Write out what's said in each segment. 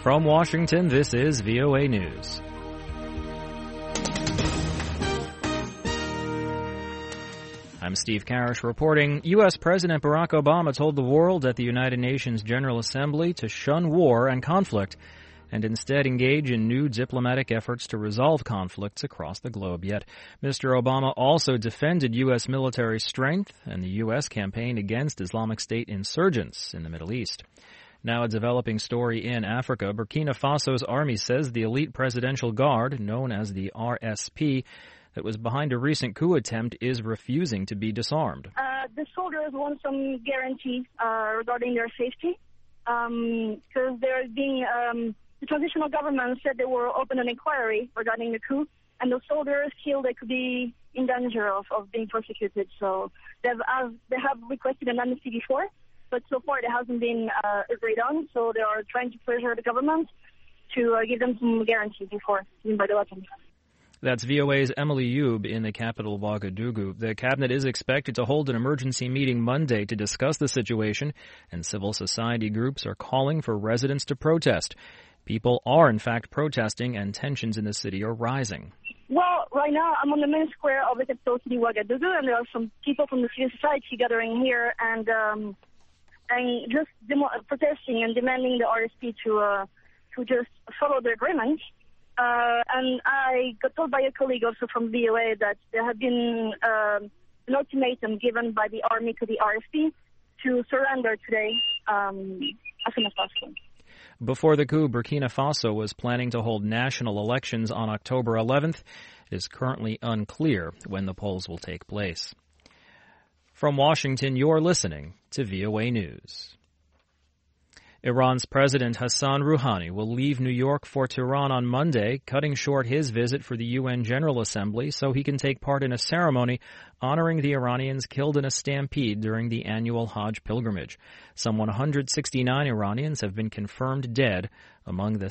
From Washington, this is VOA News. I'm Steve Karish reporting. U.S. President Barack Obama told the world at the United Nations General Assembly to shun war and conflict and instead engage in new diplomatic efforts to resolve conflicts across the globe. Yet, Mr. Obama also defended U.S. military strength and the U.S. campaign against Islamic State insurgents in the Middle East. Now a developing story in Africa. Burkina Faso's army says the elite presidential guard, known as the RSP, that was behind a recent coup attempt is refusing to be disarmed. The soldiers want some guarantee regarding their safety because they're being... the transitional government said they will open an inquiry regarding the coup, and the soldiers feel they could be in danger of being persecuted. So they have requested an amnesty before, but so far it hasn't been agreed on. So they are trying to pressure the government to give them some guarantee before giving by the weapons. That's VOA's Emily Youb in the capital, Ouagadougou. The cabinet is expected to hold an emergency meeting Monday to discuss the situation, and civil society groups are calling for residents to protest. People are, in fact, protesting, and tensions in the city are rising. Well, right now I'm on the main square of the capital city, Ouagadougou, and there are some people from the civil society gathering here and just protesting and demanding the RSP to just follow the agreement. And I got told by a colleague also from VOA that there had been an ultimatum given by the army to the RSP to surrender today as soon as possible. Before the coup, Burkina Faso was planning to hold national elections on October 11th. It is currently unclear when the polls will take place. From Washington, you're listening to VOA News. Iran's President Hassan Rouhani will leave New York for Tehran on Monday, cutting short his visit for the UN General Assembly so he can take part in a ceremony honoring the Iranians killed in a stampede during the annual Hajj pilgrimage. Some 169 Iranians have been confirmed dead, among the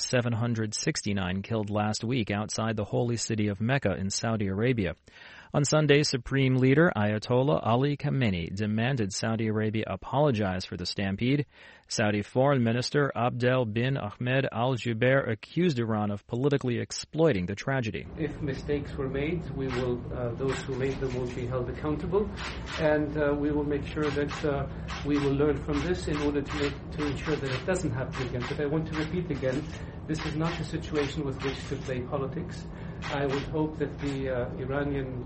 769 killed last week outside the holy city of Mecca in Saudi Arabia. On Sunday, Supreme Leader Ayatollah Ali Khamenei demanded Saudi Arabia apologize for the stampede. Saudi Foreign Minister Abdel bin Ahmed al-Jubeir accused Iran of politically exploiting the tragedy. If mistakes were made, those who made them will be held accountable, and we will make sure that we will learn from this in order to ensure that it doesn't happen again. But I want to repeat again, this is not a situation with which to play politics. I would hope that the Iranian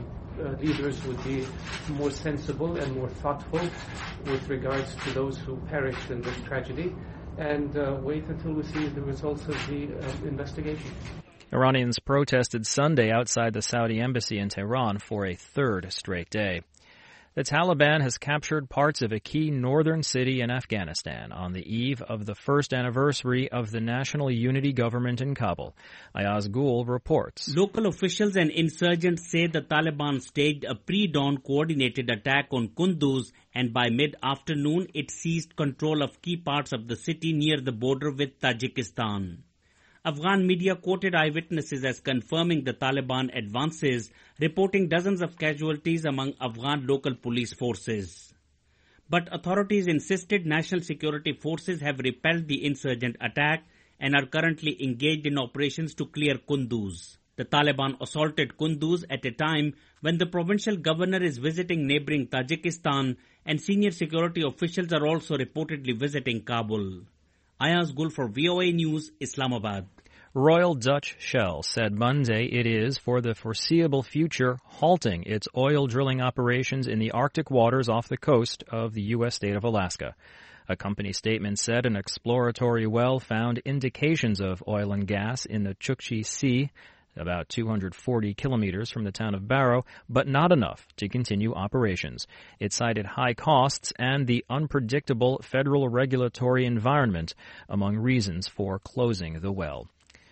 leaders would be more sensible and more thoughtful with regards to those who perished in this tragedy, and wait until we see the results of the investigation. Iranians protested Sunday outside the Saudi embassy in Tehran for a third straight day. The Taliban has captured parts of a key northern city in Afghanistan on the eve of the first anniversary of the National Unity Government in Kabul. Ayaz Gul reports. Local officials and insurgents say the Taliban staged a pre-dawn coordinated attack on Kunduz, and by mid-afternoon it seized control of key parts of the city near the border with Tajikistan. Afghan media quoted eyewitnesses as confirming the Taliban advances, reporting dozens of casualties among Afghan local police forces. But authorities insisted national security forces have repelled the insurgent attack and are currently engaged in operations to clear Kunduz. The Taliban assaulted Kunduz at a time when the provincial governor is visiting neighboring Tajikistan, and senior security officials are also reportedly visiting Kabul. Ayaz Gul for VOA News, Islamabad. Royal Dutch Shell said Monday it is, for the foreseeable future, halting its oil drilling operations in the Arctic waters off the coast of the U.S. state of Alaska. A company statement said an exploratory well found indications of oil and gas in the Chukchi Sea, about 240 kilometers from the town of Barrow, but not enough to continue operations. It cited high costs and the unpredictable federal regulatory environment among reasons for closing the well.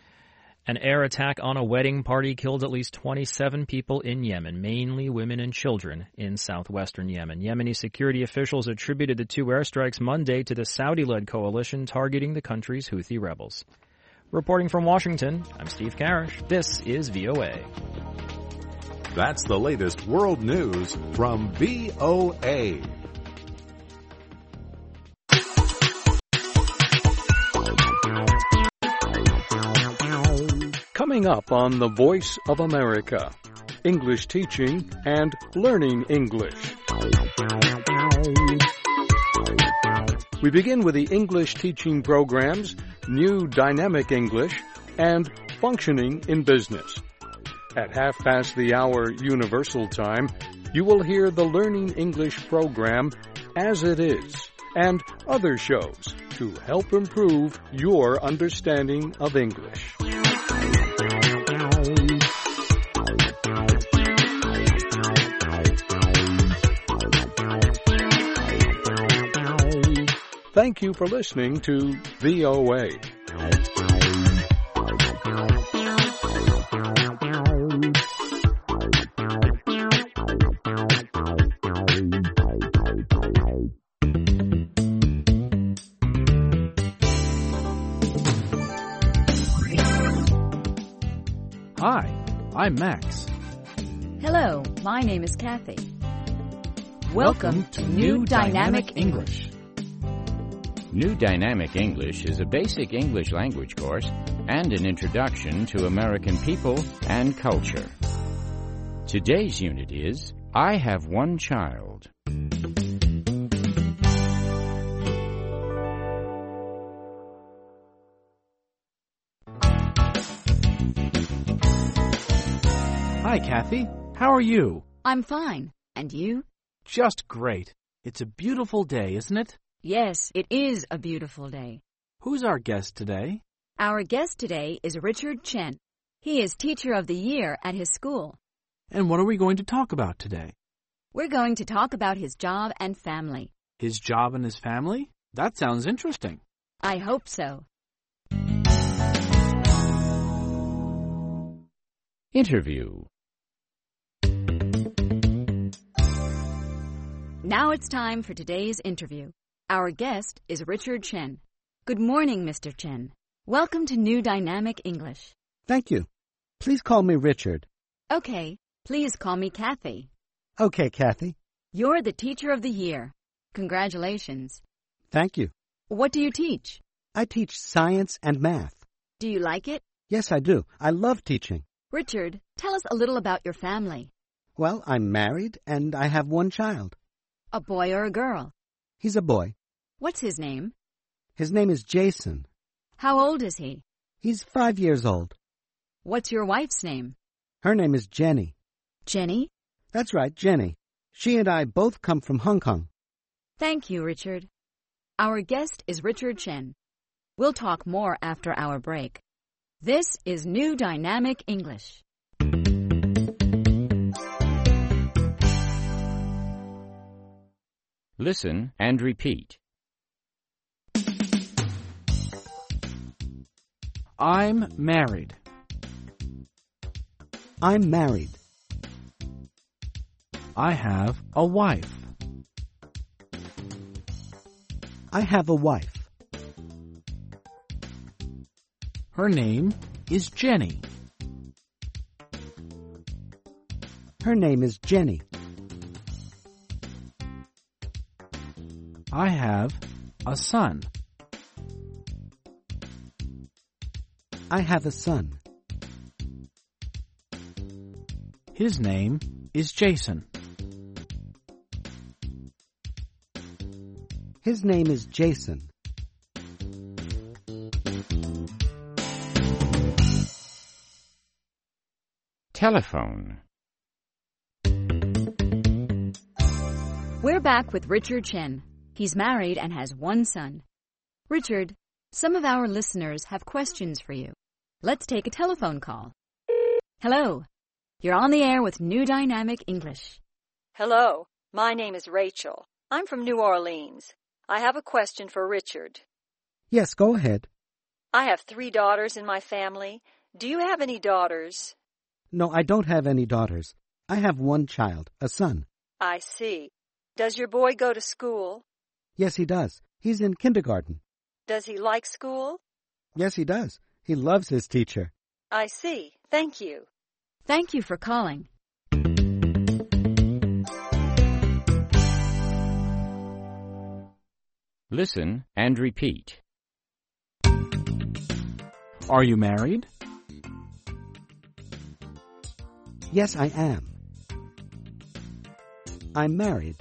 An air attack on a wedding party killed at least 27 people in Yemen, mainly women and children in southwestern Yemen. Yemeni security officials attributed the two airstrikes Monday to the Saudi-led coalition targeting the country's Houthi rebels. Reporting from Washington, I'm Steve Karish. This is VOA. That's the latest world news from VOA. Coming up on The Voice of America, English teaching and learning English. We begin with the English teaching programs, New Dynamic English, and Functioning in Business. At 1:30 Universal Time, you will hear the Learning English program As It Is and other shows to help improve your understanding of English. Thank you for listening to VOA. Hi, I'm Max. Hello, my name is Kathy. Welcome to New Dynamic English. New Dynamic English is a basic English language course and an introduction to American people and culture. Today's unit is I Have One Child. Hi, Kathy. How are you? I'm fine. And you? Just great. It's a beautiful day, isn't it? Yes, it is a beautiful day. Who's our guest today? Our guest today is Richard Chen. He is Teacher of the Year at his school. And what are we going to talk about today? We're going to talk about his job and family. His job and his family? That sounds interesting. I hope so. Interview. Now it's time for today's interview. Our guest is Richard Chen. Good morning, Mr. Chen. Welcome to New Dynamic English. Thank you. Please call me Richard. Okay, please call me Kathy. Okay, Kathy. You're the Teacher of the Year. Congratulations. Thank you. What do you teach? I teach science and math. Do you like it? Yes, I do. I love teaching. Richard, tell us a little about your family. Well, I'm married and I have one child. A boy or a girl? He's a boy. What's his name? His name is Jason. How old is he? He's 5 years old. What's your wife's name? Her name is Jenny. Jenny? That's right, Jenny. She and I both come from Hong Kong. Thank you, Richard. Our guest is Richard Chen. We'll talk more after our break. This is New Dynamic English. Listen and repeat. I'm married. I'm married. I have a wife. I have a wife. Her name is Jenny. Her name is Jenny. I have a son. I have a son. His name is Jason. His name is Jason. Telephone. We're back with Richard Chen. He's married and has one son. Richard, some of our listeners have questions for you. Let's take a telephone call. Hello. You're on the air with New Dynamic English. Hello. My name is Rachel. I'm from New Orleans. I have a question for Richard. Yes, go ahead. I have 3 daughters in my family. Do you have any daughters? No, I don't have any daughters. I have one child, a son. I see. Does your boy go to school? Yes, he does. He's in kindergarten. Does he like school? Yes, he does. He loves his teacher. I see. Thank you. Thank you for calling. Listen and repeat. Are you married? Yes, I am. I'm married.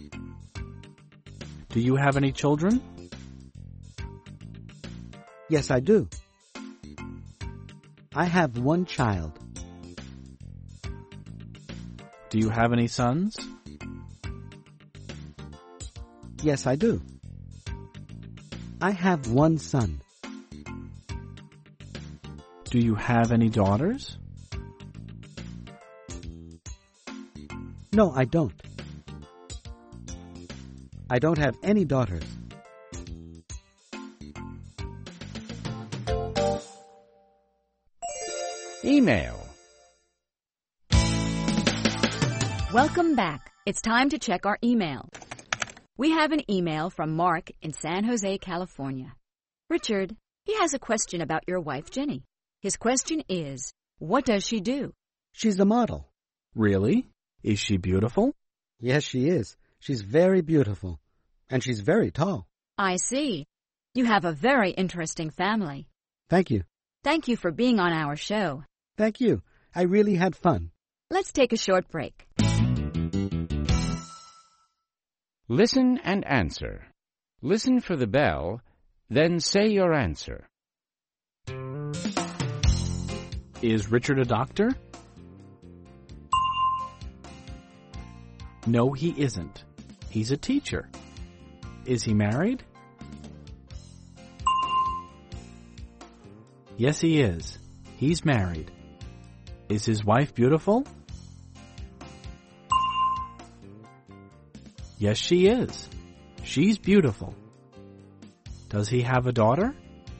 Do you have any children? Yes, I do. I have one child. Do you have any sons? Yes, I do. I have one son. Do you have any daughters? No, I don't. I don't have any daughters. Email. Welcome back. It's time to check our email. We have an email from Mark in San Jose, California. Richard, he has a question about your wife, Jenny. His question is, what does she do? She's a model. Really? Is she beautiful? Yes, she is. She's very beautiful. And she's very tall. I see. You have a very interesting family. Thank you. Thank you for being on our show. Thank you. I really had fun. Let's take a short break. Listen and answer. Listen for the bell, then say your answer. Is Richard a doctor? No, he isn't. He's a teacher. Is he married? Yes, he is. He's married. Is his wife beautiful? Yes, she is. She's beautiful. Does he have a daughter?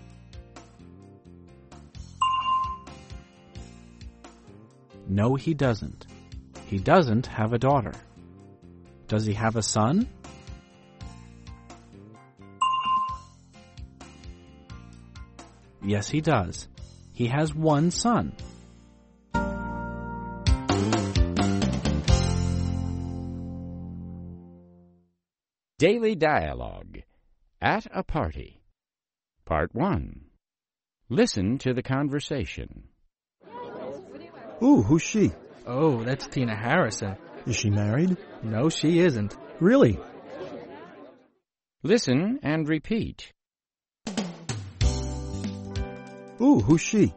No, he doesn't. He doesn't have a daughter. Does he have a son? Yes, he does. He has one son. Daily Dialogue. At a Party. Part 1. Listen to the conversation. Ooh, who's she? Oh, that's Tina Harrison. Is she married? No, she isn't. Really? Listen and repeat. Ooh, who's she?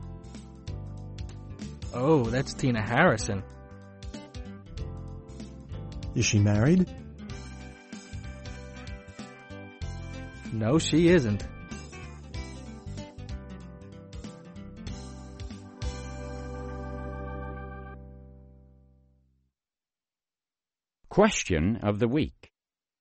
Oh, that's Tina Harrison. Is she married? No, she isn't. Question of the week.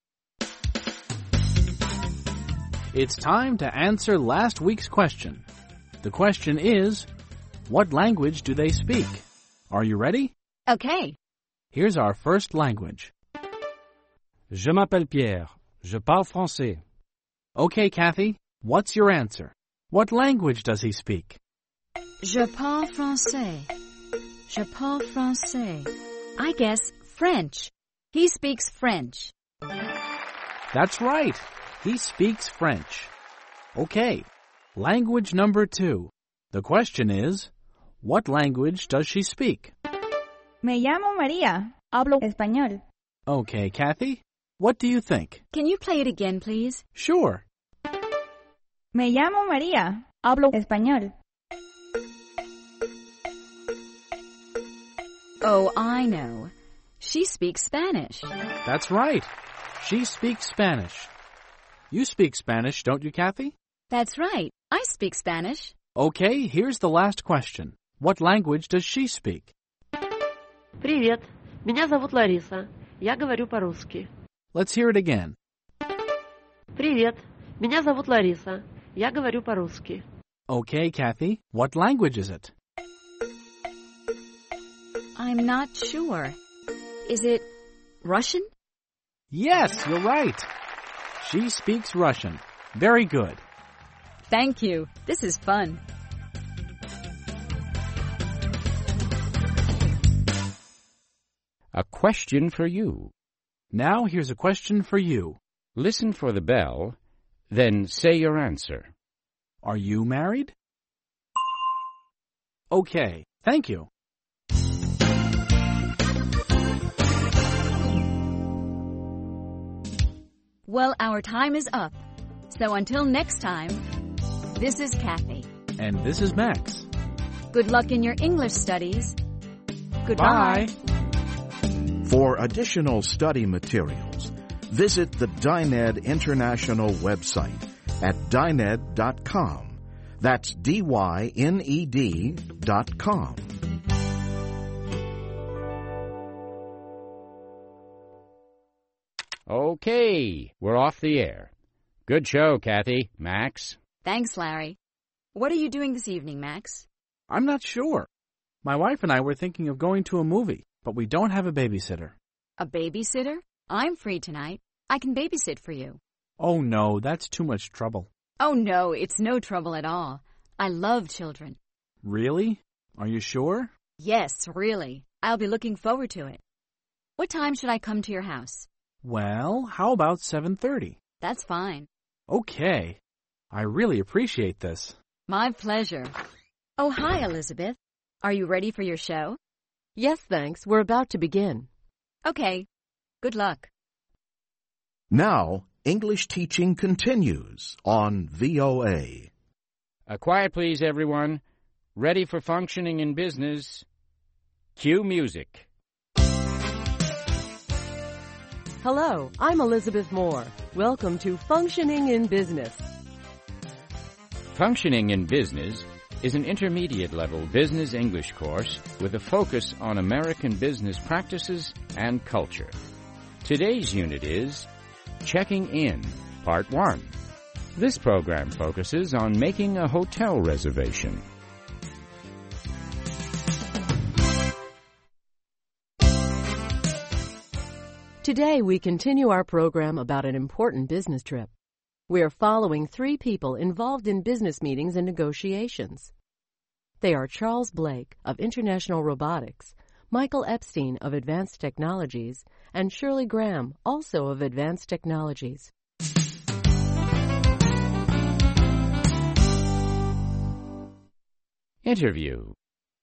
It's time to answer last week's question. The question is, what language do they speak? Are you ready? Okay. Here's our first language. Je m'appelle Pierre. Je parle français. Okay, Kathy, what's your answer? What language does he speak? Je parle français. Je parle français. I guess French. He speaks French. That's right. He speaks French. Okay, language number 2. The question is, what language does she speak? Me llamo María. Hablo español. Okay, Kathy, what do you think? Can you play it again, please? Sure. Me llamo María. Hablo español. Oh, I know. She speaks Spanish. That's right. She speaks Spanish. You speak Spanish, don't you, Kathy? That's right. I speak Spanish. Okay, here's the last question. What language does she speak? Привет. Меня зовут Лариса. Я говорю по-русски. Let's hear it again. Привет. Меня зовут Лариса. Я говорю по-русски. Okay, Kathy, what language is it? I'm not sure. Is it Russian? Yes, you're right. She speaks Russian. Very good. Thank you. This is fun. A question for you. Now here's a question for you. Listen for the bell, then say your answer. Are you married? Okay, thank you. Well, our time is up. So until next time, this is Kathy. And this is Max. Good luck in your English studies. Goodbye. Bye. For additional study materials, visit the Dined International website at dined.com. That's DYNED.com. Okay, we're off the air. Good show, Kathy. Max? Thanks, Larry. What are you doing this evening, Max? I'm not sure. My wife and I were thinking of going to a movie, but we don't have a babysitter. A babysitter? I'm free tonight. I can babysit for you. Oh, no, that's too much trouble. Oh, no, it's no trouble at all. I love children. Really? Are you sure? Yes, really. I'll be looking forward to it. What time should I come to your house? Well, how about 7:30? That's fine. Okay. I really appreciate this. My pleasure. Oh, hi, Elizabeth. Are you ready for your show? Yes, thanks. We're about to begin. Okay. Good luck. Now, English teaching continues on VOA. Quiet, please, everyone. Ready for functioning in business. Cue music. Hello, I'm Elizabeth Moore. Welcome to Functioning in Business. Functioning in Business is an intermediate-level business English course with a focus on American business practices and culture. Today's unit is Checking In, Part 1. This program focuses on making a hotel reservation. Today, we continue our program about an important business trip. We are following 3 people involved in business meetings and negotiations. They are Charles Blake of International Robotics, Michael Epstein of Advanced Technologies, and Shirley Graham, also of Advanced Technologies. Interview.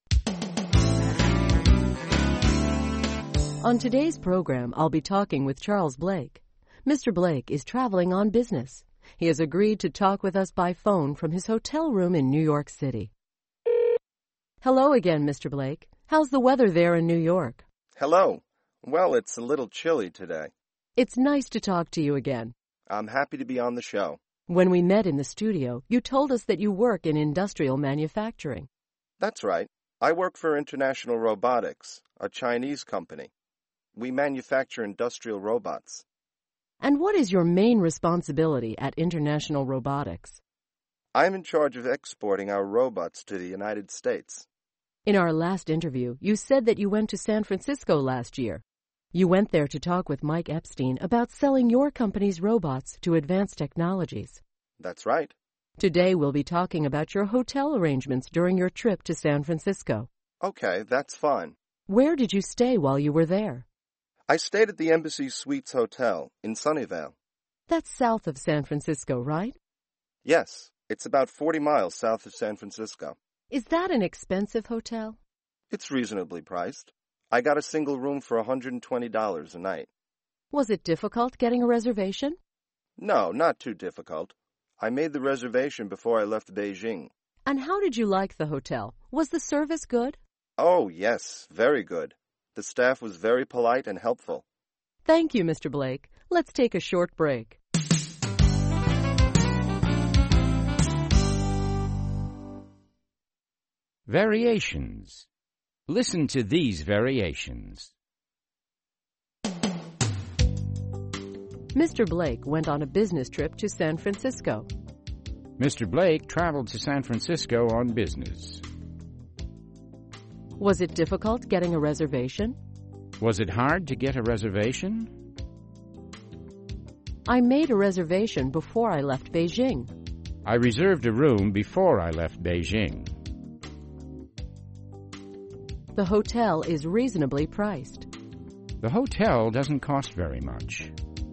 On today's program, I'll be talking with Charles Blake. Mr. Blake is traveling on business. He has agreed to talk with us by phone from his hotel room in New York City. Hello again, Mr. Blake. How's the weather there in New York? Hello. Well, it's a little chilly today. It's nice to talk to you again. I'm happy to be on the show. When we met in the studio, you told us that you work in industrial manufacturing. That's right. I work for International Robotics, a Chinese company. We manufacture industrial robots. And what is your main responsibility at International Robotics? I'm in charge of exporting our robots to the United States. In our last interview, you said that you went to San Francisco last year. You went there to talk with Mike Epstein about selling your company's robots to Advanced Technologies. That's right. Today we'll be talking about your hotel arrangements during your trip to San Francisco. Okay, that's fine. Where did you stay while you were there? I stayed at the Embassy Suites Hotel in Sunnyvale. That's south of San Francisco, right? Yes, it's about 40 miles south of San Francisco. Is that an expensive hotel? It's reasonably priced. I got a single room for $120 a night. Was it difficult getting a reservation? No, not too difficult. I made the reservation before I left Beijing. And how did you like the hotel? Was the service good? Oh, yes, very good. The staff was very polite and helpful. Thank you, Mr. Blake. Let's take a short break. Variations. Listen to these variations. Mr. Blake went on a business trip to San Francisco. Mr. Blake traveled to San Francisco on business. Was it difficult getting a reservation? Was it hard to get a reservation? I made a reservation before I left Beijing. I reserved a room before I left Beijing. The hotel is reasonably priced. The hotel doesn't cost very much.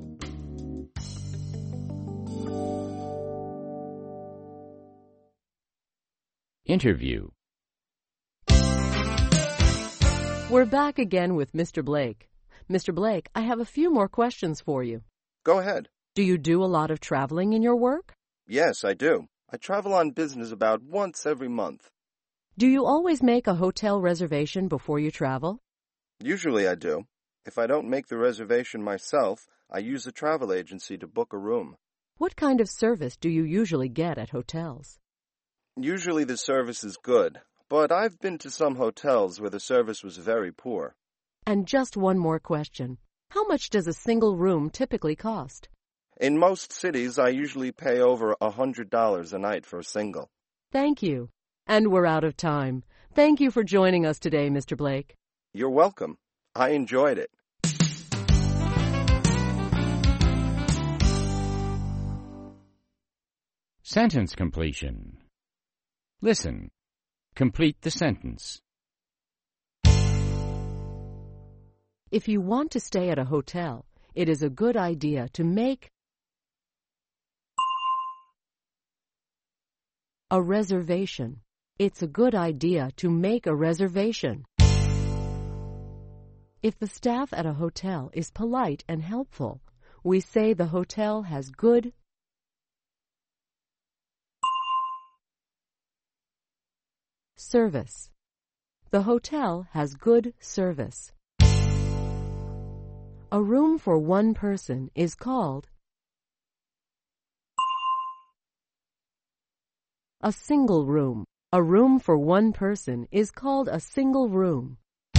Interview. We're back again with Mr. Blake. Mr. Blake, I have a few more questions for you. Go ahead. Do you do a lot of traveling in your work? Yes, I do. I travel on business about once every month. Do you always make a hotel reservation before you travel? Usually I do. If I don't make the reservation myself, I use a travel agency to book a room. What kind of service do you usually get at hotels? Usually the service is good, but I've been to some hotels where the service was very poor. And just one more question. How much does a single room typically cost? In most cities, I usually pay over $100 a night for a single. Thank you. And we're out of time. Thank you for joining us today, Mr. Blake. You're welcome. I enjoyed it. Sentence completion. Listen. Complete the sentence. If you want to stay at a hotel, it is a good idea to make a reservation. It's a good idea to make a reservation. If the staff at a hotel is polite and helpful, we say the hotel has good service. The hotel has good service. A room for one person is called a single room. A room for one person is called a single room.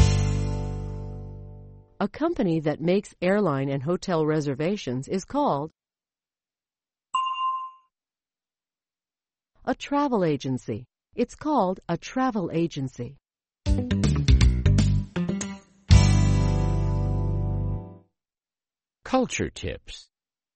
A company that makes airline and hotel reservations is called a travel agency. It's called a travel agency. Culture tips.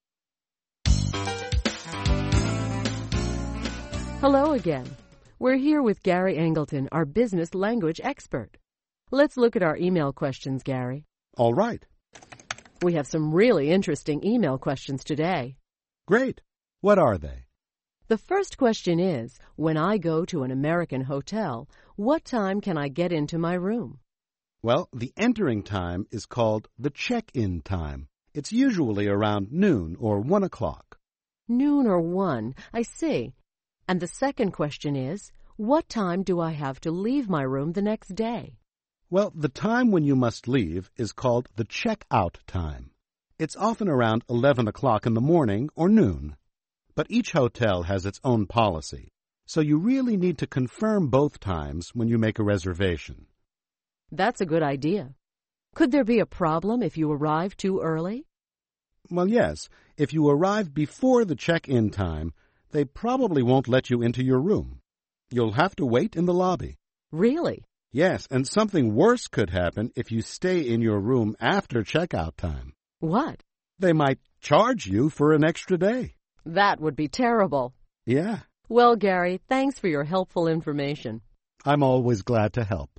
Hello again. We're here with Gary Angleton, our business language expert. Let's look at our email questions, Gary. All right. We have some really interesting email questions today. Great. What are they? The first question is, when I go to an American hotel, what time can I get into my room? Well, the entering time is called the check-in time. It's usually around noon or 1 o'clock. Noon or 1, I see. And the second question is, what time do I have to leave my room the next day? Well, the time when you must leave is called the check-out time. It's often around 11 o'clock in the morning or noon. But each hotel has its own policy, so you really need to confirm both times when you make a reservation. That's a good idea. Could there be a problem if you arrive too early? Well, yes. If you arrive before the check-in time, they probably won't let you into your room. You'll have to wait in the lobby. Really? Yes, and something worse could happen if you stay in your room after checkout time. What? They might charge you for an extra day. That would be terrible. Yeah. Well, Gary, thanks for your helpful information. I'm always glad to help.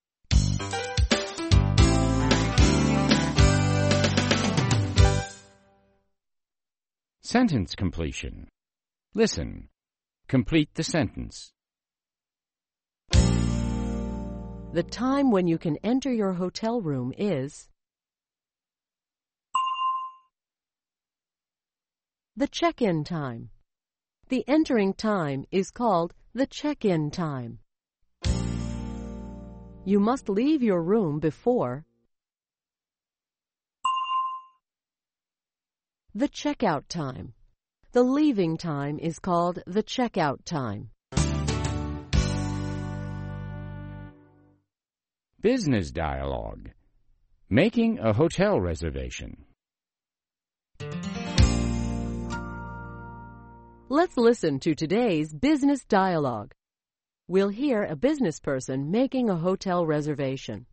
Sentence completion. Listen. Complete the sentence. The time when you can enter your hotel room is the check-in time. The entering time is called the check-in time. You must leave your room before the checkout time. The leaving time is called the checkout time. Business dialogue. Making a hotel reservation. Let's listen to today's business dialogue. We'll hear a business person making a hotel reservation.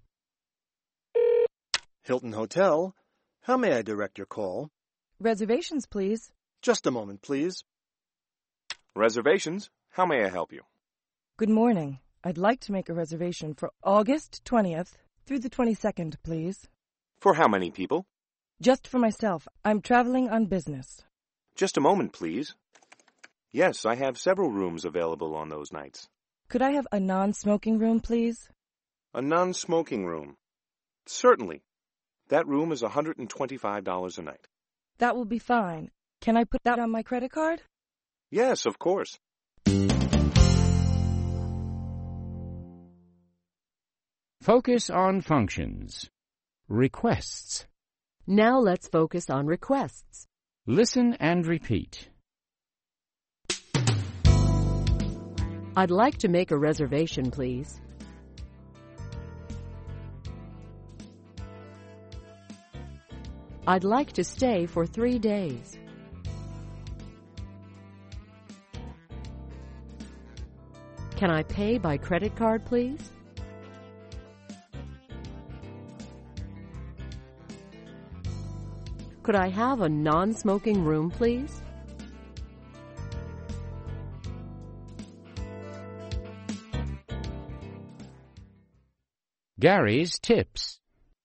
Hilton Hotel. How may I direct your call? Reservations, please. Just a moment, please. Reservations. How may I help you? Good morning. I'd like to make a reservation for August 20th through the 22nd, please. For how many people? Just for myself. I'm traveling on business. Just a moment, please. Yes, I have several rooms available on those nights. Could I have a non-smoking room, please? A non-smoking room. Certainly. That room is $125 a night. That will be fine. Can I put that on my credit card? Yes, of course. Focus on functions. Requests. Now let's focus on requests. Listen and repeat. I'd like to make a reservation, please. I'd like to stay for 3 days. Can I pay by credit card, please? Could I have a non-smoking room, please? Gary's tips.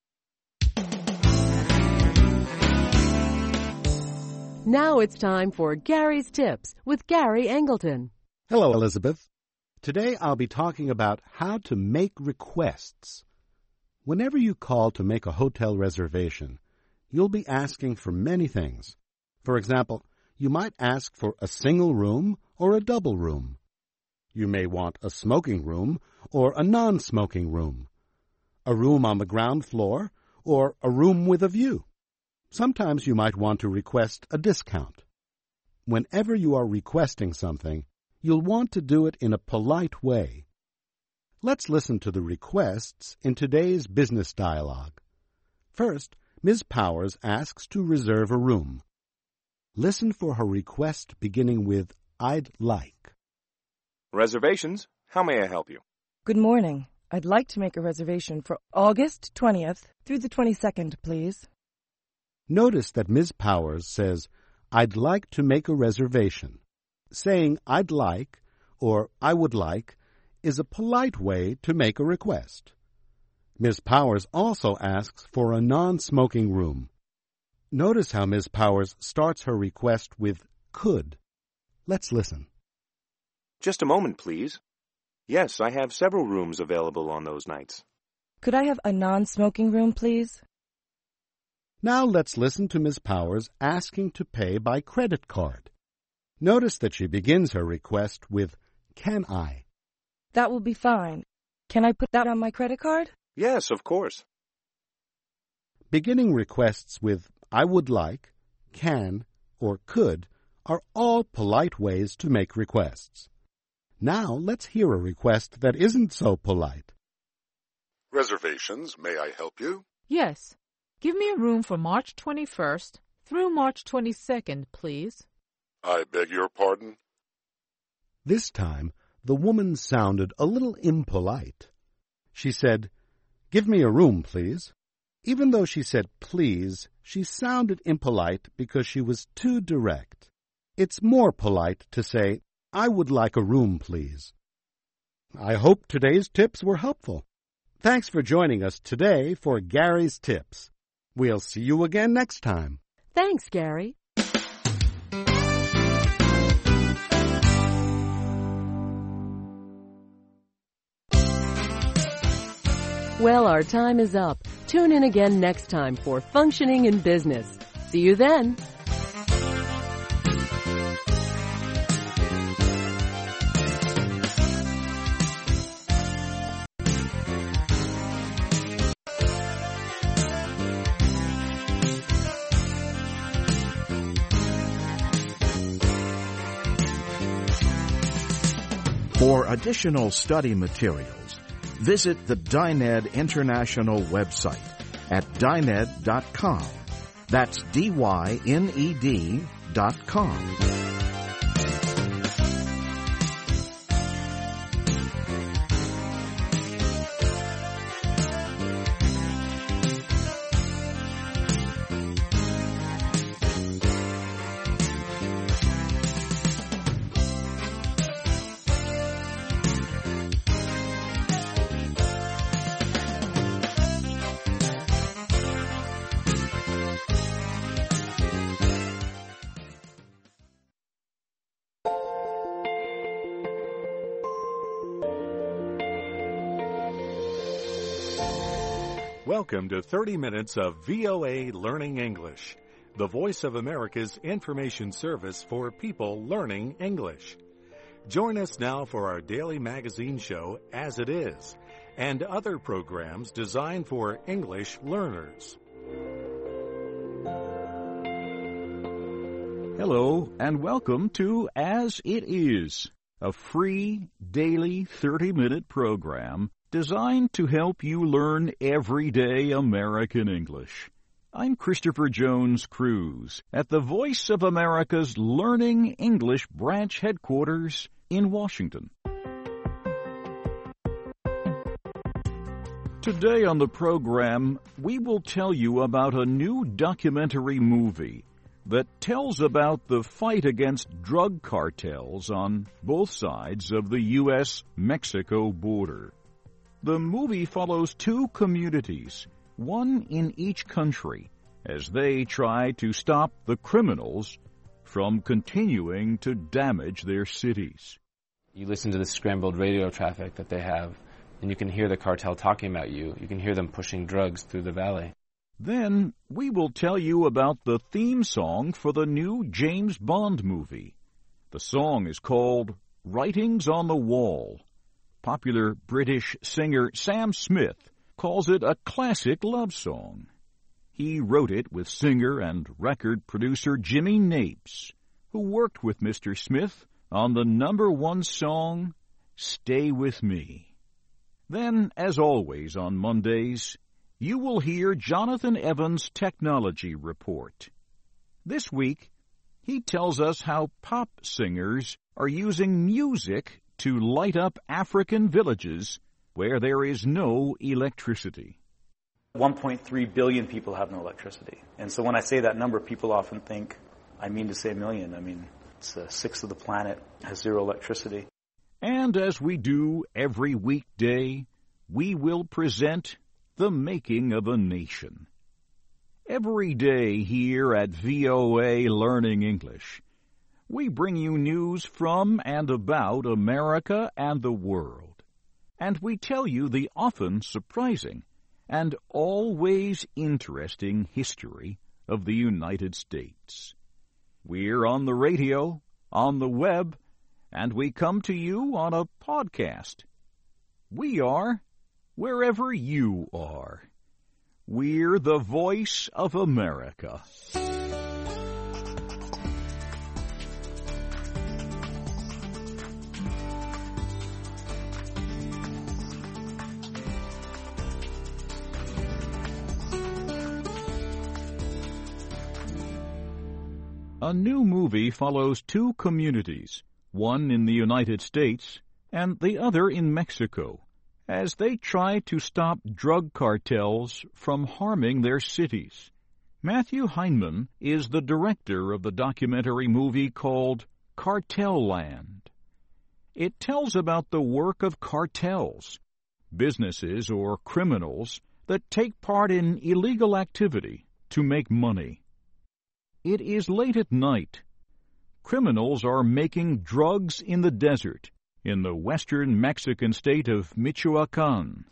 Now it's time for Gary's Tips with Gary Angleton. Hello, Elizabeth. Today I'll be talking about how to make requests. Whenever you call to make a hotel reservation, you'll be asking for many things. For example, you might ask for a single room or a double room. You may want a smoking room or a non-smoking room, a room on the ground floor, or a room with a view. Sometimes you might want to request a discount. Whenever you are requesting something, you'll want to do it in a polite way. Let's listen to the requests in today's business dialogue. First, Ms. Powers asks to reserve a room. Listen for her request beginning with, "I'd like." Reservations? How may I help you? Good morning. I'd like to make a reservation for August 20th through the 22nd, please. Notice that Ms. Powers says, "I'd like to make a reservation." Saying "I'd like" or "I would like" is a polite way to make a request. Ms. Powers also asks for a non-smoking room. Notice how Ms. Powers starts her request with could. Let's listen. Just a moment, please. Yes, I have several rooms available on those nights. Could I have a non-smoking room, please? Now let's listen to Ms. Powers asking to pay by credit card. Notice that she begins her request with, "Can I?" That will be fine. Can I put that on my credit card? Yes, of course. Beginning requests with "I would like," "can," or "could" are all polite ways to make requests. Now let's hear a request that isn't so polite. Reservations, may I help you? Yes. Give me a room for March 21st through March 22nd, please. I beg your pardon? This time, the woman sounded a little impolite. She said, "Give me a room, please." Even though she said please, she sounded impolite because she was too direct. It's more polite to say, "I would like a room, please." I hope today's tips were helpful. Thanks for joining us today for Gary's Tips. We'll see you again next time. Thanks, Gary. Well, our time is up. Tune in again next time for Functioning in Business. See you then. For additional study materials, visit the Dyned International website at dyned.com. That's DYNED.com. Welcome to 30 Minutes of VOA Learning English. the Voice of America's information service for people learning English. Join us now for our daily magazine show, As It Is, and other programs designed for English learners. Hello, and welcome to As It Is, a free, daily 30-minute program designed to help you learn everyday American English. I'm Christopher Jones Cruz at the Voice of America's Learning English branch headquarters in Washington. Today on the program, we will tell you about a new documentary movie that tells about the fight against drug cartels on both sides of the U.S.-Mexico border. The movie follows two communities, one in each country, as they try to stop the criminals from continuing to damage their cities. You listen to the scrambled radio traffic that they have, and you can hear the cartel talking about you. You can hear them pushing drugs through the valley. Then we will tell you about the theme song for the new James Bond movie. The song is called Writings on the Wall. Popular British singer Sam Smith calls it a classic love song. He wrote it with singer and record producer Jimmy Napes, who worked with Mr. Smith on the #1 song, Stay With Me. Then, as always on Mondays, you will hear Jonathan Evans' Technology Report. This week, he tells us how pop singers are using music to light up African villages where there is no electricity. 1.3 billion people have no electricity. And so when I say that number, people often think I mean to say a million. I mean, it's a sixth of the planet has zero electricity. And as we do every weekday, we will present The Making of a Nation. Every day here at VOA Learning English, we bring you news from and about America and the world. And we tell you the often surprising and always interesting history of the United States. We're on the radio, on the web, and we come to you on a podcast. We are wherever you are. We're the Voice of America. A new movie follows two communities, one in the United States and the other in Mexico, as they try to stop drug cartels from harming their cities. Matthew Heineman is the director of the documentary movie called Cartel Land. It tells about the work of cartels, businesses or criminals that take part in illegal activity to make money. It is late at night. Criminals are making drugs in the desert in the western Mexican state of Michoacan.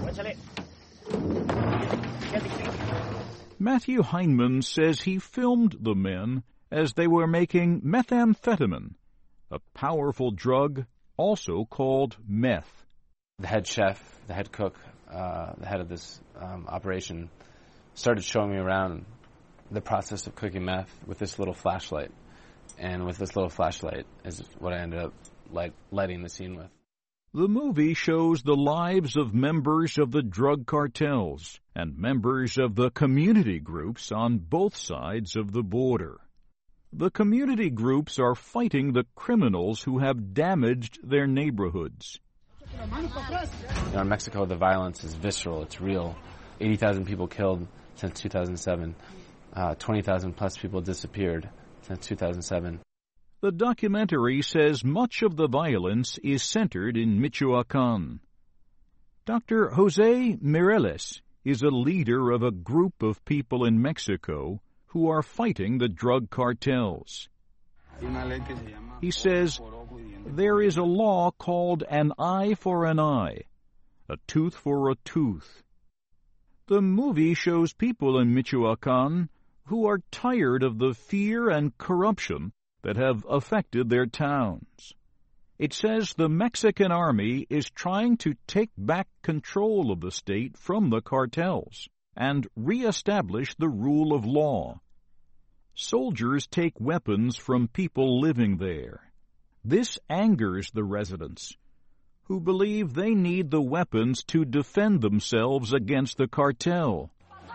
Matthew Heineman says he filmed the men as they were making methamphetamine, a powerful drug also called meth. The head chef, the head cook, the head of this operation started showing me around the process of cooking meth with this little flashlight. And with this little flashlight is what I ended up lighting the scene with. The movie shows the lives of members of the drug cartels and members of the community groups on both sides of the border. The community groups are fighting the criminals who have damaged their neighborhoods. In Mexico, the violence is visceral. It's real. 80,000 people killed since 2007. 20,000 plus people disappeared since 2007. The documentary says much of the violence is centered in Michoacan. Dr. Jose Mireles is a leader of a group of people in Mexico who are fighting the drug cartels. He says, there is a law called an eye for an eye, a tooth for a tooth. The movie shows people in Michoacan who are tired of the fear and corruption that have affected their towns. It says the Mexican army is trying to take back control of the state from the cartels and reestablish the rule of law. Soldiers take weapons from people living there. This angers the residents, who believe they need the weapons to defend themselves against the cartel.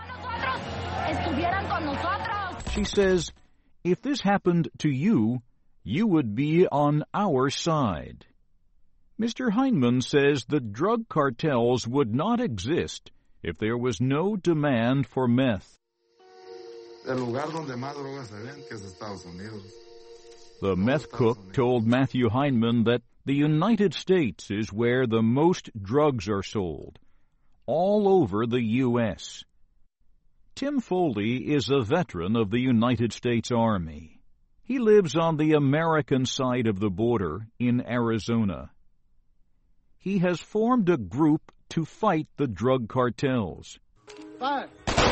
She says, if this happened to you, you would be on our side. Mr. Heinemann says the drug cartels would not exist if there was no demand for meth. The meth cook told Matthew Heinemann that the United States is where the most drugs are sold, all over the U.S. Tim Foley is a veteran of the United States Army. He lives on the American side of the border in Arizona. He has formed a group to fight the drug cartels. Back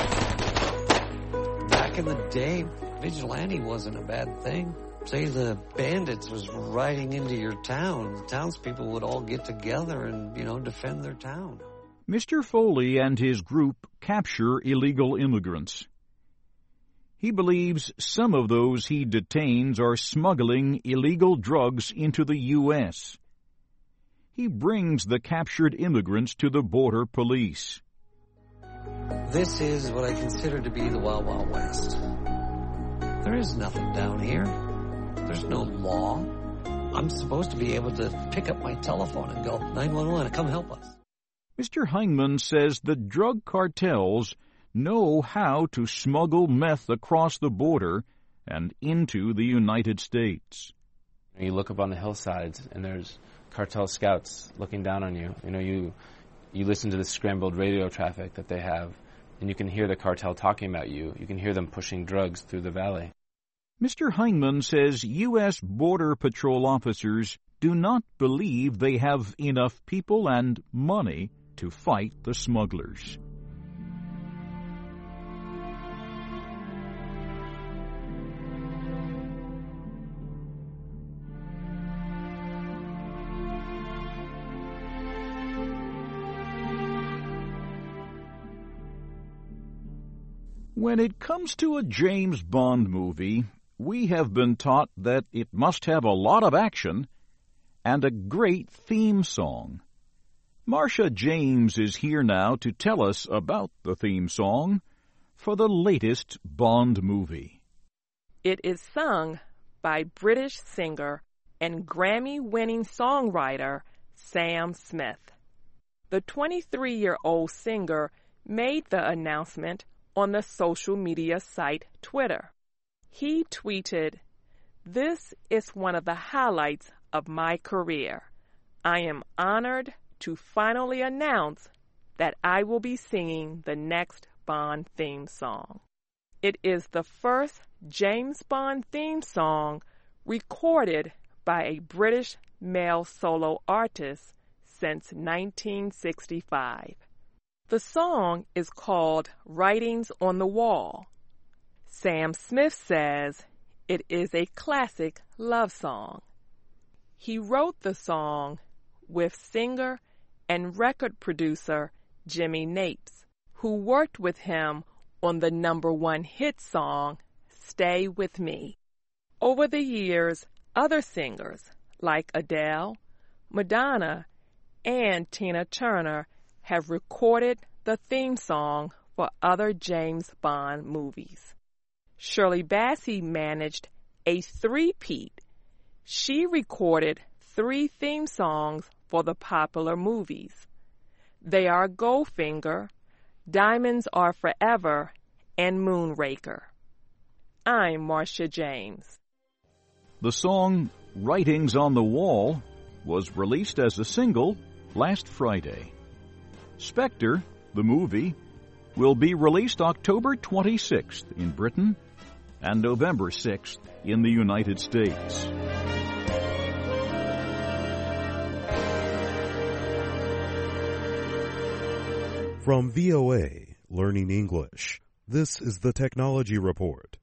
in the day, vigilante wasn't a bad thing. Say the bandits was riding into your town, the townspeople would all get together and, defend their town. Mr. Foley and his group capture illegal immigrants. He believes some of those he detains are smuggling illegal drugs into the U.S. He brings the captured immigrants to the border police. This is what I consider to be the Wild Wild West. There is nothing down here. There's no law. I'm supposed to be able to pick up my telephone and go, 911, come help us. Mr. Heinemann says the drug cartels know how to smuggle meth across the border and into the United States. You look up on the hillsides, and there's cartel scouts looking down on you. You listen to the scrambled radio traffic that they have, and you can hear the cartel talking about you. You can hear them pushing drugs through the valley. Mr. Heinemann says U.S. Border Patrol officers do not believe they have enough people and money to fight the smugglers. When it comes to a James Bond movie, we have been taught that it must have a lot of action and a great theme song. Marcia James is here now to tell us about the theme song for the latest Bond movie. It is sung by British singer and Grammy-winning songwriter Sam Smith. The 23-year-old singer made the announcement on the social media site Twitter. He tweeted, "This is one of the highlights of my career. I am honored to finally announce that I will be singing the next Bond theme song. It is the first James Bond theme song recorded by a British male solo artist since 1965. The song is called Writings on the Wall. Sam Smith says it is a classic love song. He wrote the song with singer and record producer Jimmy Napes, who worked with him on the #1 hit song, Stay With Me. Over the years, other singers like Adele, Madonna, and Tina Turner have recorded the theme song for other James Bond movies. Shirley Bassey managed a three-peat. She recorded 3 theme songs for the popular movies. They are Goldfinger, Diamonds Are Forever, and Moonraker. I'm Marcia James. The song Writings on the Wall was released as a single last Friday. Spectre, the movie, will be released October 26th in Britain and November 6th in the United States. From VOA Learning English, This is the Technology Report.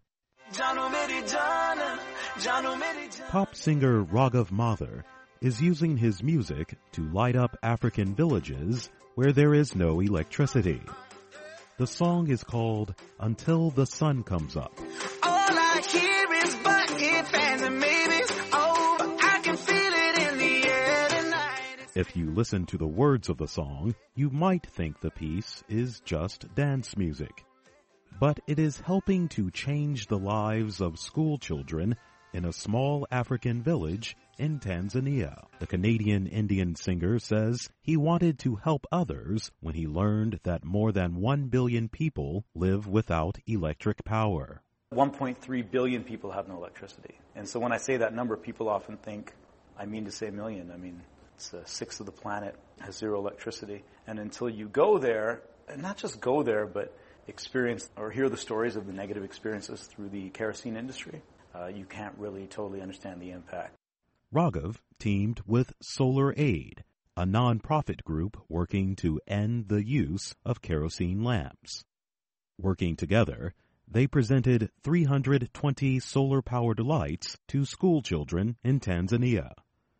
Pop singer Raghav Mathur is using his music to light up African villages where there is no electricity. The song is called Until the Sun Comes Up. All I hear is but if and maybe, oh, I can feel it in the air tonight. If you listen to the words of the song, you might think the piece is just dance music. But it is helping to change the lives of school children in a small African village in Tanzania. The Canadian Indian singer says he wanted to help others when he learned that more than 1 billion people live without electric power. 1.3 billion people have no electricity. And so when I say that number, people often think I mean to say a million. I mean, it's a sixth of the planet has zero electricity. And until you go there, and not just go there, but experience or hear the stories of the negative experiences through the kerosene industry, you can't really totally understand the impact. Raghav teamed with Solar Aid, a non-profit group working to end the use of kerosene lamps. Working together, they presented 320 solar-powered lights to school children in Tanzania.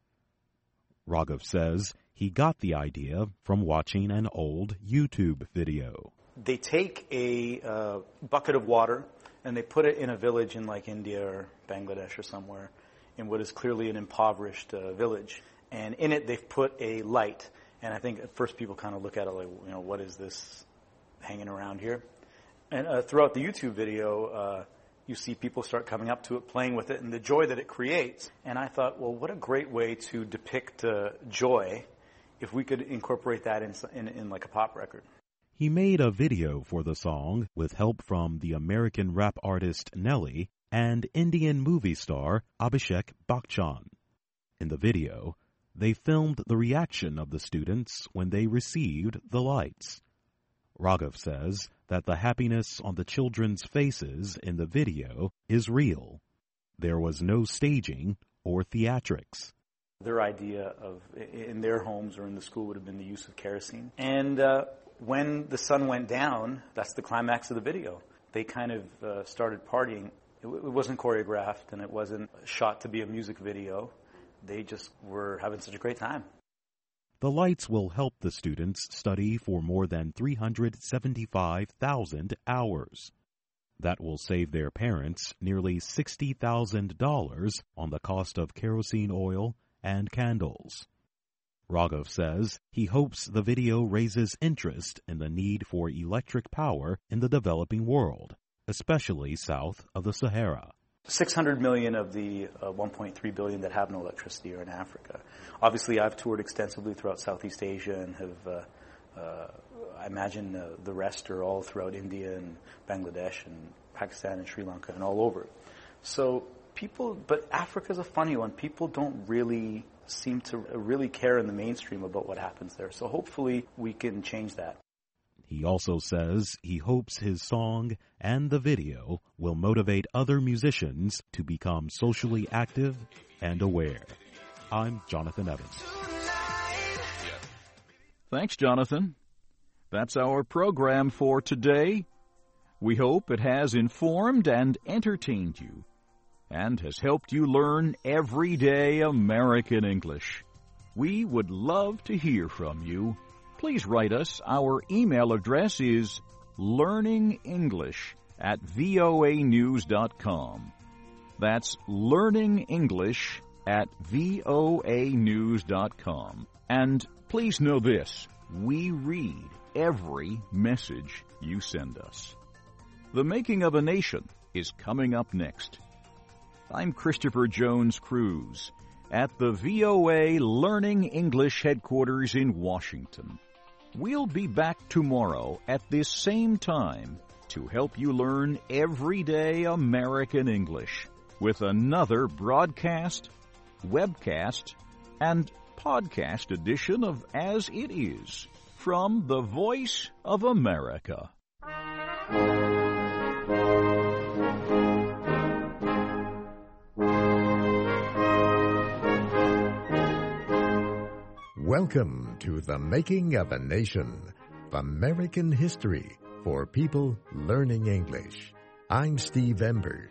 Raghav says he got the idea from watching an old YouTube video. They take a bucket of water and they put it in a village in like India or Bangladesh or somewhere in what is clearly an impoverished village. And in it they've put a light. And I think at first people kind of look at it like, what is this hanging around here? And throughout the YouTube video, you see people start coming up to it, playing with it, and the joy that it creates. And I thought, well, what a great way to depict joy if we could incorporate that in like a pop record. He made a video for the song with help from the American rap artist Nelly and Indian movie star Abhishek Bachchan. In the video, they filmed the reaction of the students when they received the lights. Raghav says that the happiness on the children's faces in the video is real. There was no staging or theatrics. Their idea of, in their homes or in the school, would have been the use of kerosene. And when the sun went down, that's the climax of the video. They kind of started partying. It wasn't choreographed and it wasn't shot to be a music video. They just were having such a great time. The lights will help the students study for more than 375,000 hours. That will save their parents nearly $60,000 on the cost of kerosene oil and candles. Raghav says he hopes the video raises interest in the need for electric power in the developing world, especially south of the Sahara. 600 million of the 1.3 billion that have no electricity are in Africa. Obviously, I've toured extensively throughout Southeast Asia and have, I imagine the rest are all throughout India and Bangladesh and Pakistan and Sri Lanka and all over. So but Africa's a funny one. People don't really seem to really care in the mainstream about what happens there. So hopefully we can change that. He also says he hopes his song and the video will motivate other musicians to become socially active and aware. I'm Jonathan Evans. Thanks, Jonathan. That's our program for today. We hope it has informed and entertained you and has helped you learn everyday American English. We would love to hear from you. Please write us. Our email address is learningenglish@voanews.com. That's learningenglish@voanews.com. And please know this, we read every message you send us. The Making of a Nation is coming up next. I'm Christopher Jones Cruz at the VOA Learning English headquarters in Washington. We'll be back tomorrow at this same time to help you learn everyday American English with another broadcast, webcast, and podcast edition of As It Is from the Voice of America. Welcome to The Making of a Nation, American History, for people learning English. I'm Steve Ember.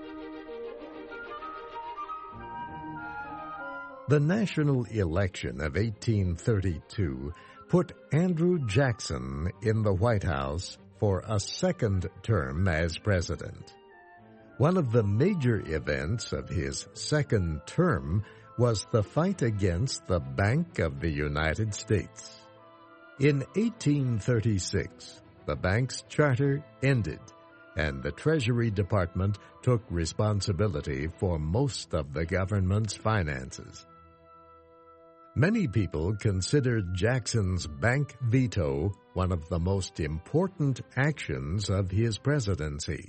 The national election of 1832 put Andrew Jackson in the White House for a second term as president. One of the major events of his second term was the fight against the Bank of the United States. In 1836, the bank's charter ended, and the Treasury Department took responsibility for most of the government's finances. Many people considered Jackson's bank veto one of the most important actions of his presidency.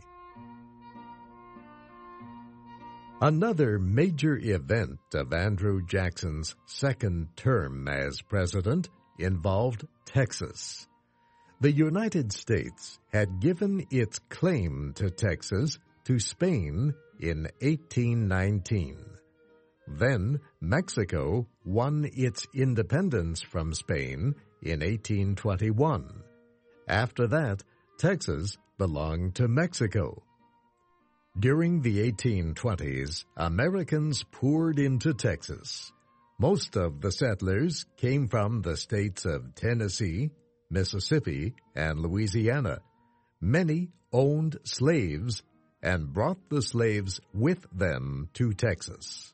Another major event of Andrew Jackson's second term as president involved Texas. The United States had given its claim to Texas to Spain in 1819. Then Mexico won its independence from Spain in 1821. After that, Texas belonged to Mexico. During the 1820s, Americans poured into Texas. Most of the settlers came from the states of Tennessee, Mississippi, and Louisiana. Many owned slaves and brought the slaves with them to Texas.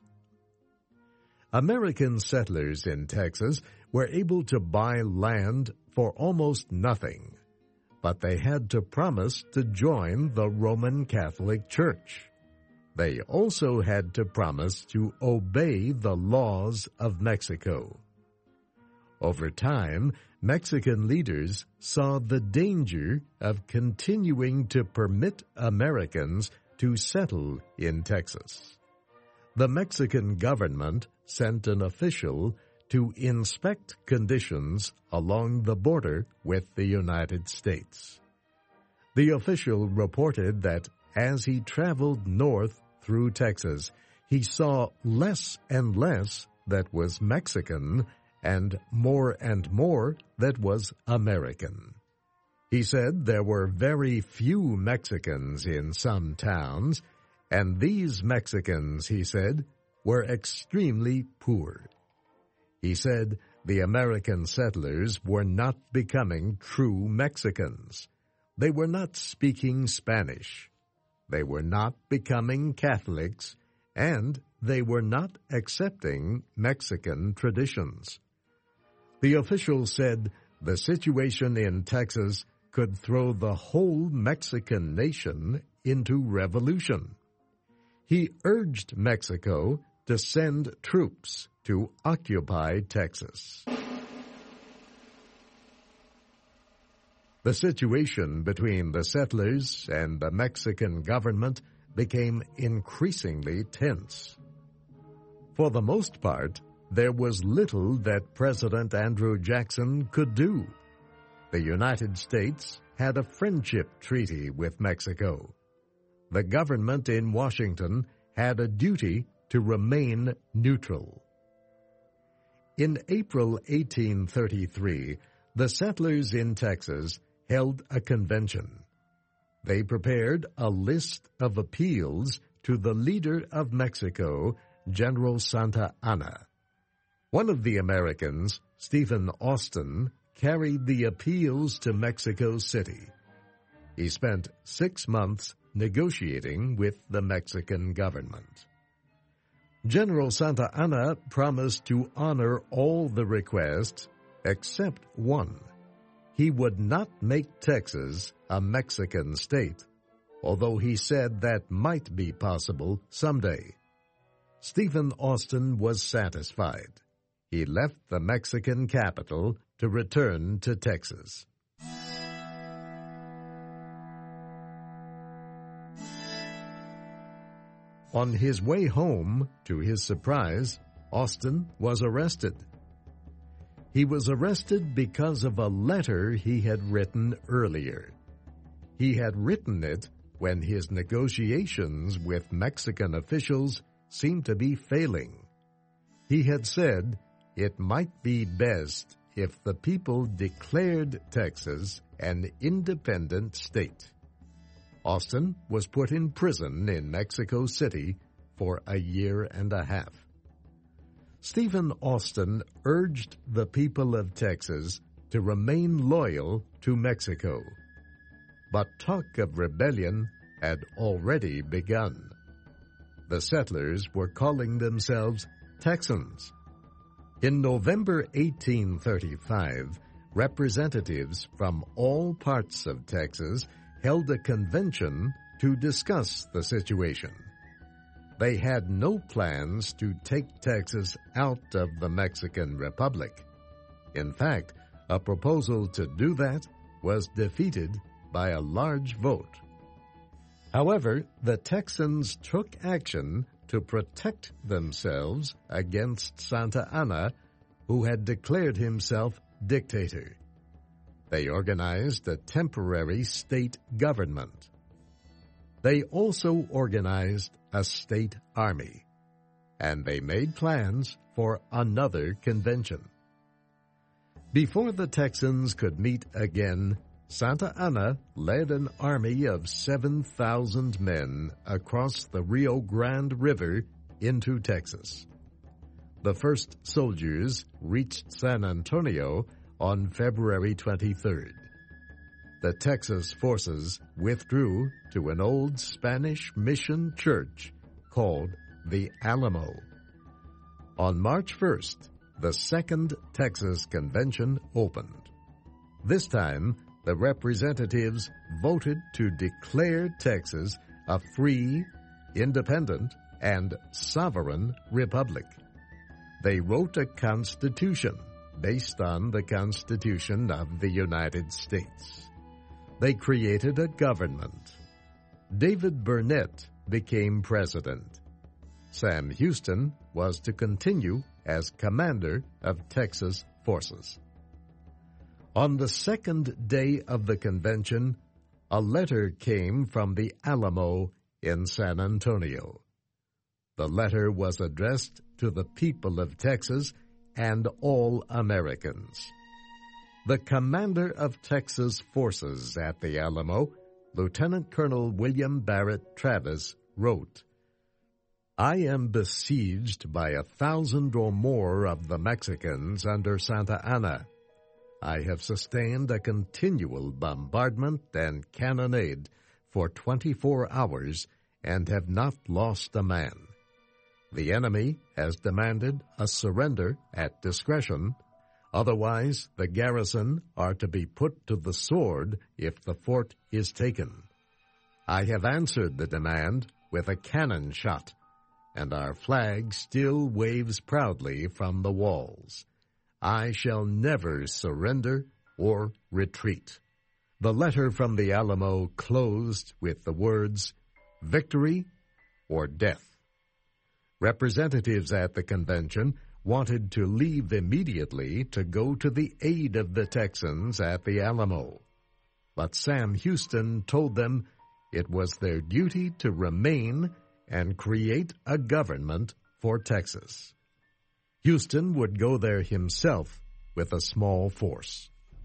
American settlers in Texas were able to buy land for almost nothing, but they had to promise to join the Roman Catholic Church. They also had to promise to obey the laws of Mexico. Over time, Mexican leaders saw the danger of continuing to permit Americans to settle in Texas. The Mexican government sent an official to inspect conditions along the border with the United States. The official reported that as he traveled north through Texas, he saw less and less that was Mexican and more that was American. He said there were very few Mexicans in some towns, and these Mexicans, he said, were extremely poor. He said the American settlers were not becoming true Mexicans. They were not speaking Spanish. They were not becoming Catholics, and they were not accepting Mexican traditions. The official said the situation in Texas could throw the whole Mexican nation into revolution. He urged Mexico to send troops to occupy Texas. The situation between the settlers and the Mexican government became increasingly tense. For the most part, there was little that President Andrew Jackson could do. The United States had a friendship treaty with Mexico. The government in Washington had a duty to remain neutral. In April 1833, the settlers in Texas held a convention. They prepared a list of appeals to the leader of Mexico, General Santa Anna. One of the Americans, Stephen Austin, carried the appeals to Mexico City. He spent 6 months negotiating with the Mexican government. General Santa Anna promised to honor all the requests except one. He would not make Texas a Mexican state, although he said that might be possible someday. Stephen Austin was satisfied. He left the Mexican capital to return to Texas. On his way home, to his surprise, Austin was arrested. He was arrested because of a letter he had written earlier. He had written it when his negotiations with Mexican officials seemed to be failing. He had said it might be best if the people declared Texas an independent state. Austin was put in prison in Mexico City for a year and a half. Stephen Austin urged the people of Texas to remain loyal to Mexico. But talk of rebellion had already begun. The settlers were calling themselves Texans. In November 1835, representatives from all parts of Texas held a convention to discuss the situation. They had no plans to take Texas out of the Mexican Republic. In fact, a proposal to do that was defeated by a large vote. However, the Texans took action to protect themselves against Santa Anna, who had declared himself dictator. They organized a temporary state government. They also organized a state army, and they made plans for another convention. Before the Texans could meet again, Santa Anna led an army of 7,000 men across the Rio Grande River into Texas. The first soldiers reached San Antonio on February 23rd. The Texas forces withdrew to an old Spanish mission church called the Alamo. On March 1st, the Second Texas Convention opened. This time, the representatives voted to declare Texas a free, independent, and sovereign republic. They wrote a constitution based on the Constitution of the United States. They created a government. David Burnett became president. Sam Houston was to continue as commander of Texas forces. On the second day of the convention, a letter came from the Alamo in San Antonio. The letter was addressed to the people of Texas and all Americans. The commander of Texas forces at the Alamo, Lieutenant Colonel William Barrett Travis, wrote, "I am besieged by 1,000 or more of the Mexicans under Santa Anna. I have sustained a continual bombardment and cannonade for 24 hours and have not lost a man. The enemy has demanded a surrender at discretion. Otherwise, the garrison are to be put to the sword if the fort is taken. I have answered the demand with a cannon shot, and our flag still waves proudly from the walls. I shall never surrender or retreat." The letter from the Alamo closed with the words, "Victory or death." Representatives at the convention wanted to leave immediately to go to the aid of the Texans at the Alamo. But Sam Houston told them it was their duty to remain and create a government for Texas. Houston would go there himself with a small force.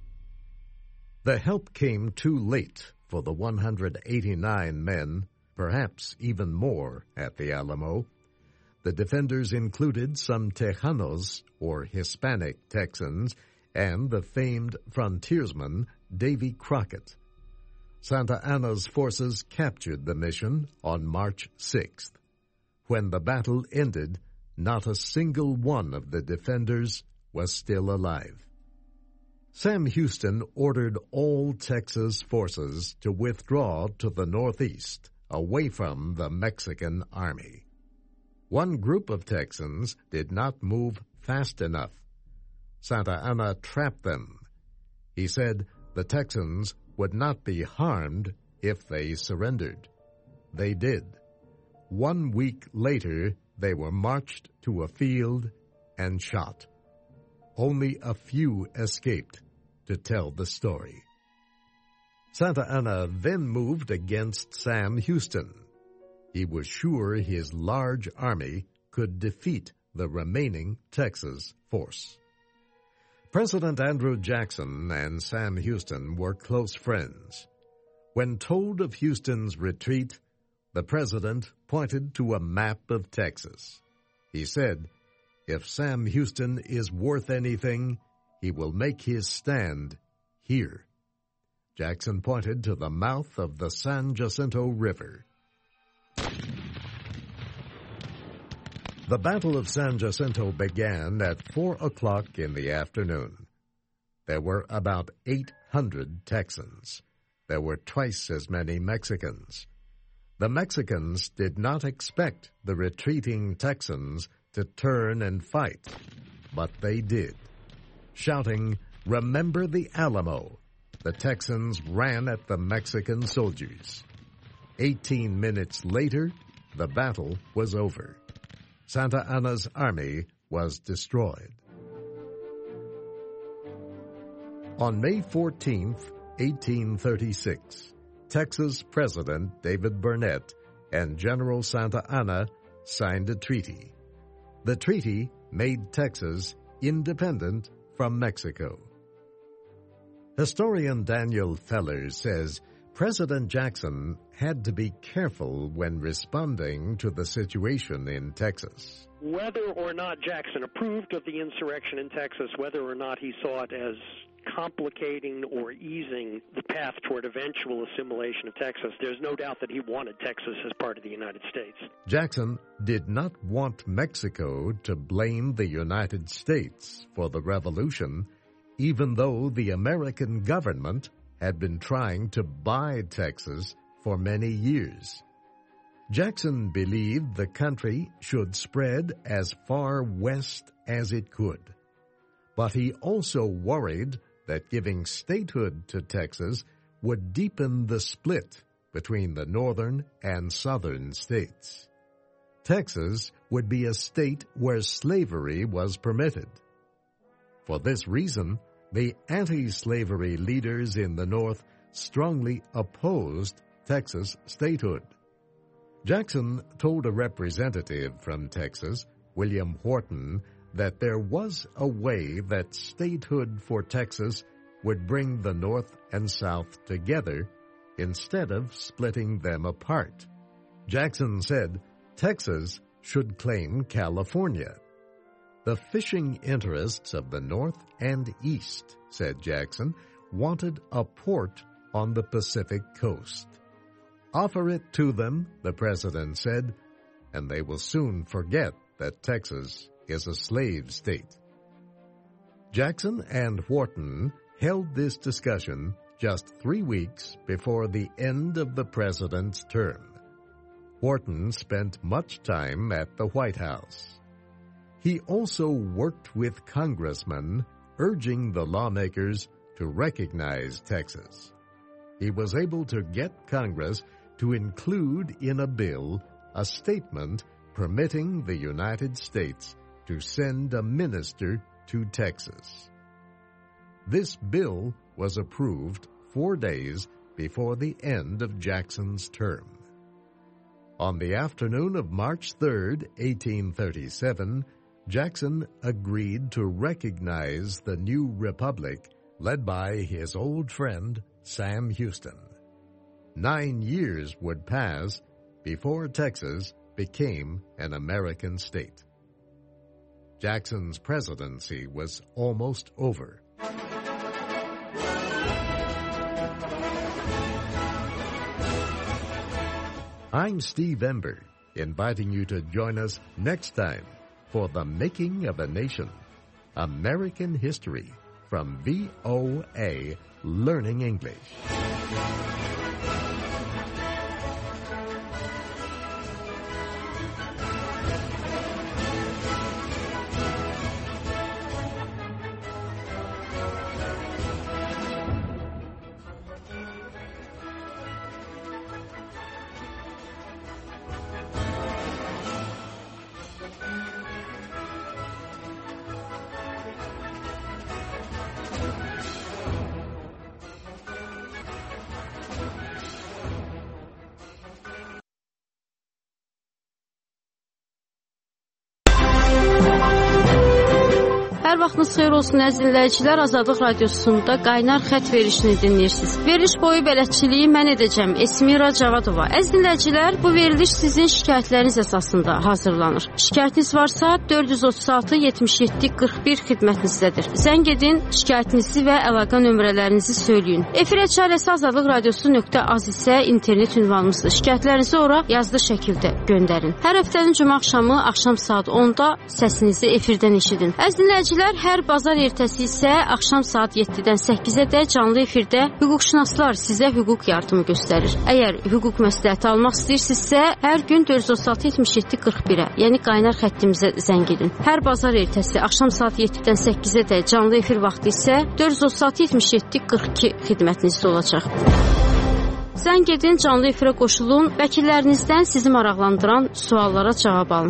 The help came too late for the 189 men, perhaps even more, at the Alamo. The defenders included some Tejanos, or Hispanic Texans, and the famed frontiersman Davy Crockett. Santa Anna's forces captured the mission on March 6th. When the battle ended, not a single one of the defenders was still alive. Sam Houston ordered all Texas forces to withdraw to the northeast, away from the Mexican army. One group of Texans did not move fast enough. Santa Anna trapped them. He said the Texans would not be harmed if they surrendered. They did. 1 week later, they were marched to a field and shot. Only a few escaped to tell the story. Santa Anna then moved against Sam Houston. He was sure his large army could defeat the remaining Texas force. President Andrew Jackson and Sam Houston were close friends. When told of Houston's retreat, the president pointed to a map of Texas. He said, "If Sam Houston is worth anything, he will make his stand here." Jackson pointed to the mouth of the San Jacinto River. The Battle of San Jacinto began at 4 o'clock in the afternoon. There were about 800 Texans. There were twice as many Mexicans. The Mexicans did not expect the retreating Texans to turn and fight, but they did. Shouting, "Remember the Alamo!" the Texans ran at the Mexican soldiers. 18 minutes later, the battle was over. Santa Anna's army was destroyed. On May 14, 1836, Texas President David Burnett and General Santa Anna signed a treaty. The treaty made Texas independent from Mexico. Historian Daniel Feller says President Jackson had to be careful when responding to the situation in Texas. Whether or not Jackson approved of the insurrection in Texas, whether or not he saw it as complicating or easing the path toward eventual assimilation of Texas, there's no doubt that he wanted Texas as part of the United States. Jackson did not want Mexico to blame the United States for the revolution, even though the American government had been trying to buy Texas for many years. Jackson believed the country should spread as far west as it could. But he also worried that giving statehood to Texas would deepen the split between the northern and southern states. Texas would be a state where slavery was permitted. For this reason, the anti-slavery leaders in the North strongly opposed Texas statehood. Jackson told a representative from Texas, William Horton, that there was a way that statehood for Texas would bring the North and South together instead of splitting them apart. Jackson said Texas should claim California. The fishing interests of the North and East, said Jackson, wanted a port on the Pacific coast. Offer it to them, the president said, and they will soon forget that Texas is a slave state. Jackson and Wharton held this discussion just 3 weeks before the end of the president's term. Wharton spent much time at the White House. He also worked with congressmen urging the lawmakers to recognize Texas. He was able to get Congress to include in a bill a statement permitting the United States to send a minister to Texas. This bill was approved 4 days before the end of Jackson's term. On the afternoon of March 3, 1837, Jackson agreed to recognize the new republic led by his old friend Sam Houston. 9 years would pass before Texas became an American state. Jackson's presidency was almost over. I'm Steve Ember, inviting you to join us next time for The Making of a Nation, American History from VOA Learning English. Hər vaxtınız xeyir olsun əziz dinləyicilər. Azadlıq Radiosunda qaynar xətt verilişini dinləyirsiniz. Veriliş boyu bələdçiliyi mən edəcəm. Esmira Cavadova. Əziz dinləyicilər, bu veriliş sizin şikayətləriniz əsasında hazırlanır. Şikayətiniz varsa 436-77-41 xidmətinizdədir. Zəng edin, şikayətinizi və əlaqə nömrələrinizi söyləyin. Efirə çarəsi azadlıqradiosu.az isə internet ünvanımızdır. Şikayətlərinizi ora yazılı şəkildə göndərin. Hər həftənin cümə axşamı axşam saat 10-da səsinizi efirdən eşidin. Əziz dinləyicilər, hər bazar ertəsi isə axşam saat 7-dən 8-ə canlı efirdə hüquqşünaslar sizə hüquq yardımı göstərir. Əgər hüquq məsləhəti almaq istəyirsinizsə, hər gün 436-77-41-ə, yəni qaynar xəttimizə zəng edin. Hər bazar ertəsi axşam saat 7-dən 8-ə canlı efir vaxtı isə 436-77-42 xidmətinizdə olacaq. Zəng edin, canlı efirə qoşulun, vəkillərinizdən sizi maraqlandıran suallara cavab alın.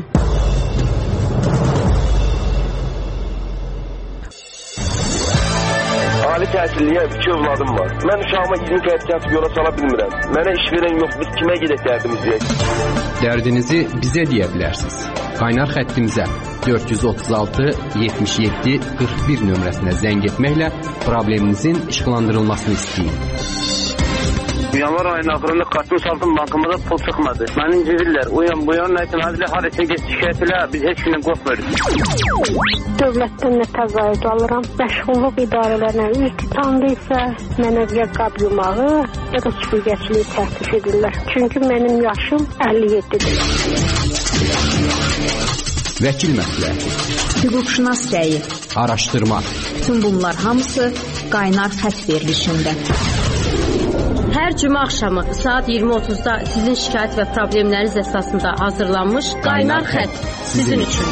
Ali təhsilliyə 2 övladım var. Mən uşağıma 20 qəd gəlib yola sala bilmirəm. Mənə iş verən yox, biz kimə gedək dərdimizi? Dərdinizi bizə deyə bilərsiniz. Qaynar xəttimizə 436-77-41 nömrəsinə zəng etməklə probleminizin işıqlandırılmasını istəyin. Yanvar ayının axırında kartın saldım, bankamıza pul çıxmadı. Məni incidirlər. O yan bu yan nəysə, hədilə har üçün şikayət elə, biz heç gündən qorxmuyoruz. Dövlətdən nə təqaüd alıram, məşğulluq idarələrinə üz tutandı isə mənə ya qab yumağı, ya da süpürgəçiliyi təklif edirlər. Çünki mənim yaşım 57-dir. Vəkil məsləhəti, hüquqşünas dəyi, araşdırma. Bütün bunlar hamısı qaynar xətt verilişində. Hər cümə axşamı saat 20:30-da sizin şikayət və problemləriniz əsasında hazırlanmış qaynar xətt sizin üçün.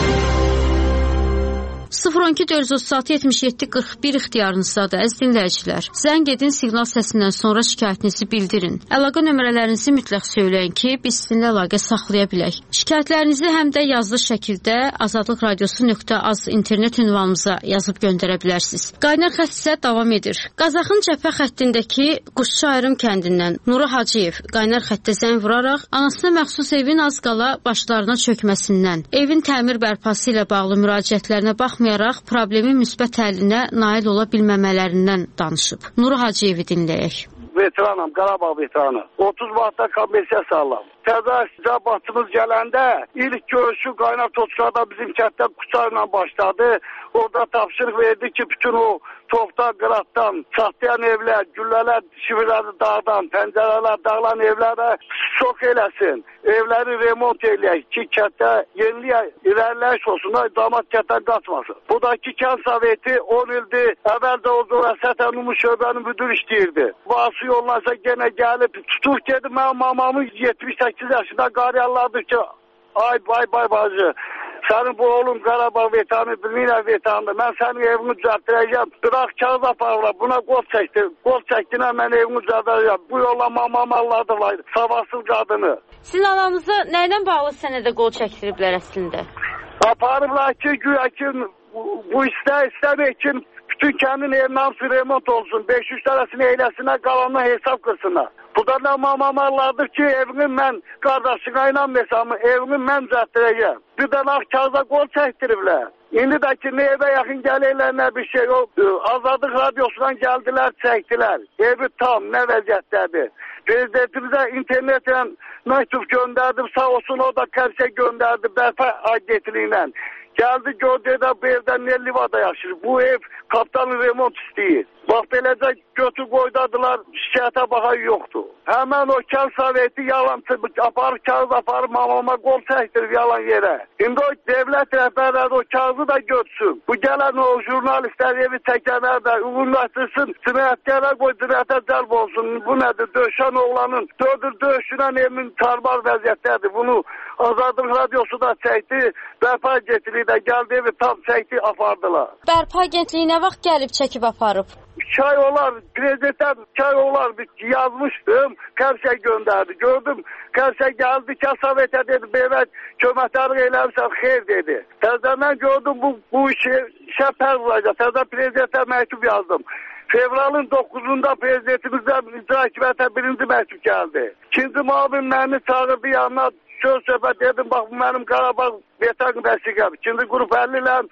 012-436-77-41 ixtiyarınızdadır, əziz dinləyicilər. Zəng edin, siqnal səsindən sonra şikayətinizi bildirin. Əlaqə nömrələrinizi mütləq söyləyin ki, biz sizinlə əlaqə saxlaya bilək. Şikayətlərinizi həm də yazılı şəkildə azadlıqradiosu.az internet ünvanımıza yazıb göndərə bilərsiniz. Qaynar xətt isə davam edir. Qazaxın cəbhə xəttindəki Quşçu Ayrım kəndindən Nuru Hacıyev qaynar xəttə zəng vuraraq anasına məxsus evin az qala başlarına çökməsindən, evin təmir bərpası ilə bağlı müraciətlərinə baxmayaraq problemin müsbət həllinə nail ola bilməmələrindən danışıb. Nuru Hacıyevi dinləyək. Veteranım, Qarabağ veteranı. 30 Mart'da komissiya sağlam. Təzə cəbhatımız gələndə ilk görüşü qaynar toçlarda bizim kənddə Quçarla başladı. Orada tapşırıq verdi ki, bütün o topdan, qıratdan, çatlayan evlər, güllələr, şivirləri dağdan, pəncərələr, dağılan evlərə şok eləsin. Evləri remont eləyək ki, kətdə yeniliyə irəliləyiş olsun, damat kətdən qaçmasın. Budakı kənd soveti 10 ildir, əvvəldə o vəsətən Numu şöbənin müdür işləyirdi. Bası yollansa gene gəlib, tutur dedi, mən mamamın 78 yaşında qariyarlardır ki, ay bacı. Sənin bu oğlum Qarabağ veteranı, bilməyən veterandır. Mən sənin evini düzəltdirəcəm. Bırax kağız aparırlar. Buna qol çəkdi. Qol çəkdinə mən evimi düzəltdirəcəm. Bu yolla mamam Allah'dırlar. Savaşsız qadını. Sizin ananızı nəylə bağlı sənədə qol çəkdiriblər əslində? Aparıblar ki, güya ki, bu istəmək ki, bütün kəndin evinin hamısı remont olsun. 500 tərəsini eyləsinə, qalanına hesab qırsınlar. Bu da nə mamamarlardır ki, evini mən qardaşına inanmırsam, evini mən düzəltdirəcəm. Bir dənə kağıza qol çəkdiriblər. İndi də ki, nə evə yaxın gəlirlər, nə bir şey yok. Azadlıq radiosundan gəldilər, çəkdilər. Evi tam, nə vəziyyətdədir. Prezidentimizə internetle məktub göndərdim, sağ olsun o da kərsə göndərdi, bərpa agentliğiyle. Geldi gördü də bu evdən ne livada yaşır. Bu ev kaptanın remont istəyir. Bax beləcə götür qoydadılar, şikayətə baxan yoxdur. Həmən o kənd soveti yalan aparır, kağız aparır, mamama qol çəkdirib yalan yerə. İndi o devlət rəhbərləri o kağızı da götsün. Bu gələn o jurnalistlər evi çəkənlər də uğurlaşdırsın, cinayətkara qoy, cinayətə cəlb olsun. Bu nədir? Döşən oğlanın döyüşünən evimin tarbar vəziyyətdədir. Bunu Azadlıq radiosu da çəkdi, bərpa agentliyi də gəldi, evi tam çəkdi, apardılar. Bərpa agentliyi nə vaxt gəlib çəkib aparıb? 2 ay olar, prezidentdən 2 ay olar yazmışdım, Kərsə göndərdi. Gördüm, Kərsə gəldi, Kəsavetə dedi, belə köməkləri eləmişsən, xeyr dedi. Təzədən gördüm, bu işə pərs olacaq. Təzə prezidentə məktub yazdım. Fevralın 9'unda prezidentimizdən icra hakimiyyətə 1-ci məktub gəldi. 2-ci müavin məni çağırdı yanına, söz söhbət dedim, bax bu mənim Qarabağ veteran vəsiqəm. 2-ci qrup 50 ilə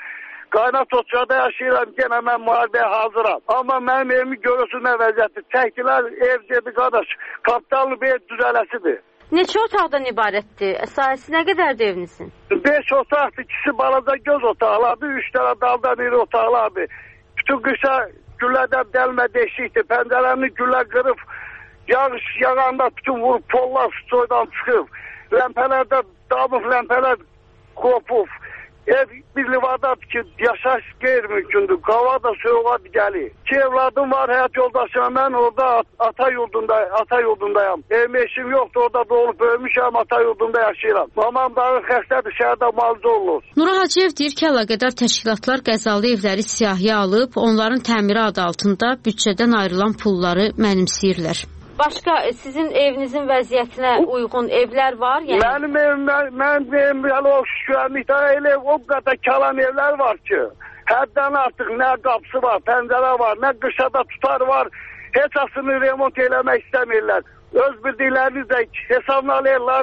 Qaynar Toçkada yaşayıram, yenə mən müharibəyə hazıram. Amma mənim evimi görürsün nə vəziyyətdir. Çəkdilər, ev dedi, qardaş, kapitallı bir ev düzələsidir. Neçə otaqdan ibarətdir? Sahəsi nə qədərdir evinizin? 5 otaqdır, ikisi balaca göz otaqlardır, 3 dənə daldan iri otaqlardır. Bütün qışa güllərdən dəlmə deşikdir, pəncərəni güllər qırıb, yağış yağanda bütün vurub, pollar soydan çıxıb, ləmpələrdə damıb, ləmpələr qopub. Ev bir livadadır ki, yaşayış qeyri-mümkündür. Qava da soğuğa gəlir. 2 evladım var, həyat yoldaşım. Mən orada ata yurdundayam. Evim eşim yoxdur, orada doğulub böyümüşəm, ata yurdunda yaşayıram. Mamam dağı xəstədir, şəhərdə müalicə olunur. Nura Hacıyev deyir ki, əlaqədar təşkilatlar qəzalı evləri siyahıya alıb, onların təmiri adı altında büdcədən ayrılan pulları mənimsəyirlər. Başqa sizin evinizin vəziyyətinə uyğun evlər var? Yəni... Mənim evim o şükürlükdə elə o qədər kalan evlər var ki, həddən artıq nə qapısı var, pəncərə var, nə qışada tutar var, heç asını remont eləmək istəmirlər. Öz bildiklərini də hesablayırlar,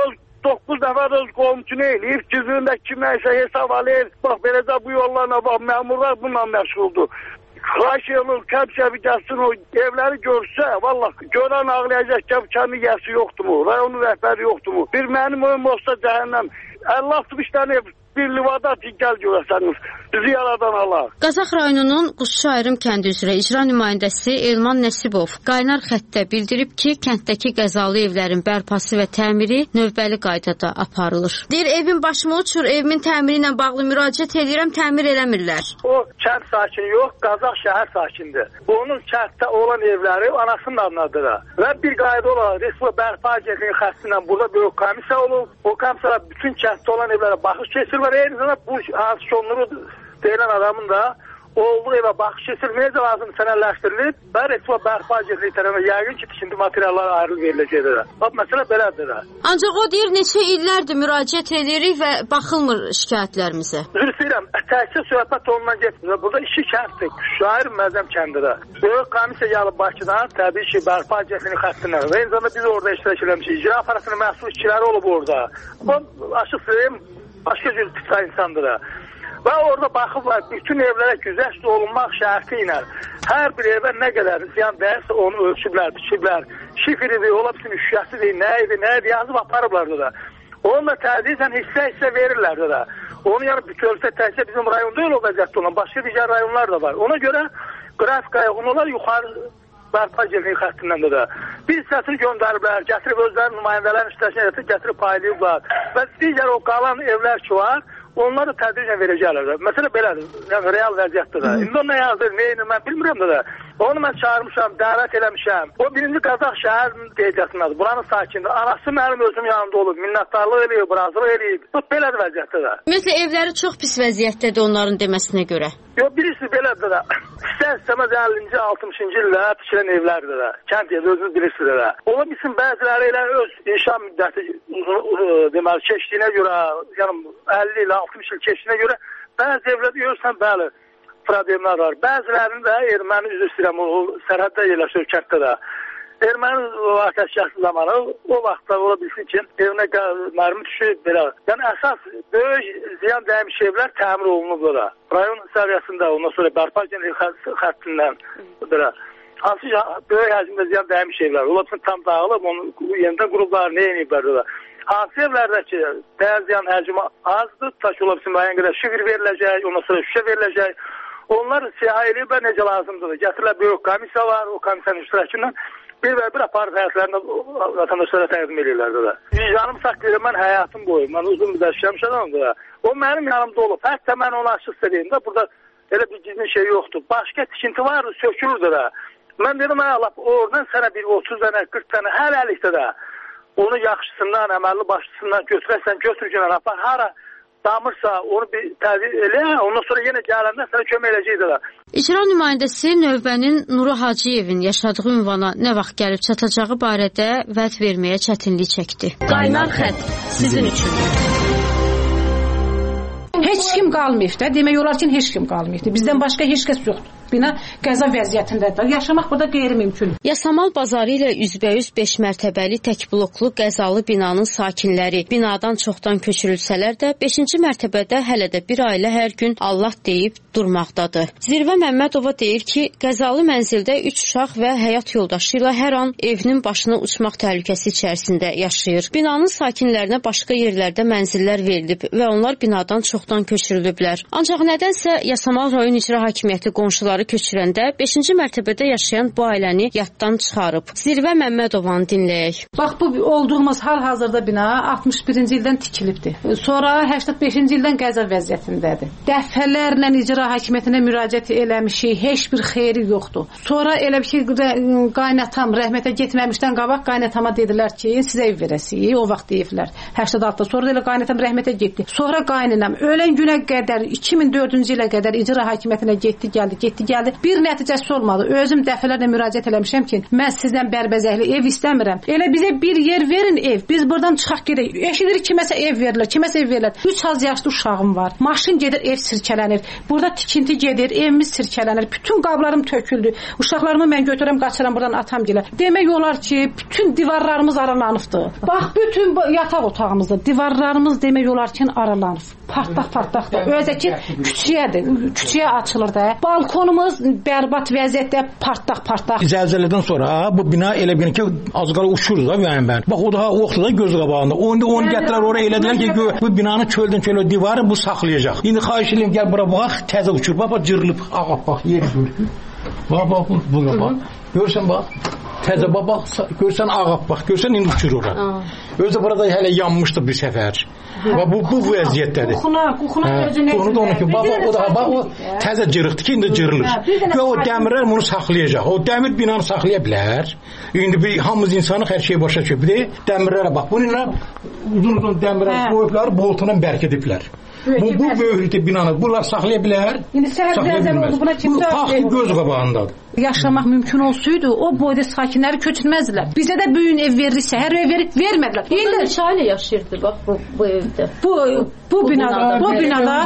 9 nəfər öz qomçunu eləyib, cüzündə kiməysə hesab alır, bax beləcə bu yollarına bax, məmurlar bununla məşğuldur. Xahiş edilir, kəmşəvi gəlsin o evləri görsə, vallahi görən ağlayacaq ki, kəndi yəsi yoxdur mu, rayonun rəhbəri yoxdur mu? Bir mənim oyum olsa cəhənnəm, 50-60 dənə ev bir livada gəl görəsəniz, bizi yaradan Allah. Qazax rayonunun Quşçu Ayrım kəndi üzrə icra nümayəndəsi Elman Nəsibov qaynar xəttdə bildirib ki, kənddəki qəzalı evlərin bərpası və təmiri növbəli qaydada aparılır. Deyir, evin başıma uçur, evimin təmiri ilə bağlı müraciət edirəm, təmir eləmirlər. O kənd sakini yox, Qazax şəhər sakindir. Onun kənddə olan evləri anasının adındadır. Və bir qayda olaraq Respublika Bərpa Agentliyi xəstilə burada bir komissiya olub. O komissiya bütün kənddə olan evlərə baxış keçirir. Eyni zamanda bu hansı ki onları deyilən adamın da olduğu evə baxış keçirilməyəcə lazım sənədləşdirilib və Respublika Bərpa Agentliyi tərəfindən yəqin ki, tikinti materialları ayrılıb veriləcəkdir. Bax, məsələ belədir. Ancaq o deyir, neçə illərdir müraciət edirik və baxılmır şikayətlərimizə. Üzr istəyirəm, təkcə söhbət onunla getmir. Burada 2 kənddir, Quşçu Məzəm kəndidir. Böyük komissiya gəlib Bakıdan, təbii ki, Bərpa Agentliyi xəttindən və eyni zamanda biz orada iştirak eləmişik. İcra aparatının məhsul işçiləri olub orada. Bu, açıq söyləyim, başqa cür tipdə insandır. Və orada baxıblar, bütün evlərə güzəşt olunmaq şərti ilə hər bir evə nə qədər ziyan dəyərsə onu ölçüblər, biçiblər. Şifiridir, ola bilsin üşüyəsidir, nə idi, yazıb aparıblar da. Onunla tədricən hissə verirlər də. Onu yəni bütövlükdə təkcə bizim rayonda elə olacaqdır olan, başqa digər rayonlar da var. Ona görə qrafikaya onlar yuxarı Bərpa Agentliyi xəttindən də. Bir hissəsini göndəriblər, gətirib özlərinin nümayəndələrin işləşinə gətirib paylayıblar. Və digər o qalan evlər ki var, onları tədricən verəcəklər. Məsələ belədir, yəni real vəziyyətdir də. İndi o nə yazır, neyini mən bilmirəm də. Onu mən çağırmışam, dəvət eləmişəm. O birinci Qazax şəhərinin qeydiyyatındadır, buranın sakindir. Anası mənim özüm yanımda olub, minnətdarlıq eləyib, razılıq eləyib. Bu belədir vəziyyətdir də. Ümumiyyətlə evləri çox pis vəziyyətdədir onların deməsinə görə. Yox, birisi belədir də. İstər-istəməz 50-ci, 60-cı ildə tikilən evlərdir də. Kənd evi özünüz bilirsiniz də. Ola bilsin bəziləri elə öz inşa müddəti deməli keçdiyinə görə, yəni 50 ilə 60 il keçdiyinə görə bəzi evlərdə görürsən, bəli, problemlər var. Bəzilərinin də erməni üzr istəyirəm, o sərhəddə yerləşir kənddə də. Erməni atəşkəsi zamanı o vaxtda ola bilsin ki, evinə mərmi düşür, belə. Yəni əsas böyük ziyan dəymiş evlər təmir olunub da. Rayon səviyyəsində, ondan sonra Bərpa Agentliyi xəttindən belə. Hansı böyük həcmdə ziyan dəymiş evlər. Ola bilsin tam dağılıb, onu yenidən qurublar, nə yeniblər da. Hansı evlərdə ki, dəyər ziyan həcmi azdır, tutaq ki, ola bilsin müəyyən qədər şifir veriləcək, ondan sonra şüşə veriləcək. Onlar siyah eləyiblər necə lazımdır. Gətirirlər böyük komissiya var, o komissiyanın iştirakından bir və bir aparıb həyatlarında vətəndaşlara təqdim edirlər də. Vicdanım saxlayır, mən həyatım boyu, mən uzun müddət işləmiş adamım da. O mənim yanımda olub. Hətta mən onu açıq söyləyim də, burada elə bir gizli şey yoxdur. Başqa tikinti var, sökülür də. Mən dedim, Allah, oradan sənə bir 30 dənə, 40 dənə hələlikdə də onu yaxşısından, əməlli başlısından götürərsən, götürgən apar, hara damırsa onu bir təzir elə, ondan sonra yenə gələndə sənə kömək eləyəcəkdir də. İcra nümayəndəsi növbənin Nuru Hacıyevin yaşadığı ünvana nə vaxt gəlib çatacağı barədə vəd verməyə çətinlik çəkdi. Qaynar xətt sizin üçün. Heç kim qalmayıb da, demək olar ki, heç kim qalmayıb. Bizdən başqa heç kəs yoxdur. Bina qəza vəziyyətindədir. Yaşamaq burada qeyri-mümkün. Yasamal bazarı ilə üzbəyüz 5 mərtəbəli tək bloklu qəzalı binanın sakinləri binadan çoxdan köçürülsələr də 5-ci mərtəbədə hələ də bir ailə hər gün Allah deyib durmaqdadır. Zirvə Məmmədova deyir ki, qəzalı mənzildə 3 uşaq və həyat yoldaşı ilə hər an evinin başına uçmaq təhlükəsi içərisində yaşayır. Binanın sakinlərinə başqa yerlərdə mənzillər verilib və onlar binadan çoxdan köçürülüblər. Ancaq nədənsə Yasamal rayon icra hakimiyyəti qonşuları köçürəndə 5-ci mərtəbədə yaşayan bu ailəni yaddan çıxarıb. Zirvə Məmmədovanı dinləyək. Bax, bu olduğumuz hal-hazırda bina 61-ci ildən tikilibdir. Sonra 85-ci ildən qəza vəziyyətindədir. Dəfələrlə icra hakimiyyətinə müraciət eləmişik, heç bir xeyri yoxdur. Sonra elə ki, qaynatam rəhmətə getməmişdən qabaq qaynatama dedilər ki, sizə ev verəsiyik, o vaxt deyiblər. 86-da sonra elə qaynatam rəhmətə getdi. Sonra qaynanam ölən günə qədər 2004-cü ilə qədər icra hakimiyyətinə getdi, gəldi. Bir nəticəsi olmadı. Özüm dəfələrlə müraciət eləmişəm ki, mən sizdən bərbəzəkli ev istəmirəm. Elə bizə bir yer verin ev. Biz buradan çıxaq gedək. Eşidirik kiməsə ev verirlər. 3 az yaşlı uşağım var. Maşın gedir, ev sirkələnir. Burada tikinti gedir, evimiz sirkələnir. Bütün qablarım töküldü. Uşaqlarımı mən götürəm, qaçıram buradan atam gilə. Demək olar ki, bütün divarlarımız aralanıbdı. Bax, bütün yataq otağımızda divarlarımız demək olar ki, aralanıb. Partaq-partaqdır. Özə ki, küçüyə açılır da. Balkonumuz bərbad vəziyyətdə partaq. Zəlzələdən sonra bu bina elə bir ki, az qala uçurdu da mən. Bax, o da oxtu da göz qabağında. Onu gətirlər oraya elədilər ki, bu binanı çöldən divarı bu saxlayacaq. İndi xahiş edirəm, gəl bura bax, təzə uçur. Bax, cırılıb, bax, yeri görür. Bax, bu bax. Görsən bax. Təzə bax, görsən ağap bax, görsən indi uçur ora. Özü burada hələ yanmışdı bir səfər. Və bu vəziyyətdədir. Qoxuna özünə. Qoxunu da onu ki, bax, o təzə cırıqdır ki, indi cırılır. Və o dəmirlər bunu saxlayacaq. O dəmir binanı saxlaya bilər. İndi hamımız insanı hər şeyi başa düşür. Bir də dəmirlərə bax. Bununla uzun dəmirlər qoyublar, boltuna bərkidiblər. Bu böyüklükdə binanı bunlar saxlaya bilər. İndi səhər zəlzələ oldu, buna kimsə göz qabağındadır. Yaşamaq mümkün olsaydı, o boyda sakinləri köçürməzdilər. Bizə də böyün ev verirsə, hər ev vermədilər. İndi neçə ailə yaşayırdı bax bu evdə? Bu binada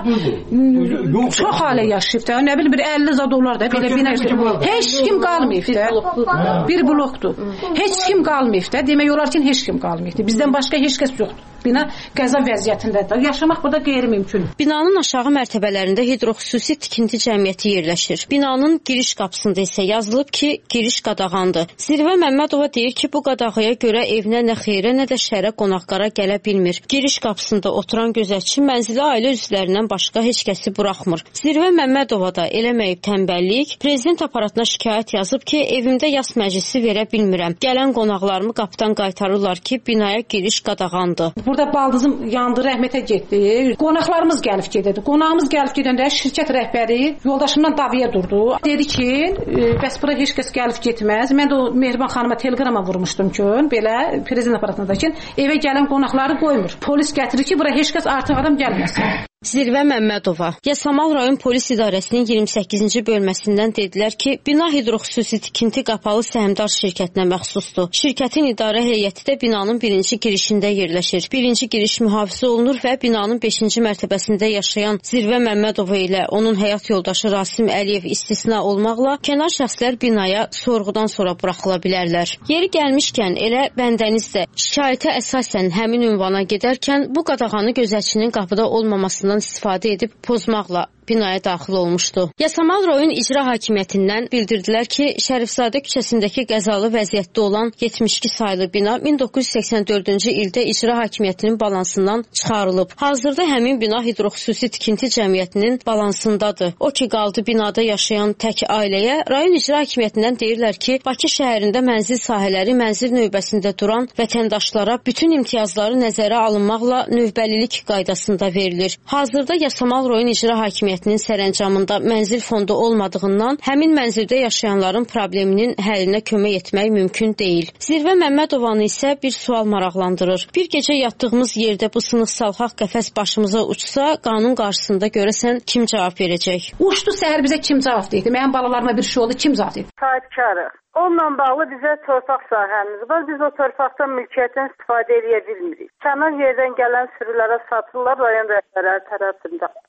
çox ailə yaşayıb da. Nə bilim bir 50 zad olar da belə bina. Heç kim qalmayıb da. Bir blokdur. Heç kim qalmayıb da. Demək olar ki, heç kim qalmayıb. Bizdən başqa heç kəs yoxdur. Bina qəza vəziyyətindədir. Yaşamaq burada qeyri-mümkün. Binanın aşağı mərtəbələrində hidroxüsusi tikinti cəmiyyəti yerləşir. Binanın giriş qapısında isə yazılıb ki, giriş qadağandır. Zirvə Məmmədova deyir ki, bu qadağaya görə evinə nə xeyrə, nə də şərə qonaqlara gələ bilmir. Giriş qapısında oturan gözətçi mənzilə ailə üzvlərindən başqa heç kəsi buraxmır. Zirvə Məmmədova da eləməyib tənbəllik, prezident aparatına şikayət yazıb ki, evimdə yas məclisi verə bilmirəm. Gələn qonaqlarımı qapıdan qaytarırlar ki, binaya giriş qadağandır. Burada baldızım yandı, rəhmətə getdi. Qonaqlarımız gəlib gedirdi. Qonağımız gəlib gedəndə şirkət rəhbəri yoldaşımdan davaya durdu. Dedi ki, bəs bura heç kəs gəlib getməz. Mən də o Mehriban xanıma teleqrama vurmuşdum ki, belə prezident aparatına da ki, evə gələn qonaqları qoymur. Polis gətirir ki, bura heç kəs artıq adam gəlməsin. Zirvə Məmmədova, Yasamal rayon polis idarəsinin 28-ci bölməsindən dedilər ki, bina hidroxüsusi tikinti qapalı səhmdar şirkətinə məxsusdur. Şirkətin idarə heyəti də binanın birinci girişində yerləşir. Birinci giriş mühafizə olunur və binanın 5-ci mərtəbəsində yaşayan Zirvə Məmmədova ilə onun həyat yoldaşı Rasim Əliyev istisna olmaqla kənar şəxslər binaya sorğudan sonra buraxıla bilərlər. Yeri gəlmişkən elə bəndəniz də şikayətə əsasən həmin ünvana gedərkən bu qadağanı gözətçinin qapıda olmamasından istifadə edib pozmaqla binaya daxil olmuşdu. Yasamal rayon icra hakimiyyətindən bildirdilər ki, Şərifzadə küçəsindəki qəzalı vəziyyətdə olan 72 saylı bina 1984-cü ildə icra hakimiyyətinin balansından çıxarılıb. Hazırda həmin bina hidroxüsusi tikinti cəmiyyətinin balansındadır. O ki, qaldı binada yaşayan tək ailəyə, rayon icra hakimiyyətindən deyirlər ki, Bakı şəhərində mənzil sahələri mənzil növbəsində duran vətəndaşlara bütün imtiyazları nəzərə alınmaqla növbəlilik qaydasında verilir. Hazırda Yasamal rayon icra hakimiyyətinin sərəncamında mənzil fondu olmadığından həmin mənzildə yaşayanların probleminin həllinə kömək etmək mümkün deyil. Zirvə Məmmədovanı isə bir sual maraqlandırır. Bir gecə yatdığımız yerdə bu sınıq-salxaq qəfəs başımıza uçsa, qanun qarşısında görəsən kim cavab verəcək? Uçdu səhər bizə kim cavab deyildi? Mənim balalarıma bir şey oldu, kim cavab deyildi? Sahibkarıq. Onunla bağlı bizə torpaq sahəmiz var. Biz o torpaqdan mülkiyyətdən istifadə edə bilmirik. Kənar yerdən gələn sürülərə satırlar rayon rəhbərləri tərəfində.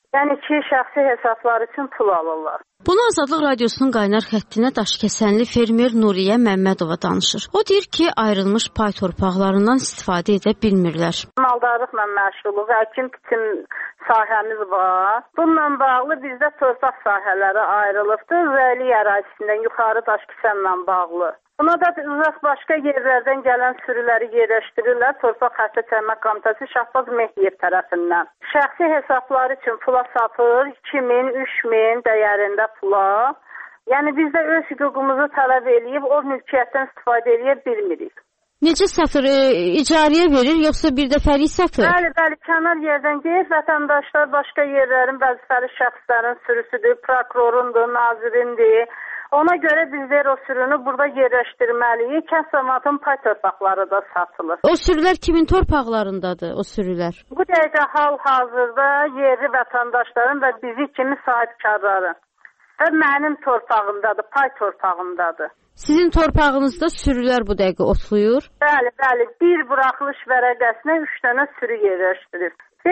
Yəni ki, şəxsi hesablar üçün pul alırlar. Bunu Azadlıq Radiosunun qaynar xəttinə daşkəsənli fermer Nuriyə Məmmədova danışır. O deyir ki, ayrılmış pay torpaqlarından istifadə edə bilmirlər. Maldarlıqla məşğuluq, əkin-biçin sahəmiz var. Bununla bağlı bizdə torpaq sahələri ayrılıbdır. Rəyli ərazisindən yuxarı daşkəsənlə bağlı. Buna da uzaq başqa yerlərdən gələn sürüləri yerləşdirirlər Torpaq Xəstə Təmin Komitəsi Şahbaz Mehdiyev tərəfindən. Şəxsi hesabları üçün pula satır, 2000, 3000 dəyərində pula. Yəni biz də öz hüququmuzu tələb eləyib o mülkiyyətdən istifadə edə bilmirik. Necə satır? İcarəyə verir, yoxsa bir dəfəlik satır? Bəli, kənar yerdən deyir, vətəndaşlar başqa yerlərin vəzifəli şəxslərin sürüsüdür, prokurorundur, nazirindir. Ona görə bizlər o sürünü burada yerləşdirməliyik. Kənd cəmiyyətinin pay torpaqları da satılır. O sürülər kimin torpaqlarındadır, o sürülər? Bu dəqiqə hal-hazırda yerli vətəndaşların və bizi kimi sahibkarların və mənim torpağımdadır, pay torpağımdadır. Sizin torpağınızda sürülər bu dəqiqə otlayır? Bəli, bir buraxılış vərəqəsinə 3 dənə sürü yerləşdirir.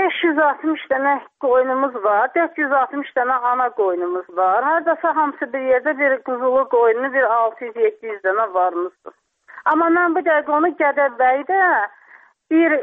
560 dənə qoyunumuz var, 460 dənə ana qoyunumuz var. Haradasa hamısı bir yerdə bir quzulu qoyunu, bir 600-700 dənə varımızdır. Amma mən bu dəqiqə onu Gədəbəydə bir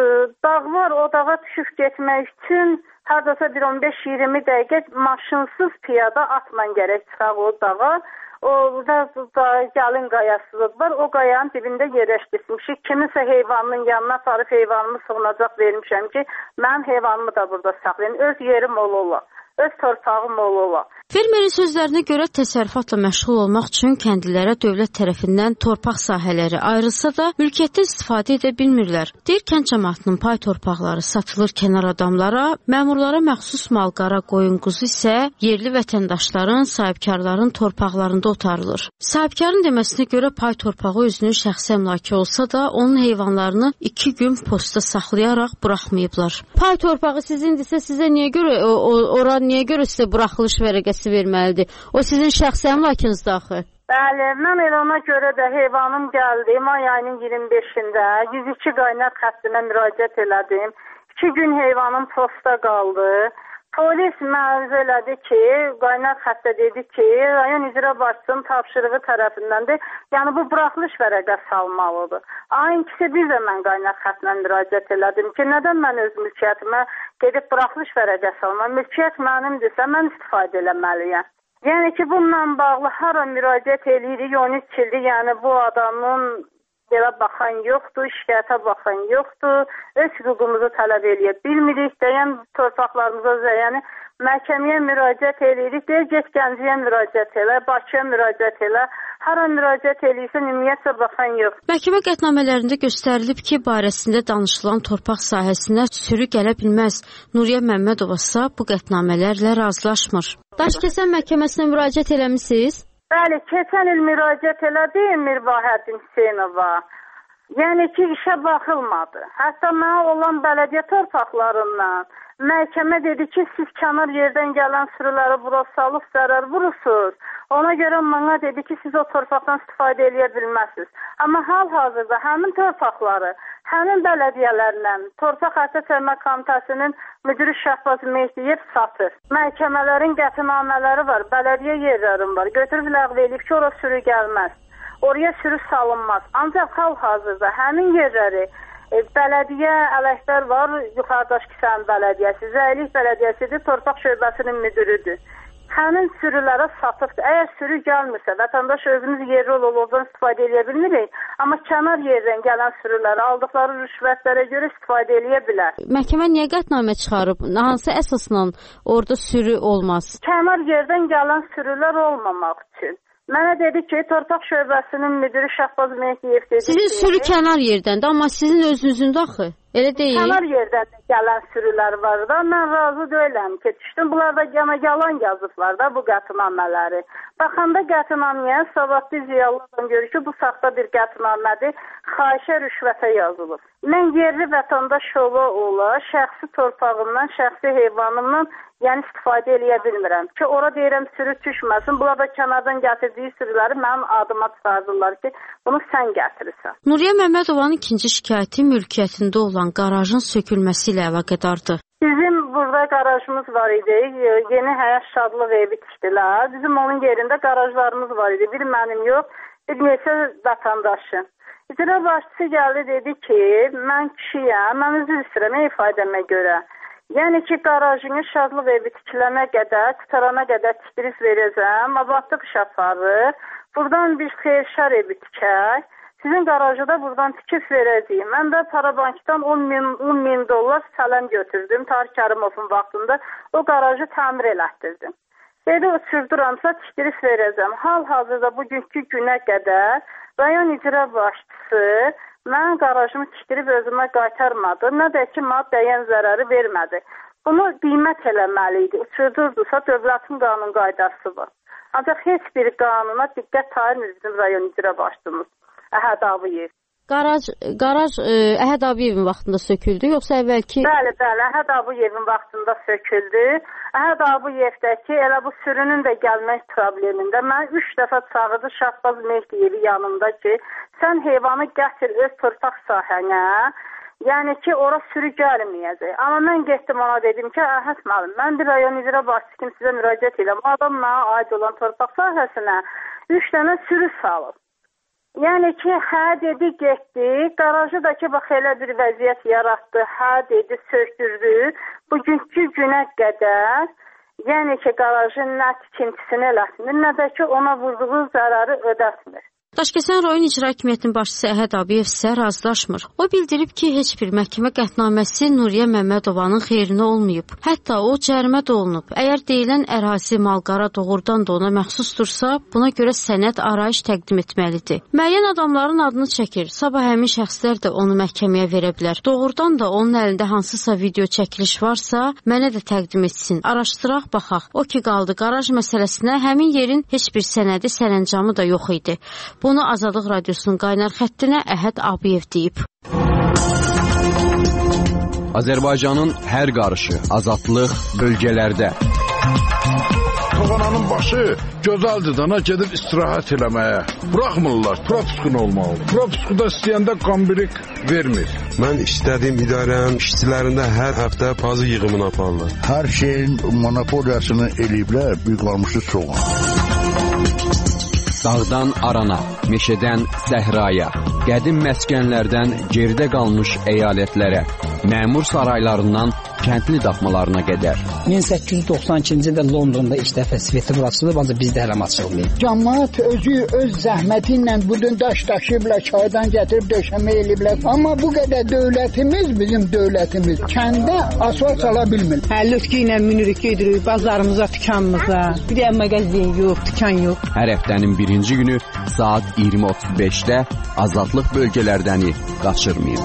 dağ var, o dağa düşüb getmək üçün haradasa bir 15-20 dəqiqə maşınsız piyada atman gərək çıxaq o dağa. Orada gəlin qayası var. O qayanın dibində yerləşdirmişik. Kiminsə heyvanının yanına aparıb heyvanımı sığınacaq vermişəm ki, mən heyvanımı da burada saxlayayım. Öz yerim ola, öz torpağım ola. Fermerin sözlərinə görə təsərrüfatla məşğul olmaq üçün kəndlilərə dövlət tərəfindən torpaq sahələri ayrılsa da mülkiyyətdə istifadə edə bilmirlər. Deyir, kənd cəmiyyətinin pay torpaqları satılır kənar adamlara, məmurlara məxsus malqara, qoyun, quzu isə yerli vətəndaşların, sahibkarların torpaqlarında otarılır. Sahibkarın deməsinə görə pay torpağı özünün şəxsi əmlakı olsa da, onun heyvanlarını 2 gün postda saxlayaraq buraxmayıblar. Pay torpağı sizindirsə, sizə niyə görə ora niyə görə sizə buraxılış vərəqəsi verməlidir? O sizin şəxsi əmlakınızdır axı. Bəli, mən elə ona görə də heyvanım gəldi. May ayının 25-də 102 qaynar xəttinə müraciət elədim. 2 gün heyvanım postda qaldı. Polis məruzə elədi ki, qaynar xəttə dedi ki, rayon icra başçısının tapşırığı tərəfindəndir. Yəni bu buraxılış vərəqəsi almalıdır. Ayın ikisi bir də mən qaynar xəttlə müraciət elədim ki, nədən mən öz mülkiyyətimə gedib buraxılış vərəqəsi almam? Mülkiyyət mənimdirsə, mən istifadə eləməliyəm. Yəni ki, bununla bağlı hara müraciət eləyirik, 13 ildir, yəni bu adamın belə baxan yoxdur, şikayətə baxan yoxdur, öz hüququmuzu tələb eləyə bilmirik, deyən torpaqlarımıza, yəni məhkəməyə müraciət eləyirik, deyir, get Gəncəyə müraciət elə, Bakıya müraciət elə, hara müraciət eləyirsə, ümumiyyətlə baxan yox. Məhkəmə qətnamələrində göstərilib ki, barəsində danışılan torpaq sahəsinə sürü gələ bilməz. Nuriyə Məmmədova isə bu qətnamələrlə razılaşmır. Daşkəsən məhkəməsinə müraciət eləmisiniz? Bəli, keçən il müraciət elədim Mirbahəddin Hüseynova. Yəni ki, işə baxılmadı. Hətta mənə olan bələdiyyə torpaqlarından məhkəmə dedi ki, siz kənar yerdən gələn sürüləri bura salıb zərər vurursunuz. Ona görə mənə dedi ki, siz o torpaqdan istifadə edə bilməzsiniz. Amma hal-hazırda həmin torpaqları, həmin bələdiyyələrlə Torpaq Xəstə Təmin Komitəsinin müdiri Şahbaz Mehdiyev satır. Məhkəmələrin qətimələri var, bələdiyyə yerlərim var. Götürüb ləğv eləyib ki, ora sürü gəlməz. Oraya sürü salınmaz. Ancaq hal-hazırda həmin yerləri bələdiyyə ələklər var, yuxarıdaşkısan bələdiyyəsi, Zəylik bələdiyyəsidir, Torpaq şöbəsinin müdürüdür. Həmin sürülərə satıbdır. Əgər sürü gəlmirsə, vətəndaş özümüz yerli olacaqdan istifadə edə bilmirik, amma kənar yerdən gələn sürüləri aldıqları rüşvətlərə görə istifadə edə bilər. Məhkəmə niyə qətnamə çıxarıb? Hansı əsasla orada sürü olmaz? Kənar yerdən gələn sürülər olmamaq üçün. Mənə dedi ki, Torpaq şöbəsinin müdiri Şahbaz Mehdiyev dedi ki... Sizin sürü kənar yerdəndir, amma sizin özünüzün axı. Elə deyil. Kənar yerdən gələn sürülər var da, mən razı deyiləm ki, düşdüm. Bunlar da yalan yazıblar da bu qətnamələri. Baxanda qətnaməyə savadlı ziyalılardan görür ki, bu saxta bir qətnamədir, xahişə rüşvətə yazılıb. Mən yerli vətəndaş ola, şəxsi torpağımdan, şəxsi heyvanımdan yəni istifadə eləyə bilmirəm ki, ora deyirəm sürü düşməsin. Bunlar da kənardan gətirdiyi sürüləri mənim adıma çıxardırlar ki, bunu sən gətirirsən. Nuriyə Məmmədovanın ikinci şikayəti mülkiyyətində olan qarajın sökülməsi ilə əlaqədardır. Bizim burada qarajımız var idi. Yeni həyat şadlıq evi tikdilər. Bizim onun yerində qarajlarımız var idi. Bir mənim yox, bir neçə vətəndaşın. İcra başçısı gəldi dedi ki, mən kişiyəm, mən üzr istəyirəm ifadəmə görə. Yəni ki, qarajını şadlıq evi tikilənə qədər, tutarana qədər tikdirib verəcəm, abadlıq iş aparır. Buradan bir xeyirşər evi tikək. Sizin qarajı da buradan tikib verəcəyim. Mən də Parabankdan 10 min dollar sələm götürdüm. Tarık Kərimovun vaxtında o qarajı təmir elətdirdim. Dedi, uçurduramsa tikdirib verəcəm. Hal-hazırda bugünkü günə qədər rayon icra başçısı mən qarajımı tikdirib özümə qaytarmadı. Nə də ki, dəyən zərəri vermədi. Bunu qiymət eləməli idi. Uçurdurdusa dövlətin qanun qaydası var. Ancaq heç bir qanuna diqqət ayırmır bizim rayon icra başçımız Əhəd Abiyev. Qaraj Əhəd Abiyevin vaxtında söküldü, yoxsa əvvəlki? Bəli, Əhəd Abiyevin vaxtında söküldü. Əhəd Abiyevdəki elə bu sürünün də gəlmək problemində mən 3 dəfə çağırdı Şahbaz Mehdiyevi yanımda ki, sən heyvanı gətir öz torpaq sahənə, yəni ki, ora sürü gəlməyəcək. Amma mən getdim ona dedim ki, Əhəd müəllim, mən bir rayon icra başçısı kimi sizə müraciət edirəm. Adam mənə aid olan torpaq sahəsinə 3 dənə sürü salıb. Yəni ki, hə dedi, getdi, qarajı da ki, bax elə bir vəziyyət yaratdı, hə dedi, söktürdü. Bugünkü günə qədər, yəni ki, qarajın nə tikintisini elətmir, nə də ki, ona vurduğu zərəri ödətmir. Daşkəsən rayon icra hakimiyyətinin başçısı Əhəd Abiyev isə razılaşmır. O bildirib ki, heç bir məhkəmə qətnaməsi Nuriyə Məmmədovanın xeyrinə olmayıb. Hətta o cərimə də olunub. Əgər deyilən ərazi malqara doğrudan da ona məxsusdursa, buna görə sənəd arayış təqdim etməlidir. Müəyyən adamların adını çəkir. Sabah həmin şəxslər də onu məhkəməyə verə bilər. Doğrudan da onun əlində hansısa video çəkiliş varsa, mənə də təqdim etsin. Araşdıraq, baxaq. O ki qaldı qaraj məsələsinə, həmin yerin heç bir sənədi, sərəncamı da yox idi. Bunu Azadlıq Radiosunun qaynar xəttinə Əhəd Abiyev deyib. Azərbaycanın hər qarışı, azadlıq bölgələrdə. Toğananın başı gözəldir dana gedib istirahət eləməyə. Buraxmırlar, propiskun olmalı. Propiskuda istəyəndə qambirik vermir. Mən istədiyim idarənin işçilərində hər həftə pazı yığımını aparırlar. Hər şeyin monopoliyasını eləyiblər, bir qalmışı çoğun. Dağdan arana, meşədən səhraya, qədim məskənlərdən geridə qalmış əyalətlərə, məmur saraylarından kəndli daxmalarına qədər. 1892-ci ildə Londonda ilk dəfə sveti açılıb, ancaq bizdə hələm açılmayıb. Cəmaət özü öz zəhməti ilə bugün daş daşıyıblar, çaydan gətirib döşəmə eləyiblər. Amma bu qədər dövlətimiz, bizim dövlətimiz kəndə asfalt sala bilmir. Lütki ilə minirik gedirik bazarımıza, dükanımıza. Bir də mağazin yox, dükan yox. Hər həftənin birinci günü saat 20:35-də Azadlıq bölgələrdəni qaçırmayın.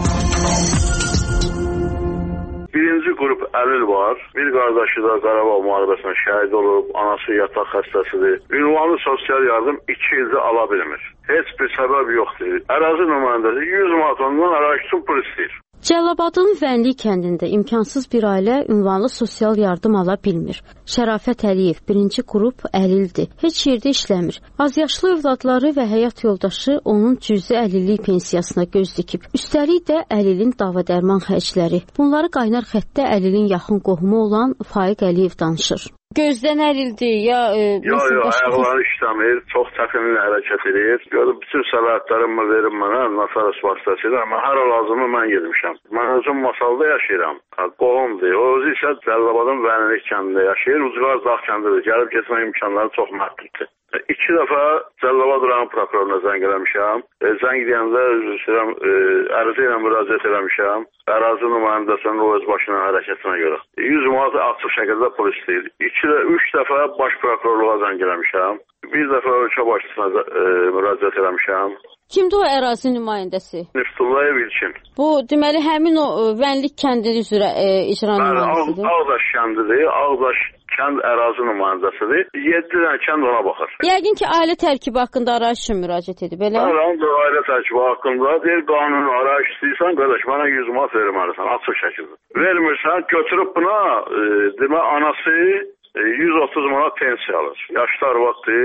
Birinci qrup əlil var. Bir qardaşı da Qarabağ müharibəsində şəhid olub, anası yataq xəstəsidir. Ünvanlı sosial yardım 2 ildə ala bilmir. Heç bir səbəb yoxdur. Ərazi nümayəndəsi 100 manat ondan ərazi üçün pul istəyir. Cəlilabadın Vənli kəndində imkansız bir ailə ünvanlı sosial yardım ala bilmir. Şərafət Əliyev birinci qrup əlildir. Heç yerdə işləmir. Azyaşlı övladları və həyat yoldaşı onun cüzi əlillik pensiyasına göz dikib. Üstəlik də əlilin dava dərman xərcləri. Bunları qaynar xəttdə əlilin yaxın qohumu olan Faiq Əliyev danışır. Gözdən əlildir, ya... Yox, ayaqları işləmir, çox çətinliklə hərəkət edir. Görüb, bütün səlahiyyətlərimi verim mənə, Nasaras vasitəsilə, amma hər lazımı mən gedmişəm. Mən özüm Masalda yaşayıram, qohumdur. O özü isə Cəlilabadın Vənli kəndində yaşayır, Ucqar Dağ kəndidir, gəlib getmək imkanları çox məhduddur. 2 dəfə Cəlilabad rayon prokuroruna zəng eləmişəm. Zəng deyəndə ərizə ilə müraciət eləmişəm. Ərazi nümayəndəsinin o öz başına hərəkətinə görə. 100 manat açıq şəkildə pul istəyir. 3 dəfə baş prokurorluğa zəng eləmişəm. Bir dəfə ölkə başçısına müraciət eləmişəm. Kimdir o ərazi nümayəndəsi? Niftullayev İlkin. Bu, deməli, həmin o Vənlik kəndinin üzrə icra nümayəndəsidir. Ağdaş kəndidir, Ağdaş kənd ərazi nümayəndəsidir. 7 dənə kənd ona baxır. Yəqin ki, ailə tərkibi haqqında arayış üçün müraciət edib, elə? Ailə tərkibi haqqında deyir, qanun arayış istəyirsən, qardaş, mənə 100 manat verməlisən, açıq şəkildə. Vermirsən, götürüb buna, demə, anası 130 manat pensiya alır. Yaşlı arvaddır,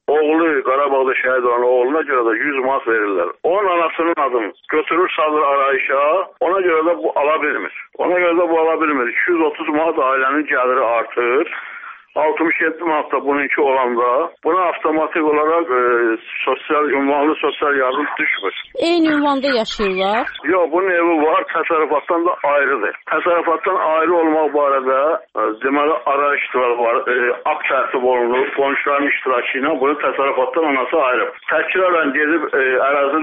oğlu Qarabağda şəhid olan oğluna görə də 100 manat verirlər. Onun anasının adını götürür salır arayışa, ona görə də bu ala bilmir. Ona görə də bu ala bilmir. 230 manat ailənin gəliri artır. 67 manat da bununki olanda buna avtomatik olaraq ünvanlı sosial yardım düşmür. Eyni ünvanda yaşayırlar? Yox, bunun evi var, təsərrüfatdan da ayrıdır. Təsərrüfatdan ayrı olmaq barədə deməli arayışlar var, akt tərtib olunur, qonşuların iştirakı ilə bunu təsərrüfatdan anası ayrı. Təkrar gedib ərazi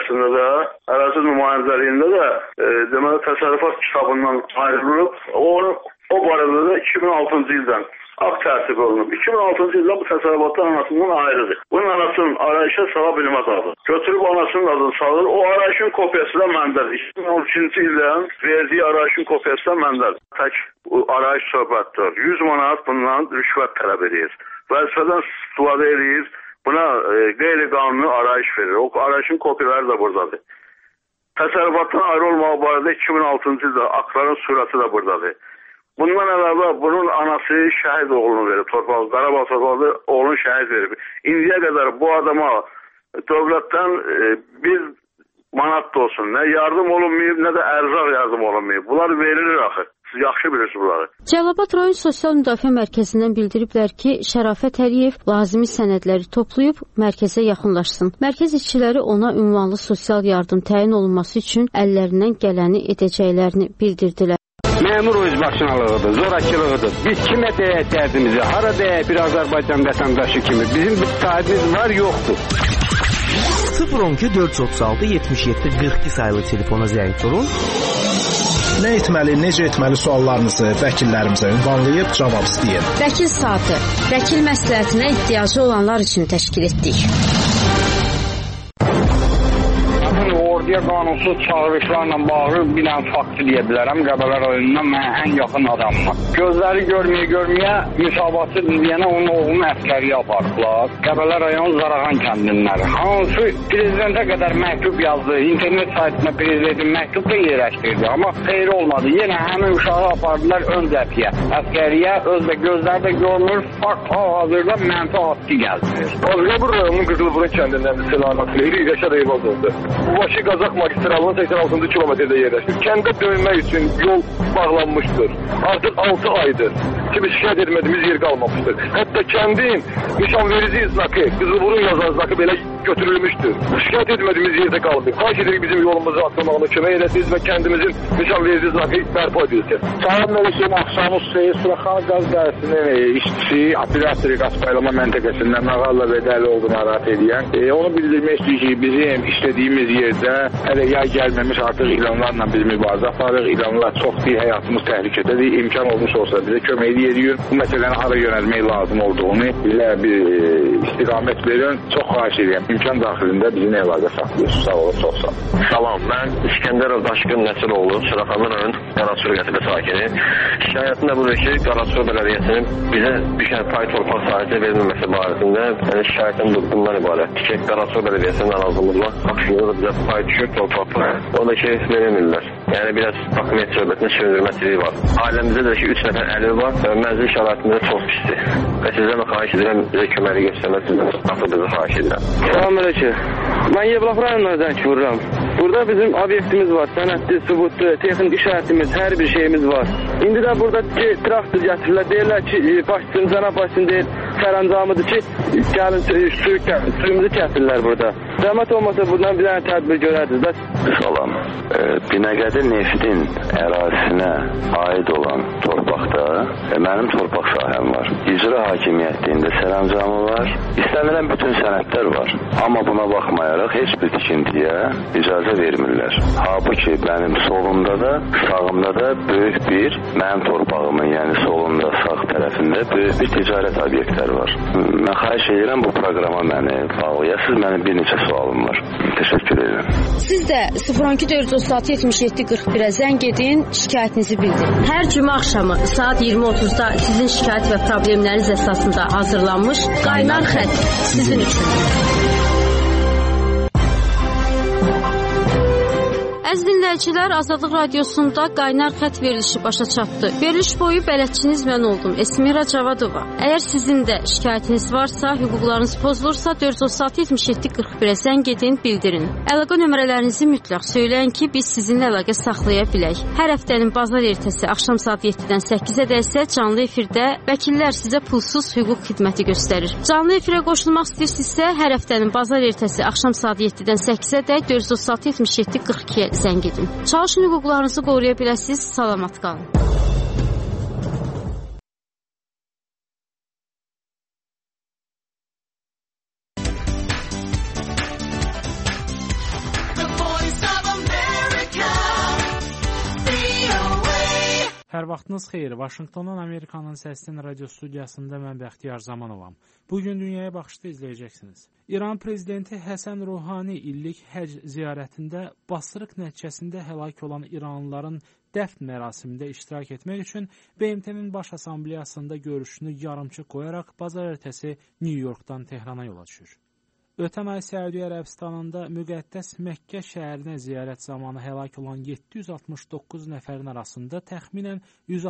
nümayəndəliyində də deməli təsərrüfat kitabından ayrılıb, o barədə də 2006-cı ildən akt tərtib olunub. 2006-cı ildə bu təsərrüfatdan anasından ayrıdır. Bunun anasının arayışa sala bilməz adı. Götürüb anasının adını salır. O arayışın kopyası da məndədir. 2013-cü ildən verdiyi arayışın kopyası da məndədir. Tək arayış söhbətdir. 100 manat bundan rüşvət tələb edir. Vəzifədən istifadə edir. Buna qeyri-qanuni arayış verir. O arayışın kopyaları da buradadır. Təsərrüfatdan ayrı olmaq barədə 2006-cı ildə aktların surəti də buradadır. Bundan əlavə bunun anası şəhid oğlunu verib, Qarabağ torpaqda oğlunu şəhid verib. İndiyə qədər bu adama dövlətdən bir manat da olsun, nə yardım olunmayıb, nə də ərzaq yardım olunmayıb. Bunlar verilir axı. Siz yaxşı bilirsiniz bunları. Cəlilabad rayon Sosial Müdafiə Mərkəzindən bildiriblər ki, Şərafət Əliyev lazımi sənədləri toplayıb mərkəzə yaxınlaşsın. Mərkəz işçiləri ona ünvanlı sosial yardım təyin olunması üçün əllərindən gələni edəcəklərini bildirdilər. Məmur özbaşınalığıdır, zorakılığıdır. Biz kimə deyək dərdimizi, hara deyək bir Azərbaycan vətəndaşı kimi. Bizim bir sahibimiz var, yoxdur. 012 436 77 42 sayılı telefona zəng vurun. Nə etməli, necə etməli suallarınızı vəkillərimizə ünvanlayıb cavab istəyin. Vəkil saatı, vəkil məsləhətinə ehtiyacı olanlar üçün təşkil etdik. Orduya qanunsuz çağırışlarla bağlı bir dənə fakt deyə bilərəm. Qəbələ rayonundan mənə ən yaxın adamım. Gözləri görməyə müsabatı deyənə onun oğlunu əskəriyə apardılar. Qəbələ rayon Zarağan kəndinləri. Hansı prezidentə qədər məktub yazdı. İnternet saytına prezidentin məktub da yerləşdirdi. Amma xeyri olmadı. Yenə həmin uşağı apardılar ön cəbhəyə. Əskəriyə özlə gözləri də görmür. Fakt hal-hazırda mənfi atki gəldirir. Qəbələ rayonunun Qızılburun kəndindən Selamat Leyli Rəşad Eyvazovdur. Bakı Qazax magistralının 86-cı kilometrdə yerləşir. Kəndə dönmək üçün yol bağlanmışdır. Artıq 6 aydır ki, biz şikayət etmədiyimiz yer qalmamışdır. Hətta kəndin nişanverici znakı, Qızılburun yazan znakı belə götürülmüşdür. Şikayət etmədiyimiz yerdə qalmır. Xahiş edirik bizim yolumuzu açılmağına kömək edəsiniz və kəndimizin nişanverici znakı bərpa edilsin. Salam Məlikəm, axşamı Hüseyin Suraxan Qaz Dərəsinin işçisi, operator qazpaylama məntəqəsindən Nağalla Vədəli oldu narahat edən. Onu bildirmək istəyir ki, bizim işlədiyimiz yerdə hələ yay gəlməmiş artıq ilanlarla biz mübarizə aparırıq. İlanlar çoxdur, həyatımız təhlükədədir. İmkan olmuş olsa bizə kömək ediyor. Bu məsələni hara yönəlmək lazım olduğunu bizə bir istiqamət verin. Çox xahiş edirəm. İmkan daxilində bizimlə əlaqə saxlayırsınız. Sağ olun, çox sağ olun. Salam, mən İskəndərov Daşqın Nəsiroğlu, Şıraxanlı rayon Qaraçur qəsəbə sakini. Şikayətim də budur ki, Qaraçur bələdiyyəsinin bizə düşən pay torpaq sahəsi verilməməsi barəsində şikayətim bundan ibarətdir ki, Qaraçur bələdiyyəsinin narazılıqla haqqında da bizə pay düşür torpaqlar. Orada ki, verilmirlər. Yəni, biraz hakimiyyət söhbətinin süründürməsiliyi var. Ailəmizdə də ki, 3 nəfər əliv var və mənzil şəraitində çox pisdir. Və sizdən xahiş edirəm, bizə köməli göstərməsindən atılığınızı xahiş edirəm. Salam Məlikəm. Mən Yevlax rayonuna zəng vururam. Burada bizim obyektimiz var, sənədli, sübutlu, texnik işarətimiz, hər bir şeyimiz var. İndi də burada traktor gətirirlər, deyirlər ki, başçısın, cənab başçısın deyir, sərəncamıdır ki, gəlin suyumuzu kəsirlər burada. Zəhmət olmasa bundan bir dənə tədbir görərdiniz. Salam. Binəqədi Neftin ərazisinə aid olan torpaqda mənim torpaq sahəm var. İcra hakimiyyətində sərəncamı var. İstənilən bütün sənədlər var. Amma buna baxmayaraq heç bir tikintiyə icazə vermirlər. Halbuki mənim solumda da, sağımda da böyük bir mənim torpağımın, yəni solumda, sağ tərəfində böyük bir ticarət obyektləri var. Mən xahiş edirəm bu proqrama məni bağlayasınız. Mənim bir neçə sualım var. Təşəkkür edirəm. Siz də 012-436-77-41-ə zəng edin, şikayətinizi bildirin. Hər cümə axşamı saat 20:30-da sizin şikayət və problemləriniz əsasında hazırlanmış Qaynar Xətt sizin üçün. Əziz dinləyicilər, Azadlıq Radiosunda qaynar xətt verilişi başa çatdı. Veriliş boyu bələdçiniz mən oldum, Esmira Cavadova. Əgər sizin də şikayətiniz varsa, hüquqlarınız pozulursa 436-77-41-ə zəng edin, bildirin. Əlaqə nömrələrinizi mütləq söyləyin ki, biz sizinlə əlaqə saxlaya bilək. Hər həftənin bazar ertəsi axşam saat 7-dən 8-ə isə canlı efirdə vəkillər sizə pulsuz hüquq xidməti göstərir. Canlı efirə qoşulmaq istəyirsinizsə, hər həftənin bazar ertəsi axşam saat 7-dən 8-ə də 436-77-42-ə zəng edin. Çalışın hüquqlarınızı qoruya biləsiniz. Salamat qalın. Hər vaxtınız xeyir. Vaşinqtondan Amerikanın Səsinin radio studiyasında mən Bəxtiyar Zamanovam. Bugün Dünyaya Baxışda izləyəcəksiniz. İran prezidenti Həsən Ruhani illik həc ziyarətində basırıq nəticəsində həlak olan İranlıların dəfn mərasimində iştirak etmək üçün BMT-nin Baş Assambleyasında görüşünü yarımçıq qoyaraq bazar ertəsi New Yorkdan Tehrana yola düşür. Ötən ay Səudiyyə Ərəbistanında müqəddəs Məkkə şəhərinə ziyarət zamanı həlak olan 769 nəfərin arasında təxminən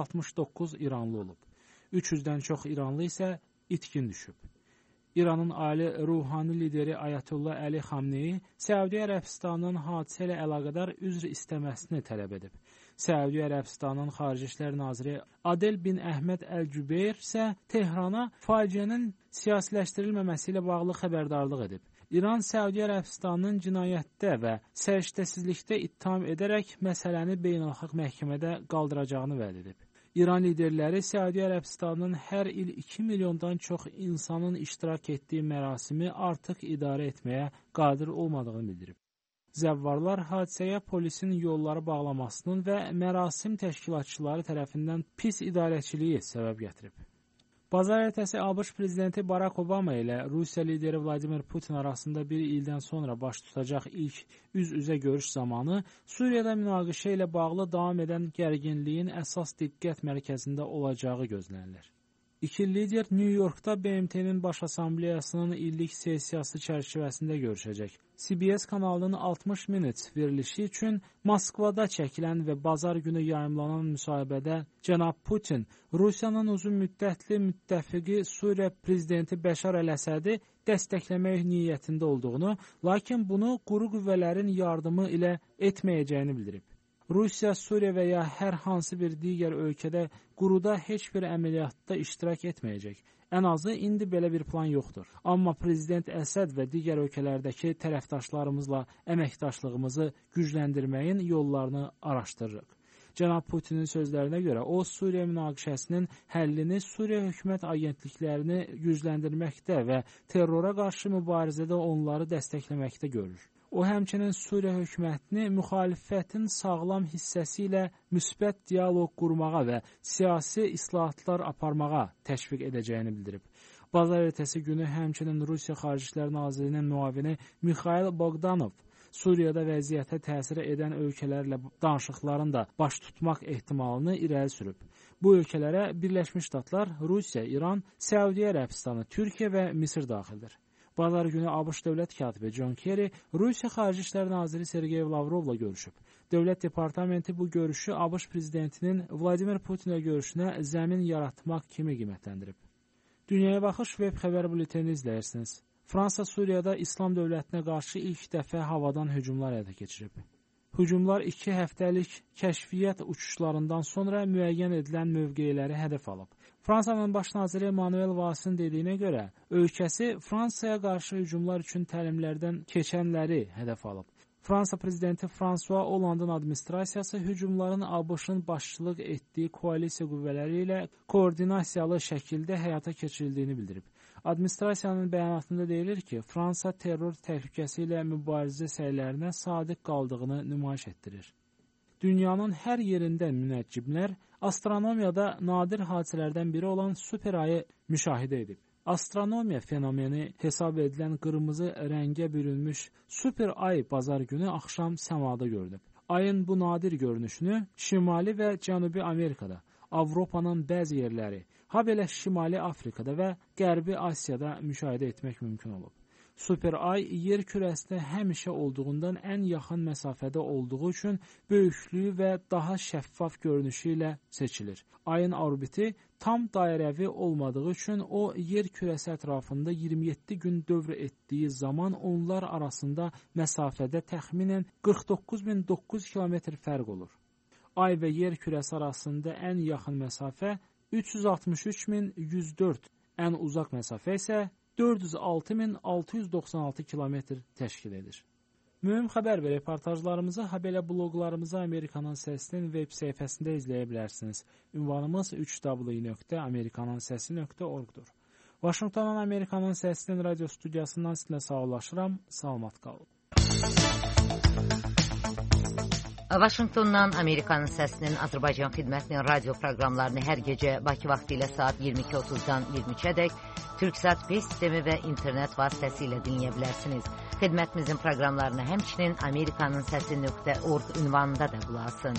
169 İranlı olub. 300-dən çox İranlı isə itkin düşüb. İranın ali ruhani lideri Ayətullah Əli Xamneyi Səudiyyə Ərəbistanının hadisə ilə əlaqədar üzr istəməsini tələb edib. Səudiyyə Ərəbistanının Xarici İşlər Naziri Adel bin Əhməd Əl-Cübeyr isə Tehrana faciənin siyasiləşdirilməməsi ilə bağlı xəbərdarlıq edib. İran Səudiyyə Ərəbistanının cinayətdə və səriştəsizlikdə ittiham edərək məsələni beynəlxalq məhkəmədə qaldıracağını vəd edib. İran liderləri Səudiyyə Ərəbistanının hər il 2 milyondan çox insanın iştirak etdiyi mərasimi artıq idarə etməyə qadir olmadığını bildirib. Zəvvarlar hadisəyə polisin yolları bağlamasının və mərasim təşkilatçıları tərəfindən pis idarəçiliyi səbəb gətirib. Bazar ertəsi ABŞ prezidenti Barack Obama ilə Rusiya lideri Vladimir Putin arasında bir ildən sonra baş tutacaq ilk üz-üzə görüş zamanı Suriyada münaqişə ilə bağlı davam edən gərginliyin əsas diqqət mərkəzində olacağı gözlənilir. İki lider New Yorkda BMT-nin Baş Assambleyasının illik sessiyası çərçivəsində görüşəcək. CBS kanalının 60 Minutes verilişi üçün Moskvada çəkilən və bazar günü yayımlanan müsahibədə cənab Putin Rusiyanın uzun müddətli müttəfiqi Suriya prezidenti Bəşar Əl-Əsədi dəstəkləmək niyyətində olduğunu, lakin bunu quru qüvvələrin yardımı ilə etməyəcəyini bildirib. Rusiya, Suriya və ya hər hansı bir digər ölkədə quruda heç bir əməliyyatda iştirak etməyəcək. Ən azı indi belə bir plan yoxdur. Amma prezident Əsəd və digər ölkələrdəki tərəfdaşlarımızla əməkdaşlığımızı gücləndirməyin yollarını araşdırırıq. Cənab Putinin sözlərinə görə o, Suriya münaqişəsinin həllini Suriya hökumət agentliklərini gücləndirməkdə və terrora qarşı mübarizədə onları dəstəkləməkdə görür. O, həmçinin Suriya hökumətini müxalifətin sağlam hissəsi ilə müsbət dialoq qurmağa və siyasi islahatlar aparmağa təşviq edəcəyini bildirib. Bazar ertəsi günü həmçinin Rusiya Xarici İşlər Nazirinin müavini Mikhail Bogdanov Suriyada vəziyyətə təsir edən ölkələrlə danışıqların da baş tutmaq ehtimalını irəli sürüb. Bu ölkələrə Birləşmiş Ştatlar, Rusiya, İran, Səudiyyə Ərəbistanı, Türkiyə və Misir daxildir. Bazar günü ABŞ dövlət katibi John Kerry Rusiya Xarici İşlər Naziri Sergey Lavrovla görüşüb. Dövlət Departamenti bu görüşü ABŞ prezidentinin Vladimir Putinlə görüşünə zəmin yaratmaq kimi qiymətləndirib. Dünyaya Baxış web xəbər bültenini izləyirsiniz. Fransa Suriyada İslam dövlətinə qarşı ilk dəfə havadan hücumlar həyata keçirib. Hücumlar 2 həftəlik kəşfiyyat uçuşlarından sonra müəyyən edilən mövqeləri hədəf alıb. Fransanın baş naziri Emmanuel Valsin dediyinə görə, ölkəsi Fransaya qarşı hücumlar üçün təlimlərdən keçənləri hədəf alıb. Fransa prezidenti François Hollande'ın administrasiyası hücumların ABŞ-ın başçılıq etdiyi koalisiya qüvvələri ilə koordinasiyalı şəkildə həyata keçirildiyini bildirib. Administrasiyanın bəyanatında deyilir ki, Fransa terror təhlükəsi ilə mübarizə səylərinə sadiq qaldığını nümayiş etdirir. Dünyanın hər yerində münəccimlər astronomiyada nadir hadisələrdən biri olan super ayı müşahidə edib. Astronomiya fenomeni hesab edilən qırmızı rəngə bürünmüş super ay bazar günü axşam səmada görünüb. Ayın bu nadir görünüşünü Şimali və Cənubi Amerikada, Avropanın bəzi yerləri, habelə Şimali Afrikada və Qərbi Asiyada müşahidə etmək mümkün olub. Super ay yer kürəsinə həmişə olduğundan ən yaxın məsafədə olduğu üçün böyüklüyü və daha şəffaf görünüşü ilə seçilir. Ayın orbiti tam dairəvi olmadığı üçün o yer kürəsi ətrafında 27 gün dövr etdiyi zaman onlar arasında məsafədə təxminən 49.900 kilometr fərq olur. Ay və yer kürəsi arasında ən yaxın məsafə 363.104, ən uzaq məsafə isə 406.696 kilometr təşkil edir. Mühüm xəbər və reportajlarımızı habelə bloqlarımızı Amerikanın Səsinin web səhifəsində izləyə bilərsiniz. Ünvanımız www.amerikanansesi.org-dur. Vaşinqtondan Amerikanın Səsinin radio studiyasından sizinlə sağollaşıram. Salamat qalın. Vaşinqtondan Amerikanın Səsinin Azərbaycan xidmətinin radio proqramlarını hər gecə Bakı vaxtı ilə saat 22:30-dan 23-ədək Türksat 5 sistemi və internet vasitəsilə dinləyə bilərsiniz. Xidmətimizin proqramlarını həmçinin amerikanansesi.org ünvanında da bulasın.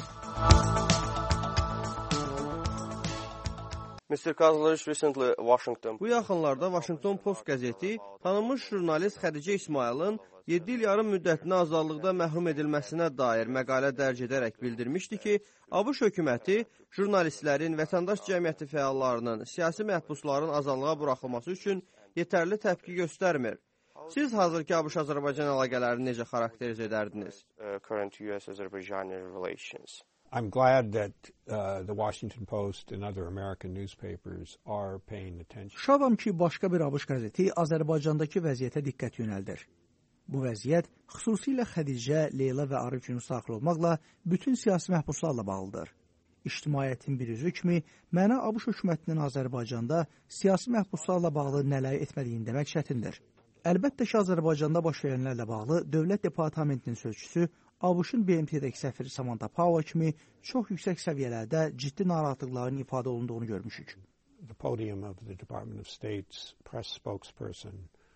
Mr. Kazlers recently Washington. Bu yaxınlarda Washington Post qəzeti tanınmış jurnalist Xədicə İsmailin 7 il yarım müddətinə azadlıqda məhrum edilməsinə dair məqalə dərc edərək bildirmişdi ki, ABŞ hökuməti jurnalistlərin, vətəndaş cəmiyyəti fəallarının, siyasi məhbusların azadlığa buraxılması üçün yetərli təpki göstərmir. Siz hazırki ABŞ-Azərbaycan əlaqələrini necə xarakterizə edərdiniz? Current US-Azerbaijan relations. I'm glad that the Washington Post and other American newspapers are paying attention. Şadam ki, başqa bir ABŞ qəzeti Azərbaycandakı vəziyyətə diqqət yönəldir. Bu vəziyyət xüsusilə Xədicə, Leyla və Arif Yunus daxil olmaqla bütün siyasi məhbuslarla bağlıdır. İctimaiyyətin bir üzvü kimi mənə ABŞ hökumətinin Azərbaycanda siyasi məhbuslarla bağlı nələr etmədiyin demək çətindir. Əlbəttə ki, Azərbaycanda baş verənlərlə bağlı Dövlət Departamentinin sözçüsü ABŞ-ın BMT-dəki səfiri Samantha Power kimi çox yüksək səviyyələrdə ciddi narahatlıqların ifadə olunduğunu görmüşük. The podium of the Department of State's press spokesperson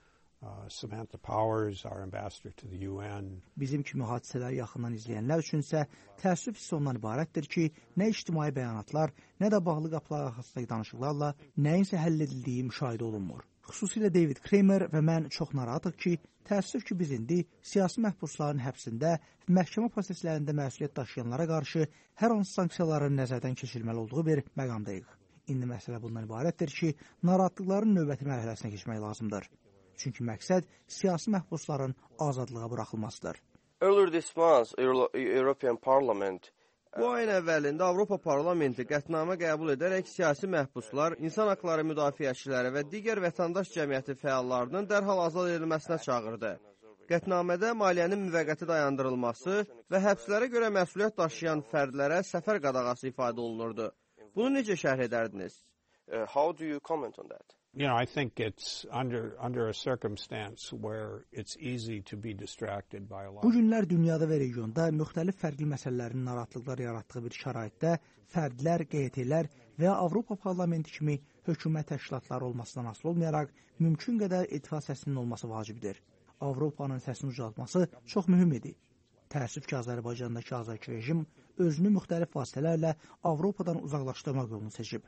Samantha Powers, our ambassador to the UN. Bizim kimi hadisələri yaxından izləyənlər üçünsə təəssüf hissi ondan ibarətdir ki, nə ictimai bəyanatlar, nə də bağlı qapılar arxasındakı danışıqlarla nəyinsə həll edildiyi müşahidə olunmur. Xüsusilə David Kramer və mən çox narahatıq ki, təəssüf ki, biz indi siyasi məhbusların həbsində və məhkəmə proseslərində məsuliyyət daşıyanlara qarşı hər hansı sanksiyaların nəzərdən keçirilməli olduğu bir məqamdayıq. İndi məsələ bundan ibarətdir ki, narahatlıqların növbəti mərhələsinə keçmək lazımdır. Çünki məqsəd siyasi məhbusların azadlığa buraxılmasıdır. Earlier this month, European Parliament Bu ayın əvvəlində Avropa Parlamenti qətnamə qəbul edərək siyasi məhbuslar, insan haqları müdafiəçiləri və digər vətəndaş cəmiyyəti fəallarının dərhal azad edilməsinə çağırdı. Qətnamədə maliyyənin müvəqqəti dayandırılması və həbslərə görə məsuliyyət daşıyan fərdlərə səfər qadağası ifadə olunurdu. Bunu necə şərh edərdiniz? How do you comment on that? You know, I think it's under a circumstance where it's easy to be distracted by a lot. Bu günlər dünyada və regionda müxtəlif fərqli məsələlərin narahatlıqlar yaratdığı bir şəraitdə fərdlər, QT-lər və Avropa Parlamenti kimi hökumət təşkilatları olmasından asılı olmayaraq mümkün qədər etiraz səsinin olması vacibdir. Avropanın səsini ucaltması çox mühüm idi. Təəssüf ki, Azərbaycandakı azarkeş rejim özünü müxtəlif vasitələrlə Avropadan uzaqlaşdırmaq yolunu seçib.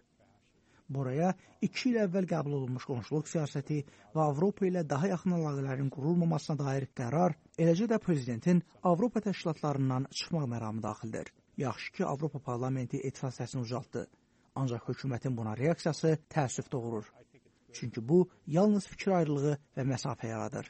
Buraya 2 il əvvəl qəbul olunmuş qonşuluq siyasəti və Avropa ilə daha yaxın əlaqələrin qurulmamasına dair qərar, eləcə də prezidentin Avropa təşkilatlarından çıxmaq məramı daxildir. Yaxşı ki, Avropa Parlamenti etiraz səsini ucaltdı. Ancaq hökumətin buna reaksiyası təəssüf doğurur. Çünki bu yalnız fikir ayrılığı və məsafə yaradır.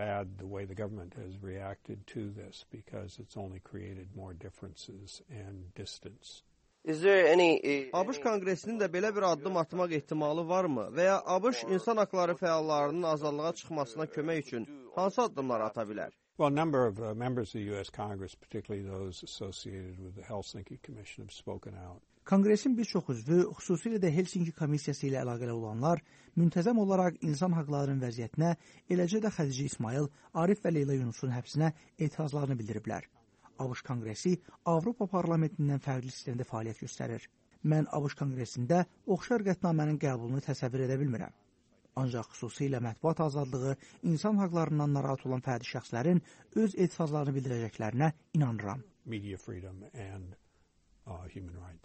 ABŞ Konqresinin də belə bir addım atmaq ehtimalı varmı? Və ya ABŞ insan haqları fəallarının azadlığa çıxmasına kömək üçün hansı addımlar ata bilər? Well, a number of members of the U.S. Congress, particularly those associated with the Helsinki Commission, have spoken out. Konqresin bir çox üzvü, xüsusilə də Helsinki komissiyası ilə əlaqəli olanlar, müntəzəm olaraq insan haqlarının vəziyyətinə, eləcə də Xədicə İsmail, Arif və Leyla Yunusun həbsinə etirazlarını bildiriblər. ABŞ Konqresi Avropa Parlamentindən fərqli sistemdə fəaliyyət göstərir. Mən ABŞ Konqresində oxşar qətnamənin qəbulunu təsəvvür edə bilmirəm. Ancaq xüsusilə mətbuat azadlığı, insan haqlarından narahat olan fərdi şəxslərin öz etirazlarını bildirəcəklərinə inanıram. Media freedom and human rights.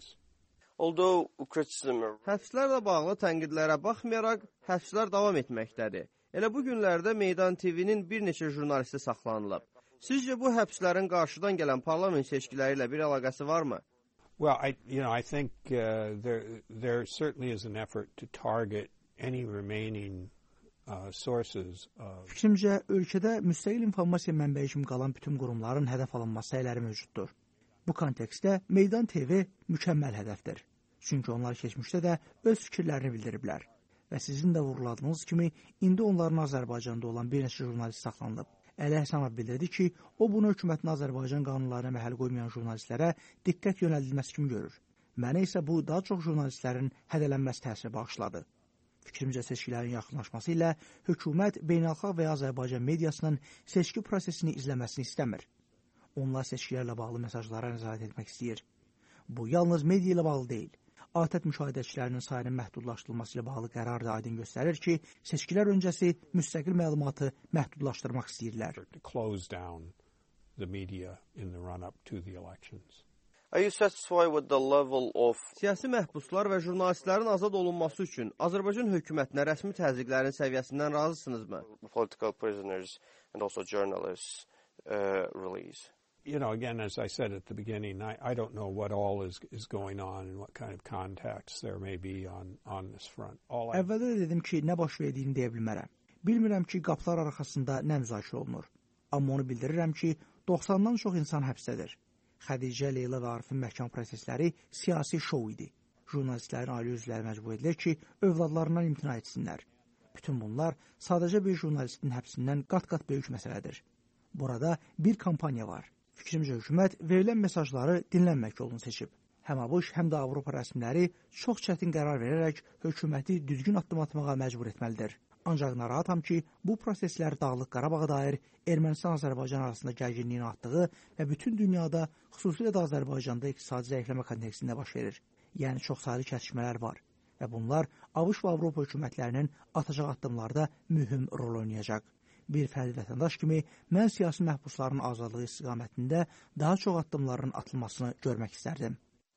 Həbslərlə bağlı tənqidlərə baxmayaraq, həbslər davam etməkdədir. Elə bu günlərdə Meydan TV-nin bir neçə jurnalisti saxlanılıb. Sizcə bu həbslərin qarşıdan gələn parlament seçkiləri ilə bir əlaqəsi varmı? Well, I think there certainly is an effort to target any remaining sources of. Fikrimcə, ölkədə müstəqil informasiya mənbəyi kimi qalan bütün qurumların hədəf alınması səyləri mövcuddur. Bu kontekstdə Meydan TV mükəmməl hədəfdir. Çünki onlar keçmişdə də öz fikirlərini bildiriblər. Və sizin də vurguladığınız kimi, indi onların Azərbaycanda olan bir neçə jurnalist saxlanılıb. Əli Həsənov bildirdi ki, o bunu hökumətin Azərbaycan qanunlarına məhəl qoymayan jurnalistlərə diqqət yönəldilməsi kimi görür. Mənə isə bu daha çox jurnalistlərin hədələnməsi təsiri bağışladı. Fikrimcə seçkilərin yaxınlaşması ilə hökumət beynəlxalq və Azərbaycan mediasının seçki prosesini izləməsini istəmir. Onlar seçkilərlə bağlı mesajlara nəzarət etmək istəyir. Bu yalnız media ilə bağlı deyil. ATƏT müşahidəçilərinin sayının məhdudlaşdırılması ilə bağlı qərar da aydın göstərir ki, seçkilər öncəsi müstəqil məlumatı məhdudlaşdırmaq istəyirlər. Siyasi məhbuslar və jurnalistlərin azad olunması üçün Azərbaycan hökumətinə rəsmi təzyiqlərin səviyyəsindən razısınızmı? Political prisoners and also journalists release. Again, as I said at the beginning, I don't know what all is going on and what kind of contacts there may be on this front. Əvvəldə də dedim ki, nə baş verdiyini deyə bilmərəm. Bilmirəm ki, qapılar arxasında nə müzakirə olunur. Amma onu bildirirəm ki, 90-dan çox insan həbsdədir. Xədicə, Leyla və Arifin məhkəmə prosesləri siyasi şou idi. Jurnalistlərin ailə üzvləri məcbur edilir ki, övladlarından imtina etsinlər. Bütün bunlar sadəcə bir jurnalistin həbsindən qat-qat böyük məsələdir. Burada bir kampaniya var. Fikrimcə hökumət verilən mesajları dinlənmək yolunu seçib. Həm ABŞ, həm də Avropa rəsmiləri çox çətin qərar verərək hökuməti düzgün addım atmağa məcbur etməlidir. Ancaq narahatam ki, bu proseslər Dağlıq Qarabağa dair Ermənistan-Azərbaycan arasında gərginliyin artdığı və bütün dünyada, xüsusilə də Azərbaycanda iqtisadi zəifləmə kontekstində baş verir. Yəni çoxsaylı çatışmələr var və bunlar ABŞ və Avropa hökumətlərinin atacaq addımlarda mühüm rol oynayacaq. Bir fərdi vətəndaş kimi mən siyasi məhbusların azadlığı istiqamətində daha çox addımların atılmasını görmək istərdim.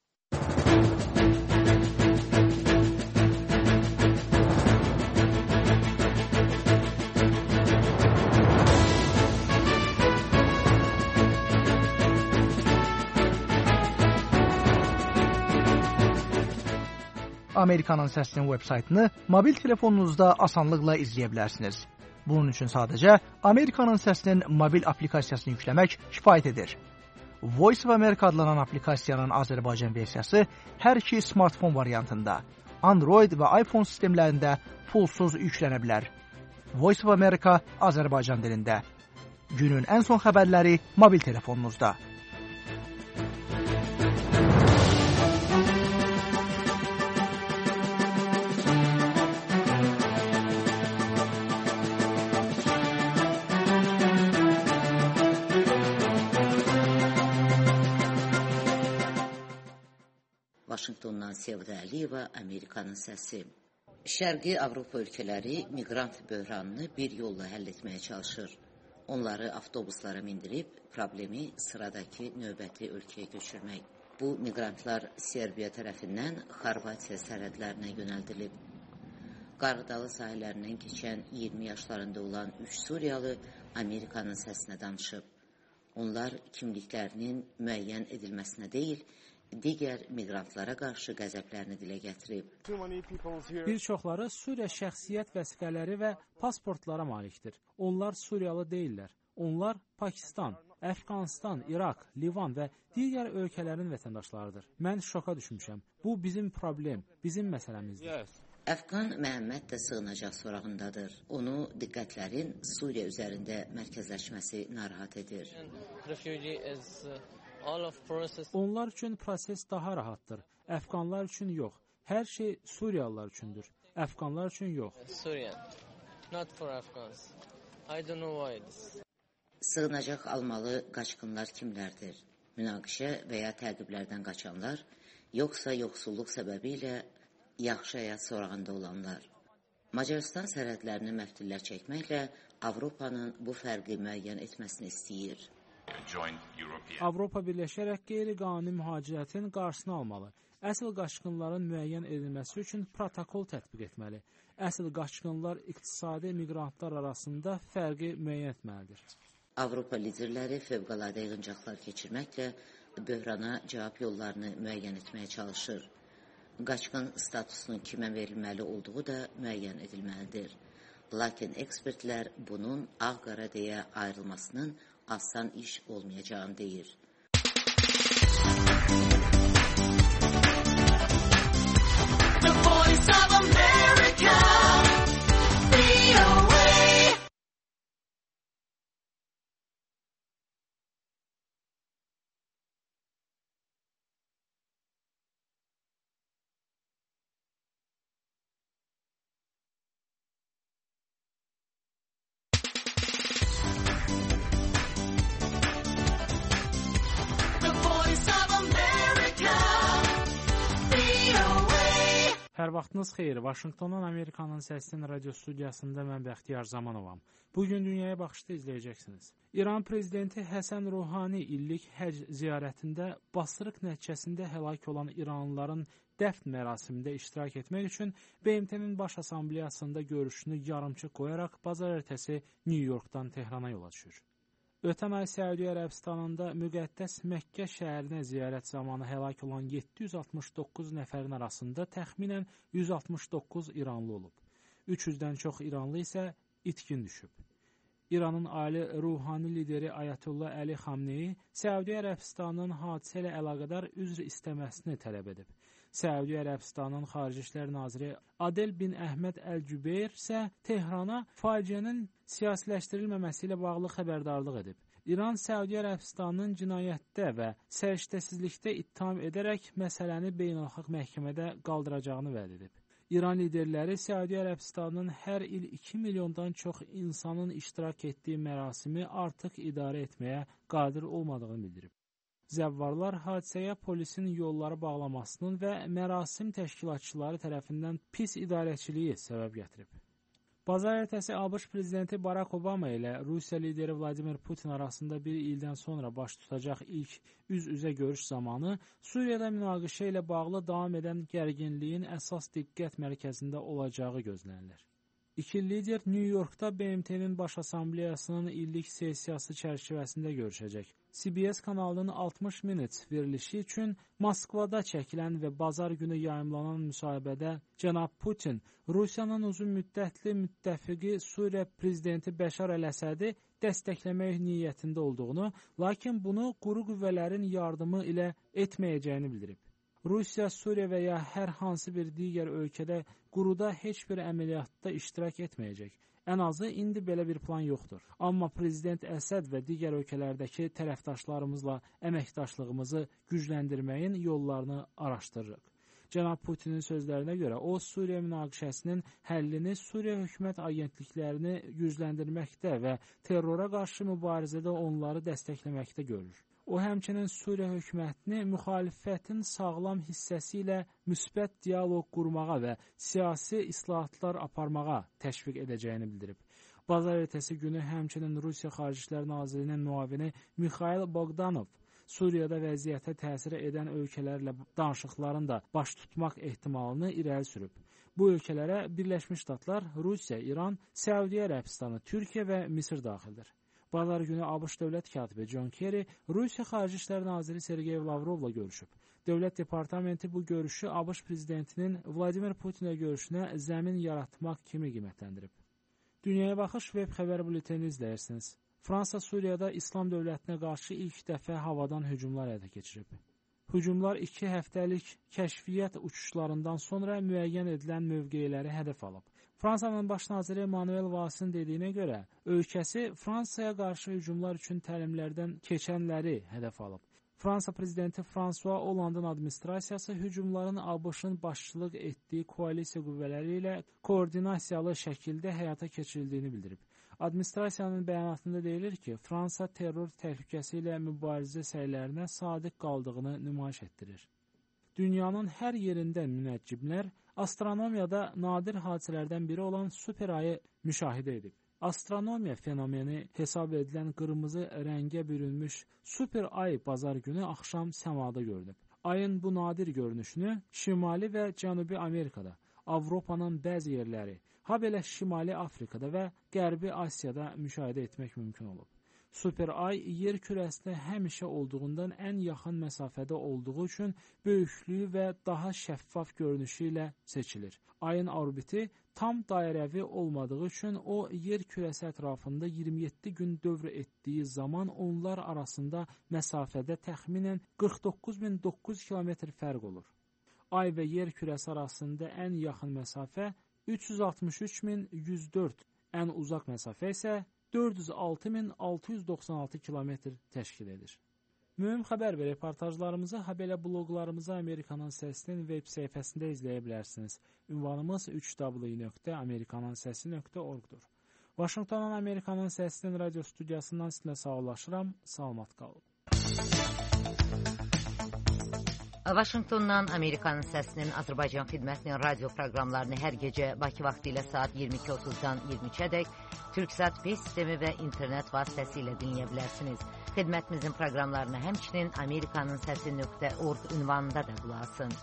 Amerikanın Səsinin veb-saytını mobil telefonunuzda asanlıqla izləyə bilərsiniz. Bunun üçün sadəcə Amerikanın Səsinin mobil aplikasiyasını yükləmək kifayət edir. Voice of America adlanan aplikasiyanın Azərbaycan versiyası hər iki smartfon variantında, Android və iPhone sistemlərində pulsuz yüklənə bilər. Voice of America Azərbaycan dilində. Günün ən son xəbərləri mobil telefonunuzda. Vaşinqtondan Sevda Əliyeva, Amerikanın səsi. Şərqi Avropa ölkələri miqrant böhranını bir yolla həll etməyə çalışır. Onları avtobuslara mindirib problemi sıradakı növbəti ölkəyə köçürmək. Bu miqrantlar Serbiya tərəfindən Xorvatiya sərhədlərinə yönəldilib. Qarğıdalı sahələrindən keçən 20 yaşlarında olan 3 Suriyalı Amerikanın səsinə danışıb. Onlar kimliklərinin müəyyən edilməsinə deyil, digər miqrantlara qarşı qəzəblərini dilə gətirib. Bir çoxları Suriya şəxsiyyət vəsiqələri və pasportlara malikdir. Onlar Suriyalı deyillər. Onlar Pakistan, Əfqanistan, İraq, Livan və digər ölkələrin vətəndaşlarıdır. Mən şoka düşmüşəm. Bu bizim problem, bizim məsələmizdir. Əfqan Məhəmməd də sığınacaq sorağındadır. Onu diqqətlərin Suriya üzərində mərkəzləşməsi narahat edir. Onlar üçün proses daha rahatdır. Əfqanlar üçün yox. Hər şey Suriyalılar üçündür. Əfqanlar üçün yox. Sığınacaq almalı qaçqınlar kimlərdir? Münaqişə və ya təqiblərdən qaçanlar, yoxsa yoxsulluq səbəbi ilə yaxşı həyat sorağında olanlar? Macarıstan sərhədlərini məftillər çəkməklə Avropanın bu fərqi müəyyən etməsini istəyir. Avropa birləşərək qeyri-qanuni mühacirətin qarşısını almalı. əsl qaçqınların müəyyən edilməsi üçün protokol tətbiq etməli. Əsl qaçqınlar iqtisadi miqrantlar arasında fərqi müəyyən etməlidir. Avropa liderləri fövqəladə yığıncaqlar keçirməklə böhrana cavab yollarını müəyyən etməyə çalışır. Qaçqın statusunun kimə verilməli olduğu da müəyyən edilməlidir. Lakin ekspertlər bunun ağ-qara deyə ayrılmasının asan iş olmayacağını deyir. The Voice of America, VOA. Hər vaxtınız xeyir. Vaşinqtondan Amerikanın Səsinin radio studiyasında mən Bəxtiyar Zamanovam. Bugün Dünyaya Baxışda izləyəcəksiniz. İran prezidenti Həsən Ruhani illik həcc ziyarətində basırıq nəticəsində həlak olan İranlıların dəfn mərasimində iştirak etmək üçün BMT-nin Baş Assambleyasında görüşünü yarımçıq qoyaraq bazar ertəsi New Yorkdan Tehrana yola düşür. Ötən ay Səudiyyə Ərəbistanında müqəddəs Məkkə şəhərinə ziyarət zamanı həlak olan 769 nəfərin arasında təxminən 169 İranlı olub. 300-dən çox İranlı isə itkin düşüb. İranın ali ruhani lideri Ayətullah Əli Xamneyi Səudiyyə Ərəbistanının hadisə ilə əlaqədar üzr istəməsini tələb edib. Səudiyyə Ərəbistanının Xarici İşlər Naziri Adel bin Əhməd Əl-Cübeyr isə Tehrana faciənin siyasiləşdirilməməsi ilə bağlı xəbərdarlıq edib. İran Səudiyyə Ərəbistanının cinayətdə və səriştəsizlikdə ittiham edərək məsələni beynəlxalq məhkəmədə qaldıracağını vəd edib. İran liderləri Səudiyyə Ərəbistanının hər il 2 milyondan çox insanın iştirak etdiyi mərasimi artıq idarə etməyə qadir olmadığını bildirib. Zəvvarlar hadisəyə polisin yolları bağlamasının və mərasim təşkilatçıları tərəfindən pis idarəçiliyi səbəb gətirib. Bazar ertəsi ABŞ prezidenti Barack Obama ilə Rusiya lideri Vladimir Putin arasında bir ildən sonra baş tutacaq ilk üz-üzə görüş zamanı Suriyada münaqişə ilə bağlı davam edən gərginliyin əsas diqqət mərkəzində olacağı gözlənilir. İki lider New Yorkda BMT-nin Baş Assambleyasının illik sessiyası çərçivəsində görüşəcək. CBS kanalının 60 Minutes verilişi üçün Moskvada çəkilən və bazar günü yayımlanan müsahibədə cənab Putin Rusiyanın uzun müddətli müttəfiqi Suriya prezidenti Bəşar Əl-Əsədi dəstəkləmək niyyətində olduğunu, lakin bunu quru qüvvələrin yardımı ilə etməyəcəyini bildirib. Rusiya, Suriya və ya hər hansı bir digər ölkədə quruda heç bir əməliyyatda iştirak etməyəcək. Ən azı indi belə bir plan yoxdur. Amma prezident Əsəd və digər ölkələrdəki tərəfdaşlarımızla əməkdaşlığımızı gücləndirməyin yollarını araşdırırıq. Cənab Putinin sözlərinə görə o, Suriya münaqişəsinin həllini Suriya hökumət agentliklərini gücləndirməkdə və terrora qarşı mübarizədə onları dəstəkləməkdə görür. O, həmçinin Suriya hökumətini müxalifətin sağlam hissəsi ilə müsbət dialoq qurmağa və siyasi islahatlar aparmağa təşviq edəcəyini bildirib. Bazar ertəsi günü həmçinin Rusiya Xarici İşlər Nazirinin müavini Mikhail Bogdanov Suriyada vəziyyətə təsir edən ölkələrlə danışıqların da baş tutmaq ehtimalını irəli sürüb. Bu ölkələrə Birləşmiş Ştatlar, Rusiya, İran, Səudiyyə Ərəbistanı, Türkiyə və Misir daxildir. Bazar günü ABŞ dövlət katibi John Kerry Rusiya Xarici İşlər Naziri Sergey Lavrovla görüşüb. Dövlət Departamenti bu görüşü ABŞ prezidentinin Vladimir Putinlə görüşünə zəmin yaratmaq kimi qiymətləndirib. Dünyaya Baxış web xəbər bültenini izləyirsiniz. Fransa Suriyada İslam dövlətinə qarşı ilk dəfə havadan hücumlar həyata keçirib. Hücumlar 2 həftəlik kəşfiyyat uçuşlarından sonra müəyyən edilən mövqeləri hədəf alıb. Fransanın baş naziri Manuel Valsin dediyinə görə, ölkəsi Fransaya qarşı hücumlar üçün təlimlərdən keçənləri hədəf alıb. Fransa prezidenti François Hollande'ın administrasiyası hücumların ABŞ-ın başçılıq etdiyi koalisiya qüvvələri ilə koordinasiyalı şəkildə həyata keçirildiyini bildirib. Administrasiyanın bəyanatında deyilir ki, Fransa terror təhlükəsi ilə mübarizə səylərinə sadiq qaldığını nümayiş etdirir. Dünyanın hər yerində münəccimlər astronomiyada nadir hadisələrdən biri olan super ayı müşahidə edib. Astronomiya fenomeni hesab edilən qırmızı rəngə bürünmüş super ay bazar günü axşam səmada görünüb. Ayın bu nadir görünüşünü Şimali və Cənubi Amerikada, Avropanın bəzi yerləri, habelə Şimali Afrikada və Qərbi Asiyada müşahidə etmək mümkün olub. Super ay yer kürəsinə həmişə olduğundan ən yaxın məsafədə olduğu üçün böyüklüyü və daha şəffaf görünüşü ilə seçilir. Ayın orbiti tam dairəvi olmadığı üçün o yer kürəsi ətrafında 27 gün dövr etdiyi zaman onlar arasında məsafədə təxminən 49.900 kilometr fərq olur. Ay və yer kürəsi arasında ən yaxın məsafə 363.104, ən uzaq məsafə isə 406.696 kilometr təşkil edir. Mühüm xəbər və reportajlarımızı habelə bloqlarımızı Amerikanın Səsinin web səhifəsində izləyə bilərsiniz. Ünvanımız 3w.amerikanansesi.org-dur. Vaşinqtondan Amerikanın Səsinin radio studiyasından sizinlə sağollaşıram. Salamat qalın. Vaşinqtondan Amerikanın Səsinin Azərbaycan xidmətinin radio proqramlarını hər gecə Bakı vaxtı ilə saat 22:30-dan 23-ədək Türksat 5 sistemi və internet vasitəsilə dinləyə bilərsiniz. Xidmətimizin proqramlarını həmçinin amerikanınsesi.org ünvanında da qulaq asın.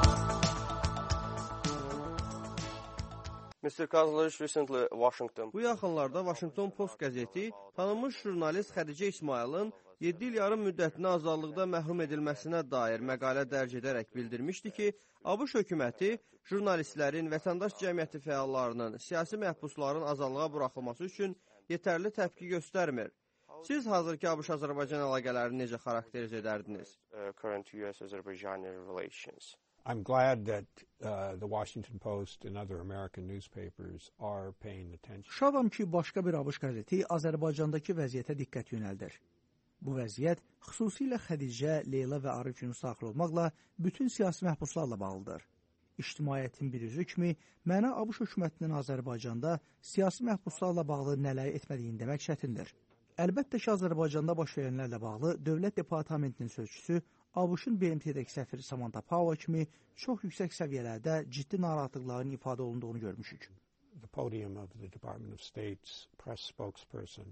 Mr. Kazlers recently Washington. Bu yaxınlarda Washington Post qəzeti tanınmış jurnalist Xədicə İsmayılın 7 il yarım müddətinə azadlıqda məhrum edilməsinə dair məqalə dərc edərək bildirmişdi ki, ABŞ hökuməti jurnalistlərin, vətəndaş cəmiyyəti fəallarının, siyasi məhbusların azadlığa buraxılması üçün yetərli təpki göstərmir. Siz hazırki ABŞ-Azərbaycan əlaqələrini necə xarakteriz edərdiniz? Current US-Azerbaijan relations. I'm glad that the Washington Post and other American newspapers are paying attention. Şadam ki, başqa bir ABŞ qəzeti Azərbaycandakı vəziyyətə diqqət yönəldir. Bu vəziyyət xüsusilə Xədicə, Leyla və Arif Yunus daxil olmaqla bütün siyasi məhbuslarla bağlıdır. İctimaiyyətin bir üzvü kimi mənə ABŞ hökumətinin Azərbaycanda siyasi məhbuslarla bağlı nələr etmədiyin demək çətindir. Əlbəttə ki, Azərbaycanda baş verənlərlə bağlı Dövlət Departamentinin sözçüsü ABŞ-ın BMT-dəki səfiri Samantha Power kimi çox yüksək səviyyələrdə ciddi narahatlıqların ifadə olunduğunu görmüşük. The podium of the Department of State's press spokesperson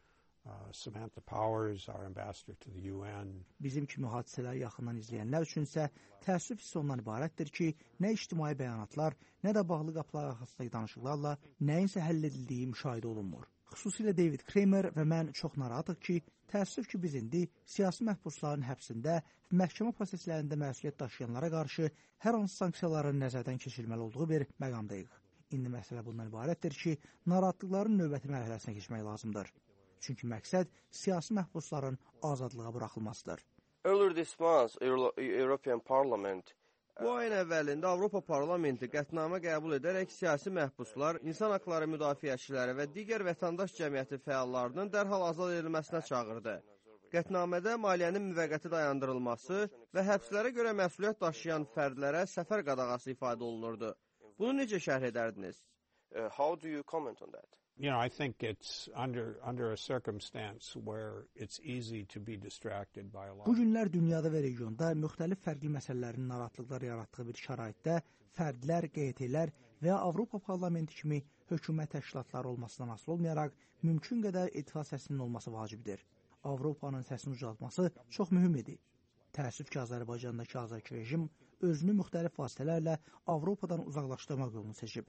Samantha Powers, our ambassador to the UN. Bizim kimi hadisələri yaxından izləyənlər üçün isə təəssüf hissi ondan ibarətdir ki, nə ictimai bəyanatlar, nə də bağlı qapılar arxasındakı danışıqlarla nəyinsə həll edildiyi müşahidə olunmur. Xüsusilə David Kramer və mən çox narahatıq ki, təəssüf ki, biz indi siyasi məhbusların həbsində və məhkəmə proseslərində məsuliyyət daşıyanlara qarşı hər hansı sanksiyaların nəzərdən keçirilməli olduğu bir məqamdayıq. İndi məsələ bundan ibarətdir ki, narahatlıqların növbəti mərhələsinə keçmək lazımdır. Çünki məqsəd siyasi məhbusların azadlığa buraxılmasıdır. Earlier this month, European Parliament Bu ayın əvvəlində Avropa Parlamenti qətnamə qəbul edərək siyasi məhbuslar, insan haqları müdafiəçiləri və digər vətəndaş cəmiyyəti fəallarının dərhal azad edilməsinə çağırdı. Qətnamədə maliyyənin müvəqqəti dayandırılması və həbslərə görə məsuliyyət daşıyan fərdlərə səfər qadağası ifadə olunurdu. Bunu necə şərh edərdiniz? How do you comment on that? You know, I think it's under a circumstance where it's easy to be distracted by a lot. Bu günlər dünyada və regionda müxtəlif fərqli məsələlərin narahatlıqlar yaratdığı bir şəraitdə fərdlər, QT-lər və ya Avropa Parlamenti kimi hökumət təşkilatları olmasından asılı olmayaraq mümkün qədər etiraz səsinin olması vacibdir. Avropanın səsini ucaltması çox mühüm idi. Təəssüf ki, Azərbaycandakı azarkeş rejim özünü müxtəlif vasitələrlə Avropadan uzaqlaşdırmaq yolunu seçib.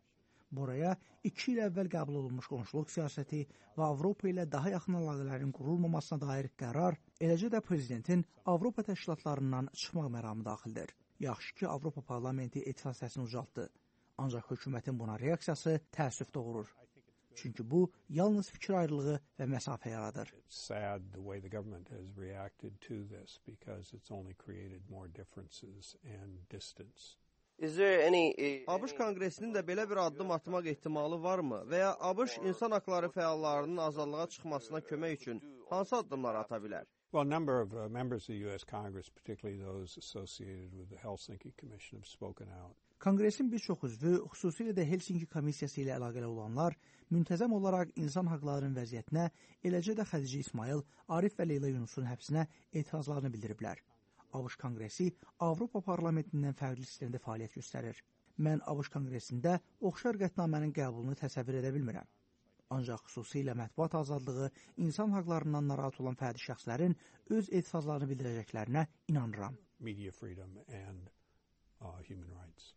Buraya 2 il əvvəl qəbul olunmuş qonşuluq siyasəti və Avropa ilə daha yaxın əlaqələrin qurulmamasına dair qərar, eləcə də prezidentin Avropa təşkilatlarından çıxmaq məramı daxildir. Yaxşı ki, Avropa Parlamenti etiraz səsini ucaltdı. Ancaq hökumətin buna reaksiyası təəssüf doğurur. Çünki bu, yalnız fikir ayrılığı və məsafə yaradır. Sad the way the government has reacted to this because it's only created more differences and distance. ABŞ Konqresinin də belə bir addım atmaq ehtimalı varmı? Və ya ABŞ insan haqları fəallarının azadlığa çıxmasına kömək üçün hansı addımlar ata bilər? Well, a number of members of the US Congress, particularly those associated with the Helsinki Commission, have spoken out. Konqresin bir çox üzvü, xüsusilə də Helsinki komissiyası ilə əlaqəli olanlar, müntəzəm olaraq insan haqlarının vəziyyətinə, eləcə də Xədicə İsmayıl, Arif və Leyla Yunusun həbsinə etirazlarını bildiriblər. ABŞ Konqresi Avropa Parlamentindən fərqli sistemdə fəaliyyət göstərir. Mən ABŞ Konqresində oxşar qətnamənin qəbulunu təsəvvür edə bilmirəm. Ancaq xüsusilə mətbuat azadlığı, insan haqlarından narahat olan fərdi şəxslərin öz etirazlarını bildirəcəklərinə inanıram. Media freedom and human rights.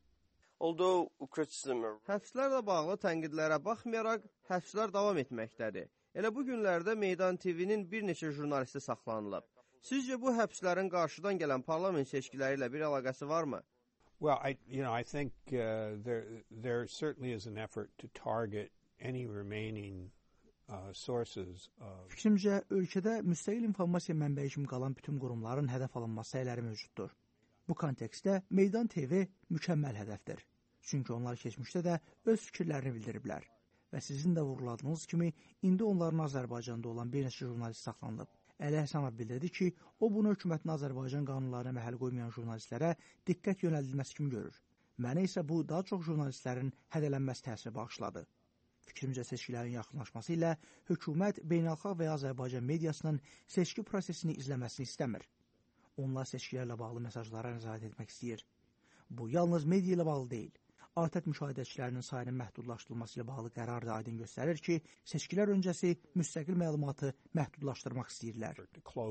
Həbslərlə bağlı tənqidlərə baxmayaraq, həbslər davam etməkdədir. Elə bu günlərdə Meydan TV-nin bir neçə jurnalisti saxlanılıb. Sizcə bu həbslərin qarşıdan gələn parlament seçkiləri ilə bir əlaqəsi varmı? Well, I think there certainly is an effort to target any remaining sources of. Fikrimcə, ölkədə müstəqil informasiya mənbəyi kimi qalan bütün qurumların hədəf alınması səyləri mövcuddur. Bu kontekstdə Meydan TV mükəmməl hədəfdir. Çünki onlar keçmişdə də öz fikirlərini bildiriblər. Və sizin də vurguladığınız kimi, indi onların Azərbaycanda olan bir neçə jurnalist saxlanılıb. Əli Həsənov bildirdi ki, o bunu hökumətin Azərbaycan qanunlarına məhəl qoymayan jurnalistlərə diqqət yönəldilməsi kimi görür. Mənə isə bu, daha çox jurnalistlərin hədələnməsi təsiri bağışladı. Fikrimcə, seçkilərin yaxınlaşması ilə hökumət beynəlxalq və Azərbaycan mediasının seçki prosesini izləməsini istəmir. Onlar seçkilərlə bağlı mesajlara nəzarət etmək istəyir. Bu, yalnız media ilə bağlı deyil. ATƏT müşahidəçilərinin sayının məhdudlaşdırılması ilə bağlı qərar da aydın göstərir ki, seçkilər öncəsi müstəqil məlumatı məhdudlaşdırmaq istəyirlər.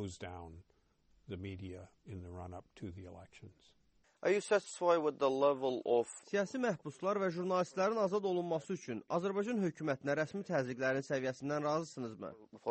Siyasi məhbuslar və jurnalistlərin azad olunması üçün Azərbaycan hökumətinə rəsmi təzyiqlərin səviyyəsindən razısınızmı?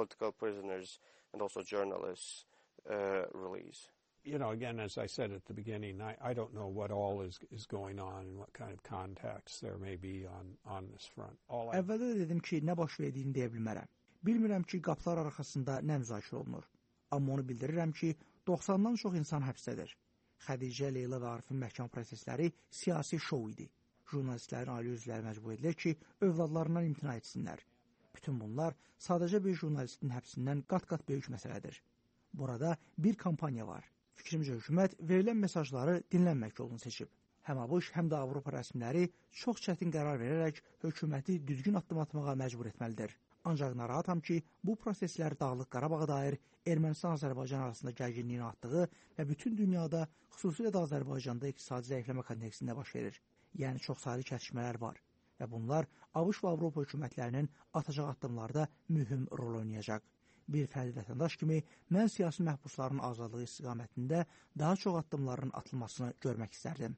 Again, as I said at the beginning, I don't know what all is going on and what kind of contacts there may be on this front. Əvvəldə də dedim ki, nə baş verdiyini deyə bilmərəm. Bilmirəm ki, qapılar arxasında nə müzakirə olunur. Amma onu bildirirəm ki, 90-dan çox insan həbsdədir. Xədicə, Leyla və Arifin məhkəmə prosesləri siyasi şou idi. Jurnalistlərin ali üzvləri məcbur edilir ki, övladlarından imtina etsinlər. Bütün bunlar sadəcə bir jurnalistin həbsindən qat-qat böyük məsələdir. Burada bir kampaniya var. Fikrimcə, hökumət verilən mesajları dinlənmək yolunu seçib. Həm ABŞ, həm də Avropa rəsmiləri çox çətin qərar verərək hökuməti düzgün addım atmağa məcbur etməlidir. Ancaq narahatam ki, bu proseslər Dağlıq Qarabağa dair Ermənistan-Azərbaycan arasında gərginliyin artdığı və bütün dünyada, xüsusilə də Azərbaycanda iqtisadi zəifləmə kontekstində baş verir. Yəni, çoxsaylı çatışmələr var və bunlar ABŞ və Avropa hökumətlərinin atacağı addımlarda mühüm rol oynayacaq. Bir fərdi vətəndaş kimi mən siyasi məhbusların azadlığı istiqamətində daha çox addımların atılmasını görmək istərdim.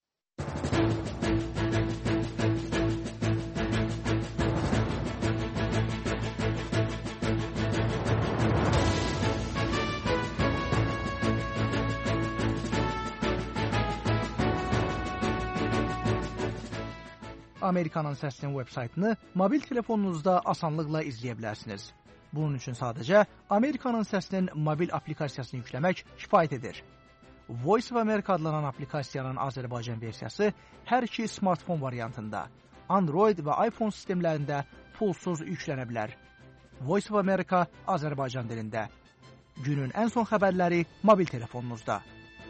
Amerikanın Səsinin veb-saytını mobil telefonunuzda asanlıqla izləyə bilərsiniz. Bunun üçün sadəcə Amerikanın Səsinin mobil aplikasiyasını yükləmək kifayət edir. Voice of America adlanan aplikasiyanın Azərbaycan versiyası hər iki smartfon variantında, Android və iPhone sistemlərində pulsuz yüklənə bilər. Voice of America Azərbaycan dilində. Günün ən son xəbərləri mobil telefonunuzda.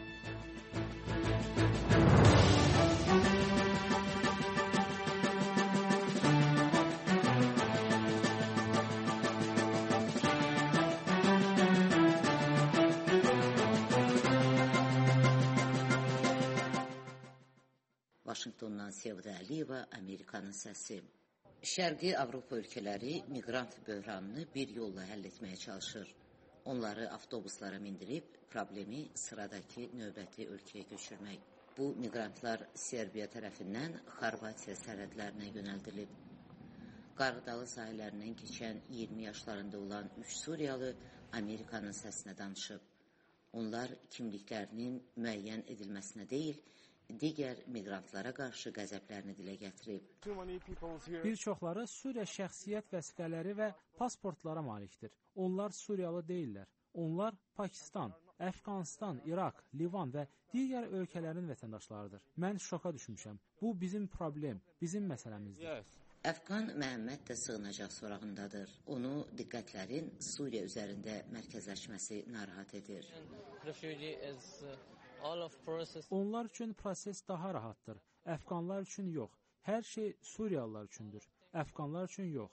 Vaşinqtondan Sevda Əliyeva, Amerikanın səsi. Şərqi Avropa ölkələri miqrant böhranını bir yolla həll etməyə çalışır. Onları avtobuslara mindirib problemi sıradakı növbəti ölkəyə köçürmək. Bu miqrantlar Serbiya tərəfindən Xorvatiya sərhədlərinə yönəldilib. Qarğıdalı sahələrindən keçən 20 yaşlarında olan 3 Suriyalı Amerikanın səsinə danışıb. Onlar kimliklərinin müəyyən edilməsinə deyil, digər miqrantlara qarşı qəzəblərini dilə gətirib. Bir çoxları Suriya şəxsiyyət vəsiqələri və pasportlara malikdir. Onlar Suriyalı deyillər. Onlar Pakistan, Əfqanistan, İraq, Livan və digər ölkələrin vətəndaşlarıdır. Mən şoka düşmüşəm. Bu bizim problem, bizim məsələmizdir. Əfqan Məhəmməd də sığınacaq sorağındadır. Onu diqqətlərin Suriya üzərində mərkəzləşməsi narahat edir. Onlar üçün proses daha rahatdır. Əfqanlar üçün yox. Hər şey Suriyalılar üçündür. Əfqanlar üçün yox.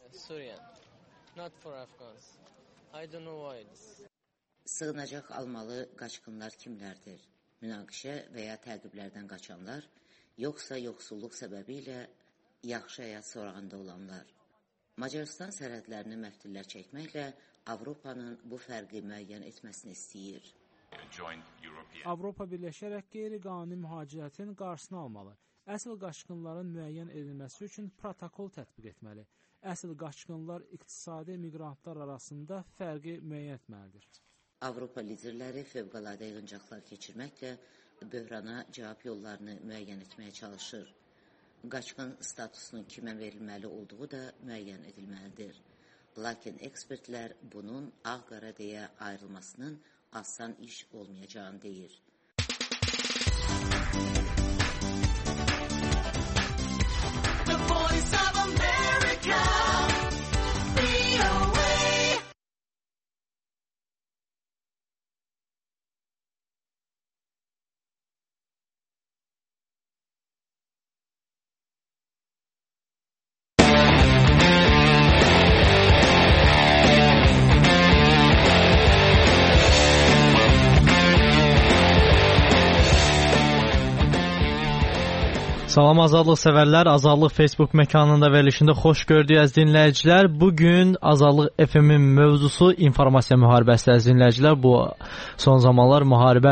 Sığınacaq almalı qaçqınlar kimlərdir? Münaqişə və ya təqiblərdən qaçanlar, yoxsa yoxsulluq səbəbi ilə yaxşı həyat sorağında olanlar? Macarıstan sərhədlərini məftillər çəkməklə Avropanın bu fərqi müəyyən etməsini istəyir. Avropa birləşərək qeyri-qanuni mühacirətin qarşısını almalı. Əsl qaçqınların müəyyən edilməsi üçün protokol tətbiq etməli. Əsl qaçqınlar iqtisadi miqrantlar arasında fərqi müəyyən etməlidir. Avropa liderləri fövqəladə yığıncaqlar keçirməklə böhrana cavab yollarını müəyyən etməyə çalışır. Qaçqın statusunun kimə verilməli olduğu da müəyyən edilməlidir. Lakin ekspertlər bunun ağ-qara deyə ayrılmasının asan iş olmayacağını deyir. The Voice of America, VOA. Salam Azadlıq sevərlər, Azadlıq Facebook məkanında verilişində xoş gördük əziz dinləyicilər. Bugün Azadlıq FM-in mövzusu informasiya müharibəsi əziz dinləyicilər. Bu son zamanlar müharibə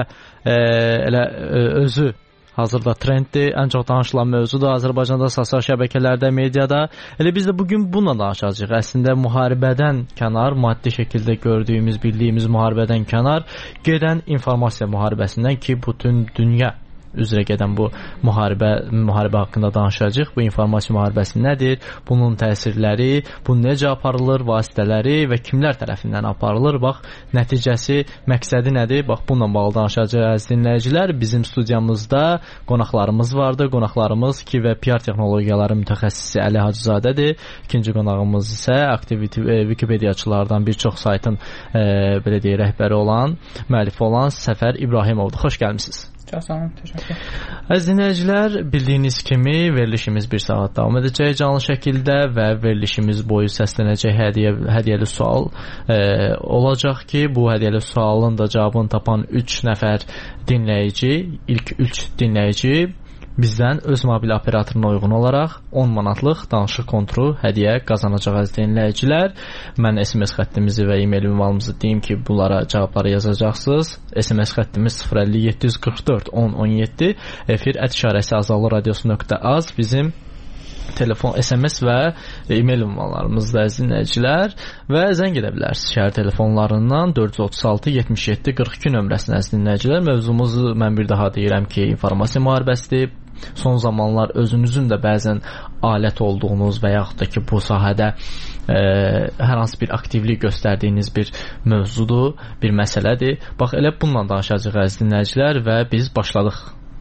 özü hazırda trenddir. Ən çox danışılan mövzudur Azərbaycanda, sosial şəbəkələrdə, mediada. Elə biz də bugün bununla danışacağıq. Əslində müharibədən kənar, maddi şəkildə gördüyümüz, bildiyimiz müharibədən kənar gedən informasiya müharibəsindən ki, bütün dünya üzrə gedən bu müharibə haqqında danışacağıq. Bu informasiya müharibəsi nədir? Bunun təsirləri, bu necə aparılır, vasitələri və kimlər tərəfindən aparılır? Bax, nəticəsi, məqsədi nədir? Bax, bununla bağlı danışacağıq əziz dinləyicilər. Bizim studiyamızda qonaqlarımız vardır. Qonaqlarımız ki və PR texnologiyaları mütəxəssisi Əli Hacızadədir. İkinci qonağımız isə aktiv Wikipediyaçılardan bir çox saytın belə deyək, rəhbəri olan, müəllifi olan Səfər İbrahimovdur. Xoş gəlmisiniz. Çox sağ olun, təşəkkür. Əziz dinləyicilər, bildiyiniz kimi verilişimiz bir saat davam edəcək canlı şəkildə və verilişimiz boyu səslənəcək hədiyyəli sual olacaq ki, bu hədiyyəli sualın da cavabını tapan 3 nəfər dinləyici, ilk 3 dinləyici bizdən öz mobil operatoruna uyğun olaraq 10 manatlıq danışıq konturu hədiyyə qazanacaq əziz dinləyicilər. Mən SMS xəttimizi və e-mail ünvanımızı deyim ki, bunlara cavabları yazacaqsınız. SMS xəttimiz 050 744 1017, efir @azadlıqradiosu.az bizim telefon, SMS və e-mail ünvanlarımızda əziz dinləyicilər və zəng edə bilərsiniz şəhər telefonlarından 436 77 42 nömrəsinə əziz dinləyicilər. Mövzumuzu mən bir daha deyirəm ki, informasiya müharibəsidir. Son zamanlar özünüzün də bəzən alət olduğunuz və yaxud da ki, bu sahədə hər hansı bir aktivlik göstərdiyiniz bir mövzudur, bir məsələdir. Bax, elə bununla danışacağıq əziz dinləyicilər və biz başladıq.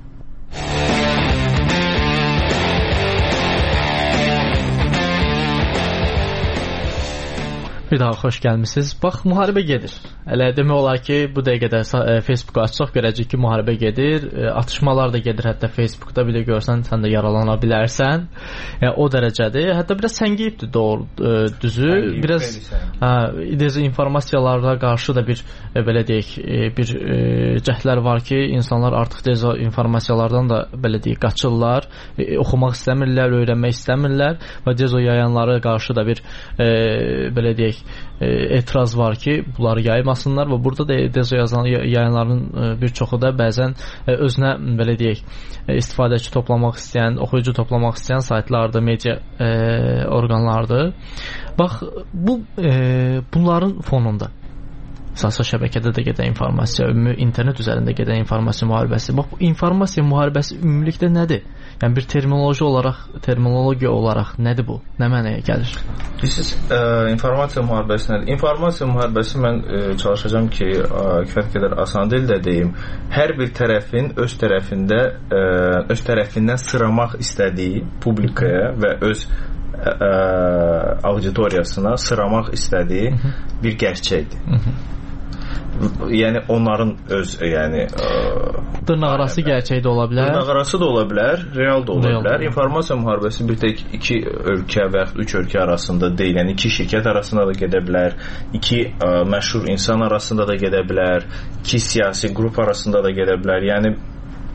Bir daha xoş gəlmisiniz. Bax, müharibə gedir. Elə demək olar ki, bu dəqiqədə Facebooku açsaq görəcək ki, müharibə gedir. Atışmalar da gedir. Hətta Facebookda bir də görsən, sən də yaralana bilərsən. Yəni, o dərəcədir. Hətta biraz səngiyibdir, düzü. Biraz dezinformasiyalara qarşı da bir, belə deyək, bir cəhdlər var ki, insanlar artıq dezinformasiyalardan da, belə deyək, qaçırlar. Oxumaq istəmirlər, öyrənmək istəmirlər və dezo yayanlara qarşı da bir, belə deyək, etiraz var ki, bunları yaymasınlar və burada da dezo yayınların bir çoxu da bəzən özünə, belə deyək, istifadəçi toplamaq istəyən, oxuyucu toplamaq istəyən saytlardır, media orqanlardır. Bax, bunların fonunda sosial şəbəkədə də gedən informasiya, internet üzərində gedən informasiya müharibəsi. Bax, bu informasiya müharibəsi ümumilikdə nədir? Yəni bir terminologiya olaraq nədir bu? Nə mənaya gəlir? Bilirsiniz, informasiya müharibəsi nədir? İnformasiya müharibəsi mən çalışacağam ki, kifayət qədər asan dildə deyim. Hər bir tərəfin öz tərəfindən sıramaq istədiyi publikaya və öz auditoriyasına sıramaq istədiyi bir gerçəkdir. Yəni onların öz, yəni dırnaqarası gerçək də ola bilər. Dırnaqarası da ola bilər, real da ola bilər. İnformasiya müharibəsi bir tək iki ölkə və 3 ölkə arasında deyil. Yəni iki şirkət arasında da gedə bilər, iki məşhur insan arasında da gedə bilər, iki siyasi qrup arasında da gedə bilər. Yəni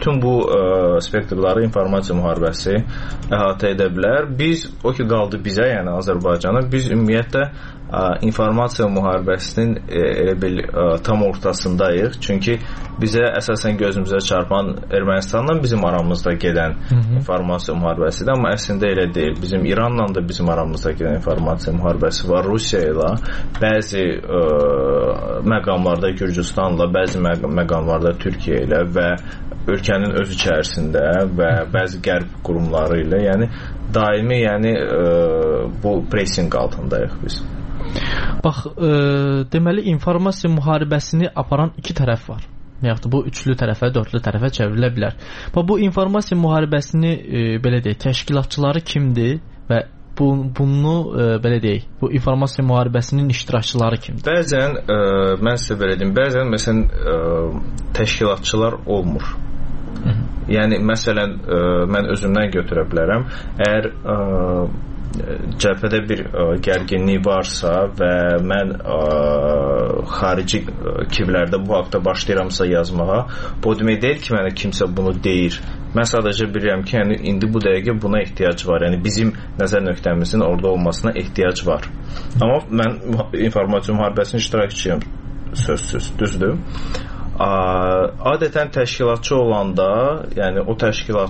bütün bu spektrları informasiya müharibəsi əhatə edə bilər. Biz, o ki qaldı bizə, yəni Azərbaycana, biz ümumiyyətlə informasiya müharibəsinin elə bil tam ortasındayıq. Çünki bizə əsasən gözümüzə çarpan Ermənistanla bizim aramızda gedən informasiya müharibəsidir, amma əslində elə deyil. Bizim İranla da bizim aramızda gedən informasiya müharibəsi var. Rusiya ilə, bəzi məqamlarda Gürcüstanla, bəzi məqamlarda Türkiyə ilə və ölkənin öz içərisində və bəzi qərb qurumları ilə, yəni daimi, yəni bu pressing altındayıq biz. Bax, deməli informasiya müharibəsini aparan iki tərəf var. Yaxud bu üçlü tərəfə, dördlü tərəfə çevrilə bilər. Bax, bu informasiya müharibəsini belə deyək, təşkilatçıları kimdir və bunu belə deyək, bu informasiya müharibəsinin iştirakçıları kimdir? Bəzən mən sizə belə deyim, bəzən məsələn təşkilatçılar olmur. Yəni məsələn mən özümdən götürə bilərəm. Əgər cəbhədə bir gərginlik varsa və mən xarici kivlərdə bu haqda başlayıramsa yazmağa, bu demək deyil ki, mənə kimsə bunu deyir. Mən sadəcə bilirəm ki, yəni indi bu dəqiqə buna ehtiyac var. Yəni bizim nəzər nöqtəmizin orada olmasına ehtiyac var. Amma mən informasiya müharibəsinin iştirakçıyam, sözsüz, düzdür? Adətən təşkilatçı olanda, yəni o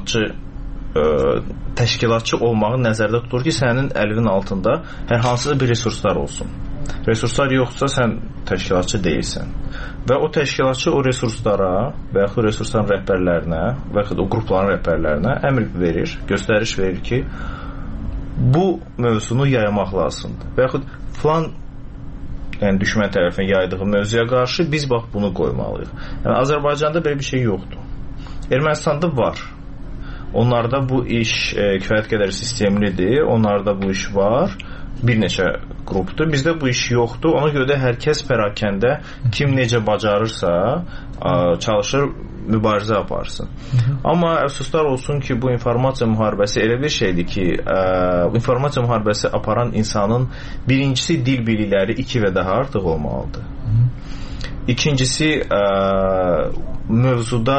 təşkilatçı olmağı nəzərdə tutur ki, sənin əlinin altında hər hansısa bir resurslar olsun. Resurslar yoxsa sən təşkilatçı deyilsən. Və o təşkilatçı o resurslara və yaxud resursların rəhbərlərinə və yaxud o qrupların rəhbərlərinə əmr verir, göstəriş verir ki, bu mövzunu yaymaq lazımdır. Və yaxud filan, yəni düşmən tərəfindən yaydığı mövzuya qarşı biz bax bunu qoymalıyıq. Yəni Azərbaycanda belə bir şey yoxdur. Ermənistanda var. Onlarda bu iş kifayət qədər sistemlidir. Onlarda bu iş var. Bir neçə qrupdur. Bizdə bu iş yoxdur. Ona görə də hər kəs pərakəndə kim necə bacarırsa çalışır mübarizə aparsın. Amma əfsuslar olsun ki, bu informasiya müharibəsi elə bir şeydir ki, informasiya müharibəsi aparan insanın birincisi dil bilikləri 2 və daha artıq olmalıdır. İkincisi mövzuda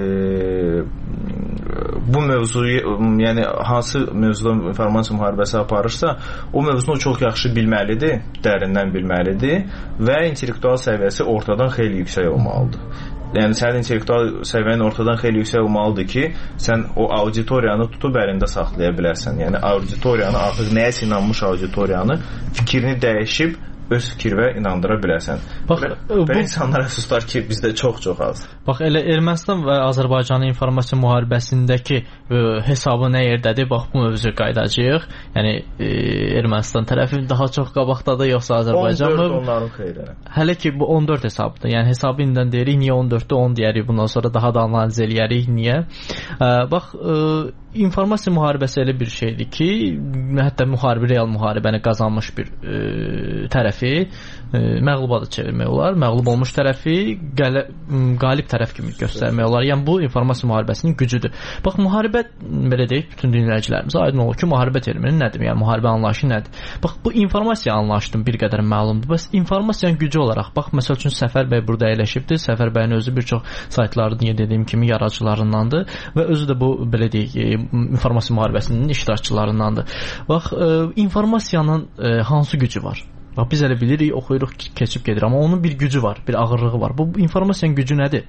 bu mövzuyu, yəni hansı mövzuda informasiya müharibəsi aparırsa, o mövzunu çox yaxşı bilməlidir, dərindən bilməlidir və intellektual səviyyəsi ortadan xeyli yüksək olmalıdır. Yəni sənin intellektual səviyyən ortadan xeyli yüksək olmalıdır ki, sən o auditoriyanı tutub əlində saxlaya bilərsən. Yəni auditoriyanı, artıq nəyəsə inanmış auditoriyanı fikrini dəyişib öz fikirvə inandıra bilərsən. Belə insanlar əfsuslar ki, bizdə çox-çox az. Bax, elə Ermənistan və Azərbaycanın informasiya müharibəsindəki hesabı nə yerdədir? Bax, bu mövzu qayıdacağıq. Yəni, Ermənistan tərəfi daha çox qabaqdadır, yoxsa Azərbaycan mı? 14 onların xeyrinə. Hələ ki, bu 14 hesabdır. Yəni, hesabı indidən deyirik, niyə 14-dür, 10 deyərik, bundan sonra daha da analiz eləyərik, niyə? Bax, informasiya müharibəsi elə bir şeydir ki, hətta real müharibəni qazanmış bir tərəfi məğluba da çevirmək olar. Məğlub olmuş tərəfi qalib tərəf kimi göstərmək olar. Yəni bu informasiya müharibəsinin gücüdür. Bax, müharibə, belə deyək, bütün dinləyicilərimizə aydın olur ki, müharibə termini nədir? Yəni müharibə anlayışı nədir? Bax, bu informasiya anlayışının bir qədər məlumdur. Bəs informasiyanın gücü olaraq, bax, məsəl üçün Səfər bəy burada əyləşibdir. Səfər bəyin özü bir çox saytların, dediyim kimi, yaradıcılarındandır və özü də bu, belə deyək, informasiya müharibəsinin iştirakçılarındandır. Bax, informasiyanın hansı gücü var? Bax, biz elə bilirik, oxuyuruq, keçib gedir, amma onun bir gücü var, bir ağırlığı var. Bu informasiyanın gücü nədir?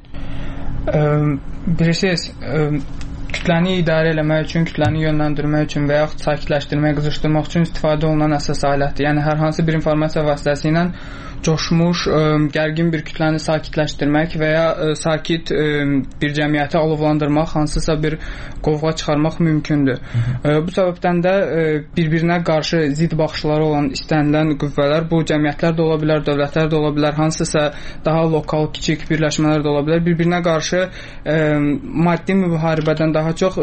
Bilirsiniz, kütləni idarə eləmək üçün, kütləni yönləndirmək üçün və yaxud sakitləşdirmək, qızışdırmaq üçün istifadə olunan əsas alətdir. Yəni, hər hansı bir informasiya vasitəsi ilə coşmuş, gərgin bir kütləni sakitləşdirmək və ya sakit bir cəmiyyəti alovlandırmaq, hansısa bir qovğa çıxarmaq mümkündür. Bu səbəbdən də bir-birinə qarşı zid baxışları olan istənilən qüvvələr, bu cəmiyyətlər də ola bilər, dövlətlər də ola bilər, hansısa daha lokal, kiçik birləşmələr də ola bilər, bir-birinə qarşı maddi müharibədən daha çox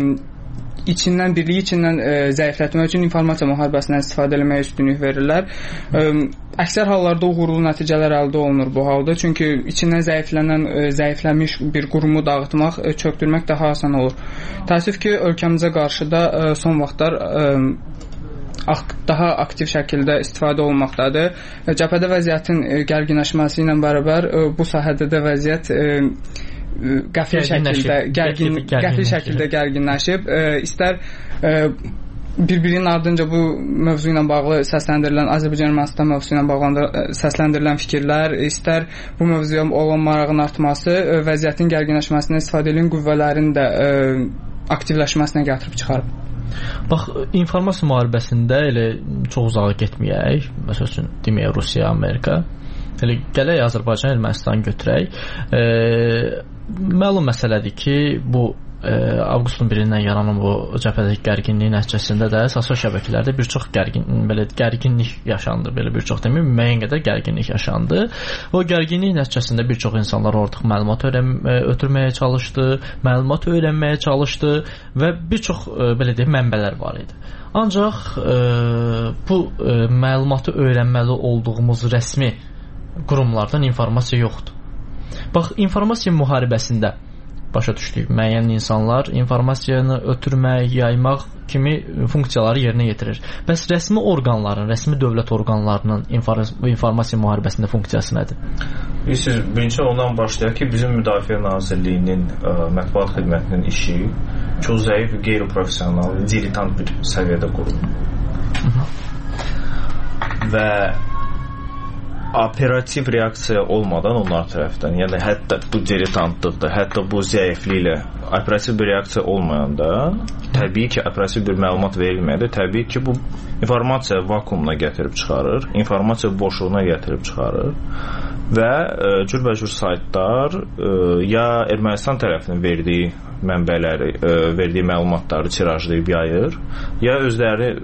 birliyi içindən zəiflətmək üçün informasiya müharibəsindən istifadə etməyə üstünlük verirlər. Əksər hallarda uğurlu nəticələr əldə olunur bu halda. Çünki içindən zəifləmiş bir qurumu dağıtmaq, çökdürmək daha asan olur. Təəssüf ki, ölkəmizə qarşı da son vaxtlar daha aktiv şəkildə istifadə olunmaqdadır. Cəbhədə vəziyyətin gərginləşməsi ilə bərabər bu sahədə də vəziyyət qəfil şəkildə gərginləşib, istər bir-birinin ardınca bu mövzu ilə bağlı səsləndirilən Azərbaycan-Ermənistan mövzusu ilə bağlı səsləndirilən fikirlər, istər bu mövzuya olan marağın artması, vəziyyətin gərginləşməsindən istifadə edən qüvvələrin də aktivləşməsinə gətirib çıxarıb. Bax, informasiya müharibəsində elə çox uzağa getməyək. Məsəl üçün, deməyək Rusiya, Amerika. Elə gələk Azərbaycan, Ermənistan götürək. Məlum məsələdir ki, bu avqustun 1-dən yaranan bu cəbhədəki gərginliyin nəticəsində də sosial şəbəkələrdə bir çox gərginlik yaşandı. Belə bir çox deməyim, müəyyən qədər gərginlik yaşandı. O gərginlik nəticəsində bir çox insanlar ortaq məlumat ötürməyə çalışdı, məlumat öyrənməyə çalışdı və bir çox belə deyək mənbələr var idi. Ancaq bu məlumatı öyrənməli olduğumuz rəsmi qurumlardan informasiya yoxdur. Bax, informasiya müharibəsində başa düşdük. Müəyyən insanlar informasiyanı ötürmək, yaymaq kimi funksiyaları yerinə yetirir. Bəs rəsmi orqanların, rəsmi dövlət orqanlarının informasiya müharibəsində funksiyası nədir? Bilirsiniz, birinci ondan başlayaq ki, bizim Müdafiə Nazirliyinin mətbuat xidmətinin işi çox zəif, qeyri-professional, diletant bir səviyyədə qurulur. Və operativ reaksiya olmadan onlar tərəfdən, yəni hətta bu diletantlıqda, hətta bu zəifliklə operativ bir reaksiya olmayanda, təbii ki, operativ bir məlumat verilməyəndə, təbii ki, bu informasiya vakuumuna gətirib çıxarır, informasiya boşluğuna gətirib çıxarır və cürbəcür saytlar ya Ermənistan tərəfinin verdiyi mənbələri, verdiyi məlumatları tirajlayıb yayır, ya özləri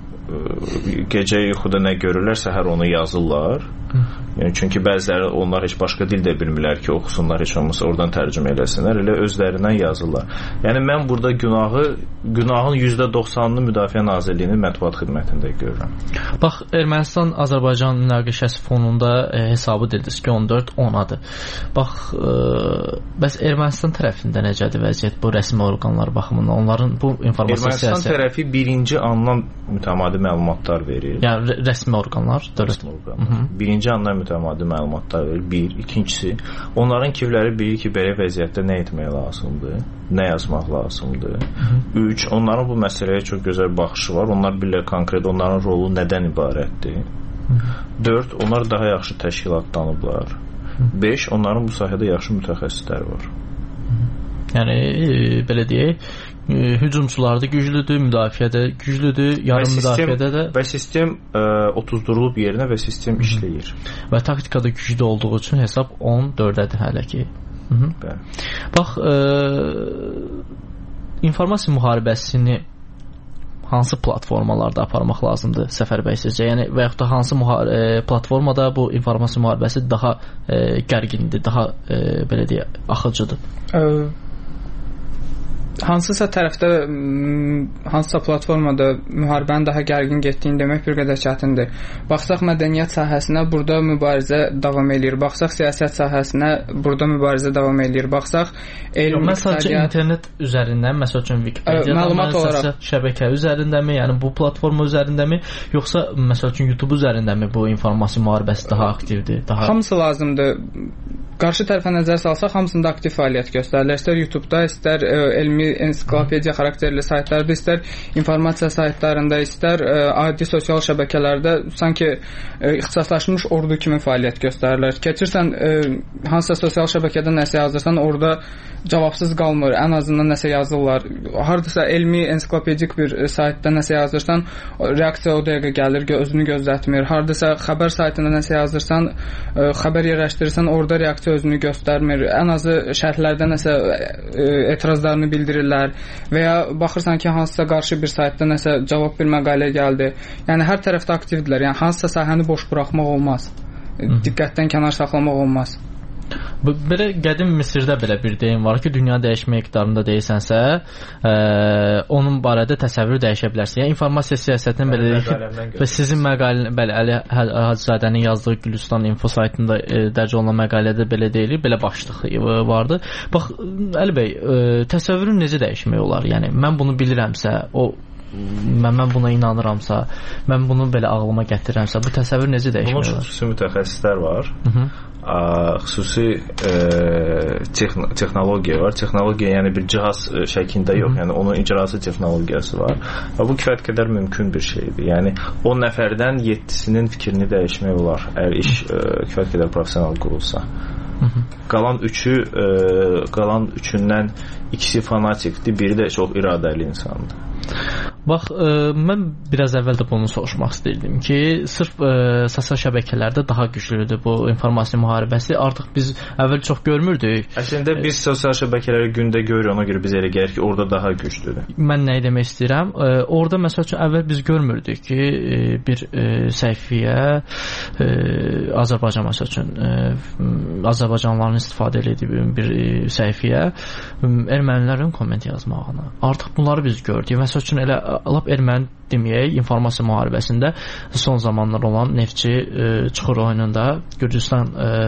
gecə yuxuda nə görürlər, səhər onu yazırlar. Yəni, çünki bəziləri onlar heç başqa dil də bilmirlər ki, oxusunlar, heç olmasa oradan tərcümə eləsinlər, elə özlərindən yazırlar. Yəni, mən burada günahın %90'ını Müdafiə Nazirliyinin mətbuat xidmətində görürəm. Bax, Ermənistan-Azərbaycan münaqişəsi fonunda hesabı dediniz ki, 14-10'adır. Bax, bəs Ermənistan tərəfində necədir vəziyyət bu rəsmi orqanlar baxımından? Onların bu informasiya siyasəti... Ermənistan tərəfi birinci andan mütəmadi məlumatlar verir. Yəni, rəsmi orqanlar? Rəsmi orqanlar. Birinci andan mütəmadi məlumatlar verir. Bir. İkincisi, onların kivləri bilir ki, belə vəziyyətdə nə etmək lazımdır, nə yazmaq lazımdır. 3. Onların bu məsələyə çox gözəl baxışı var. Onlar bilirlər konkret onların rolu nədən ibarətdir. 4. Onlar daha yaxşı təşkilatlanıblar. 5. Onların bu sahədə yaxşı mütəxəssislər var. Yəni, belə deyək, hücumçular da güclüdür, müdafiədə güclüdür, yarım müdafiədə də. Və sistem otuzdurulub yerinə və sistem işləyir. Və taktikada güclü olduğu üçün hesab 14'dədir hələ ki. Bax, informasiya müharibəsini hansı platformalarda aparmaq lazımdır Səfərbəy sizcə? Yəni, və yaxud da hansı platformada bu informasiya müharibəsi daha gərgindir, daha belə deyək, axıcıdır? Hansısa tərəfdə, hansısa platformada müharibənin daha gərgin getdiyini demək bir qədər çətindir. Baxsaq mədəniyyət sahəsinə, burada mübarizə davam edir. Baxsaq siyasət sahəsinə, burada mübarizə davam edir. Baxsaq elm, məsələn, internet üzərindən, məsəl üçün Wikipedia şəbəkə üzərindəmi, yəni bu platforma üzərindəmi, yoxsa məsəl üçün YouTube üzərindəmi bu informasiya müharibəsi daha aktivdir? Hamısı lazımdır. Qarşı tərəfə nəzər salsaq, hamısında aktiv fəaliyyət göstərilir. İstər YouTube-da, istər elmi ensiklopediya xarakterli saytlarda, istər informasiya saytlarında, istər adi sosial şəbəkələrdə sanki ixtisaslaşmış ordu kimi fəaliyyət göstərilir. Keçirsən, hansısa sosial şəbəkədə nəsə yazırsan, orada cavabsız qalmır, ən azından nəsə yazırlar. Hardasa elmi ensiklopedik bir saytda nəsə yazırsan, reaksiya o dəqiqə gəlir, özünü gözlətmir. Hardasa xəbər saytında nəsə yazırsan, xəbər yerləşdirirsən, orada reaksiya özünü göstərmir. Ən azı şərhlərdə nəsə etirazlarını bildirirlər və ya baxırsan ki, hansısa qarşı bir saytda nəsə cavab bir məqalə gəldi. Yəni hər tərəfdə aktivdirlər. Yəni hansısa sahəni boş buraxmaq olmaz. Diqqətdən kənar saxlamaq olmaz. Belə qədim Misirdə belə bir deyim var ki, dünya dəyişmə iqtidarında deyirsənsə, onun barədə təsəvvür dəyişə bilərsən. Yəni informasiya siyasətinin belə deyək və sizin məqalə, bəli, Əli Hacızadənin yazdığı Gülüstan info saytında dərc olunan məqalədə belə deyilir, belə başlıq vardı. Bax, Əli bəy, təsəvvürün necə dəyişmək olar? Yəni mən bunu bilirəmsə, mən buna inanıramsa, mən bunu belə ağlıma gətirirəmsə, bu təsəvvür necə dəyişmək olar? Bunun üçün xüsusi mütəxəssislər var. xüsusi texnologiya var. Texnologiya yəni bir cihaz şəklində yox, yəni onun icrası texnologiyası var. Və bu kifayət qədər mümkün bir şeydir. Yəni 10 nəfərdən 7-sinin fikrini dəyişmək olar, əgər iş kifayət qədər professional qurulsa. Qalan üçündən ikisi fanatikdir, biri də çox iradəli insandır. Bax, mən biraz əvvəl də bunu soruşmaq istəyirdim ki, sırf sosial şəbəkələrdə daha güclüdür bu informasiya müharibəsi. Artıq biz əvvəl çox görmürdük. Əslində biz sosial şəbəkələri gündə görürük, ona görə biz elə gəlir ki, orada daha güclüdür. Mən nə demək istəyirəm? Orada məsəl üçün əvvəl biz görmürdük ki, bir səhifəyə Azərbaycan məsəl üçün Azərbaycanlıların istifadə etdiyi bir səhifəyə ermənilərin komment yazmağını. Artıq bunları biz gördük. Məsəl üçün elə lap erməni deməyək, informasiya müharibəsində son zamanlar olan Neftçi Çuxur oyununda Gürcüstan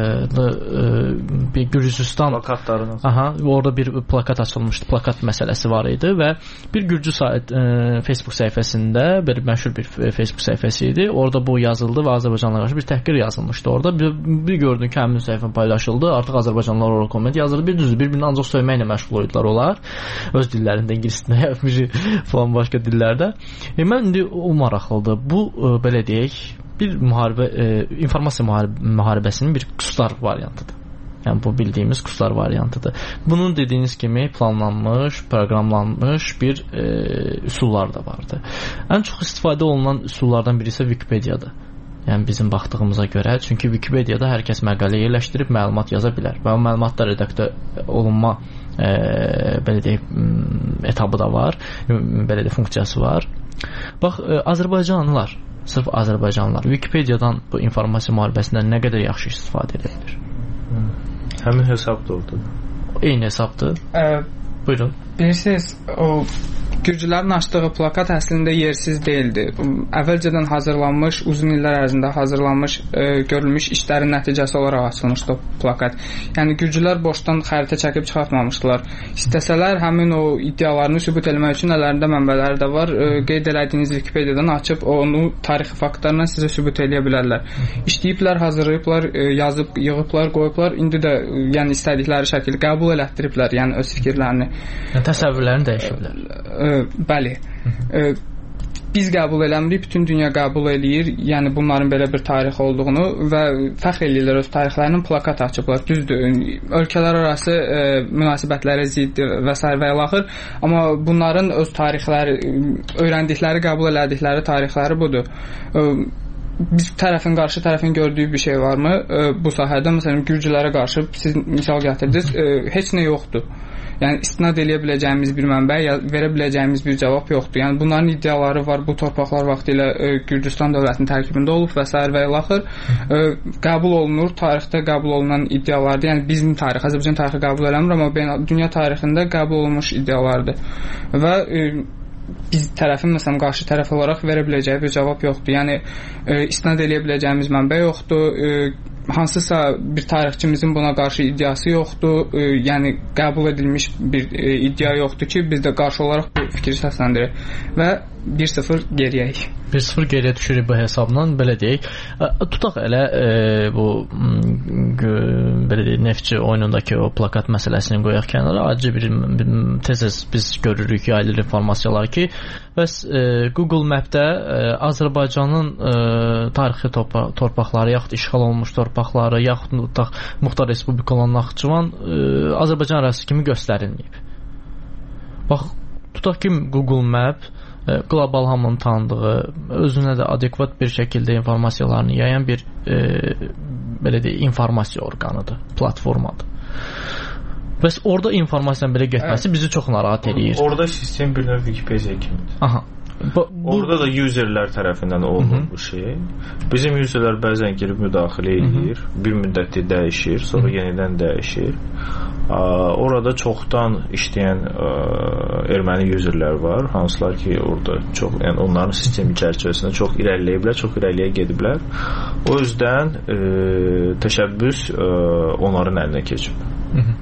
plakatlarını. Orada bir plakat açılmışdı. Plakat məsələsi var idi və bir Gürcü Facebook səhifəsində bir məşhur bir Facebook səhifəsi idi. Orada bu yazıldı və Azərbaycanlılara qarşı bir təhqir yazılmışdı. Orada bir gördüm ki, həmin səhifə paylaşıldı. Artıq Azərbaycanlılar orada komment yazırdı. Bir düzdür, bir-birini ancaq söyməklə məşğul oldular onlar. Öz dillərində, ingiliscə, falan başqa dillərdə. Mən indi o maraqlıdır. Bu belə deyək, bir informasiya müharibəsinin bir quslar variantıdır. Yəni bu bildiyimiz quslar variantıdır. Bunun dediyiniz kimi planlanmış, proqramlanmış bir üsullar da vardır. Ən çox istifadə olunan üsullardan biri isə Wikipediyadır. Yəni bizim baxdığımıza görə, çünki Wikipediyada hər kəs məqalə yerləşdirib məlumat yaza bilər və o məlumatlar redaktə olunma belə deyək etabı da var, belə deyək funksiyası var. Bax, Azərbaycanlılar, sırf Azərbaycanlılar Wikipediyadan bu informasiya müharibəsindən nə qədər yaxşı istifadə edə bilir? Həmin hesab da orada. Eyni hesabdır. Buyurun. Bilirsiniz, o Gürcülərin açdığı plakat əslində yersiz deyildi. Əvvəlcədən hazırlanmış, uzun illər ərzində hazırlanmış, görülmüş işlərin nəticəsi olaraq açılmışdı o plakat. Yəni Gürcülər boşdan xəritə çəkib çıxartmamışdılar. İstəsələr həmin o iddialarını sübut etmək üçün əllərində mənbələri də var. Qeyd elədiyiniz Wikipediyadan açıb onu tarixi faktlarla sizə sübut edə bilərlər. İşləyiblər, hazırlayıblar, yazıb, yığıblar, qoyublar. İndi də yəni istədikləri şəkildə qəbul elətdiriblər, yəni öz fikirlərini. Təsəvvürlərini dəyişiblər. Bəli. Biz qəbul eləmirik, bütün dünya qəbul eləyir, yəni bunların belə bir tarix olduğunu və fəxr eləyirlər öz tarixlərinin, plakat açıblar. Düzdür, ölkələr arası münasibətlərə ziddir və s. və ilaxır, amma bunların öz tarixləri, öyrəndikləri, qəbul elədikləri tarixləri budur. Biz qarşı tərəfin gördüyü bir şey varmı? Bu sahədə, məsələn, Gürcülərə qarşı siz misal gətirdiniz, heç nə yoxdur. Yəni istinad eləyə biləcəyimiz bir mənbə, verə biləcəyimiz bir cavab yoxdur. Yəni bunların iddiaları var. Bu torpaqlar vaxtilə Gürcüstan dövlətinin tərkibində olub və s. və ilaxır. Qəbul olunur, tarixdə qəbul olunan iddialardır. Yəni bizim tarix, Azərbaycan tarixi qəbul eləmir, amma dünya tarixində qəbul olunmuş iddialardır. Və biz tərəfin, məsələn, qarşı tərəf olaraq verə biləcəyi bir cavab yoxdur. Yəni istinad eləyə biləcəyimiz mənbə yoxdur. Hansısa bir tarixçimizin buna qarşı iddiası yoxdur. Yəni qəbul edilmiş bir iddia yoxdur ki, biz də qarşı olaraq bu fikri səsləndirək və 1-0 geriyəyik. 1-0 geriyə düşürük bu hesabla, belə deyək. Tutaq elə bu belə deyək, Neftçi oyunundakı o plakat məsələsini qoyaq kənara. Acı bir tez biz görürük yayılır informasiyalar ki, bəs Google Map-də Azərbaycanın tarixi torpaqları, yaxud işğal olunmuş torpaqları, yaxud Muxtar Respublika olan Naxçıvan Azərbaycan ərazisi kimi göstərilməyib. Bax, tutaq ki, Google Map qlobal hamının tanıdığı, özünə də adekvat bir şəkildə informasiyalarını yayan bir belə deyək, informasiya orqanıdır, platformadır. Bəs orada informasiyanın belə getməsi bizi çox narahat edir. Orada sistem bir növ Wikipedia kimidir. Aha. Orada da userlər tərəfindən olunur bu şey. Bizim userlər bəzən girib müdaxilə edir, bir müddətdə dəyişir, sonra yenidən dəyişir. Orada çoxdan işləyən erməni userlər var, hansılar ki, orada çox, yəni onların sistemi çərçivəsində çox irəliləyiblər, çox irəliyə gediblər. O yüzdən təşəbbüs onların əlinə keçib.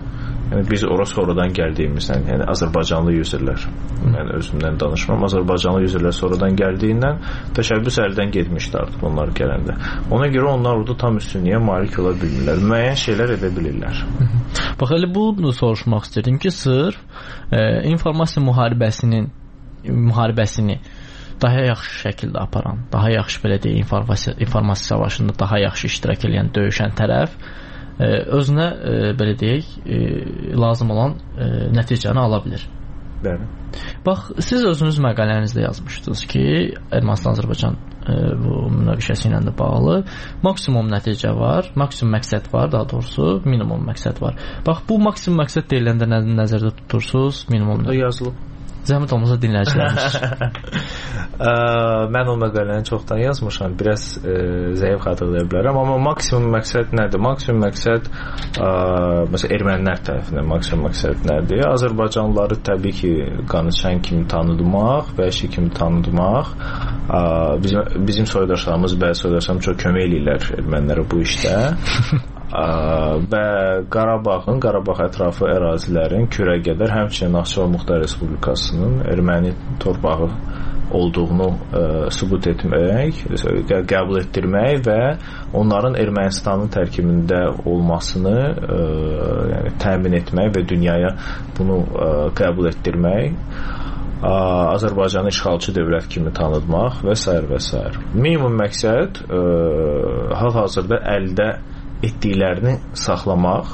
Yəni biz ora sonradan gəldiyimizdən, yəni Azərbaycanlı userlər, mən özümdən danışmam, Azərbaycanlı userlər sonradan gəldiyindən təşəbbüs əldən getmişdi artıq onlar gələndə. Ona görə onlar orada tam üstünlüyə malik ola bilmirlər. Müəyyən şeylər edə bilirlər. Bax, elə bunu soruşmaq istəyirdim ki, sırf informasiya müharibəsini daha yaxşı şəkildə aparan, daha yaxşı belə deyək, informasiya savaşında daha yaxşı iştirak edən, döyüşən tərəf özünə belə deyək, lazım olan nəticəni ala bilir. Bəli. Bax, siz özünüz məqalənizdə yazmışdınız ki, Ermənistan-Azərbaycan bu münaqişəsi ilə də bağlı maksimum nəticə var, maksimum məqsəd var, daha doğrusu minimum məqsəd var. Bax, bu maksimum məqsəd deyiləndə nəzərdə tutursunuz, minimum da yazılıb. Zəhmət olmasa dinləyicilərimiz. Mən o məqaləni çoxdan yazmışam, biraz zəif xatırlaya bilərəm, amma maksimum məqsəd nədir? Maksimum məqsəd məsələn ermənilər tərəfindən maksimum məqsəd nədir? Azərbaycanlıları təbii ki, qanıçən kimi tanıdmaq, vəhşi kimi tanıdmaq. Bizim soydaşlarımız, bəzi soydaşlarımız çox kömək eləyirlər ermənilərə bu işdə. Və Qarabağ ətrafı ərazilərin kürəgədər, həmçinin Naxçıvan Muxtar Respublikasının erməni torpağı olduğunu sübut etmək, qəbul etdirmək və onların Ermənistanın tərkibində olmasını yəni, təmin etmək və dünyaya bunu qəbul etdirmək, Azərbaycanı işğalçı dövlət kimi tanıtmaq və s. və s. Minimum məqsəd hal-hazırda əldə etdiklərini saxlamaq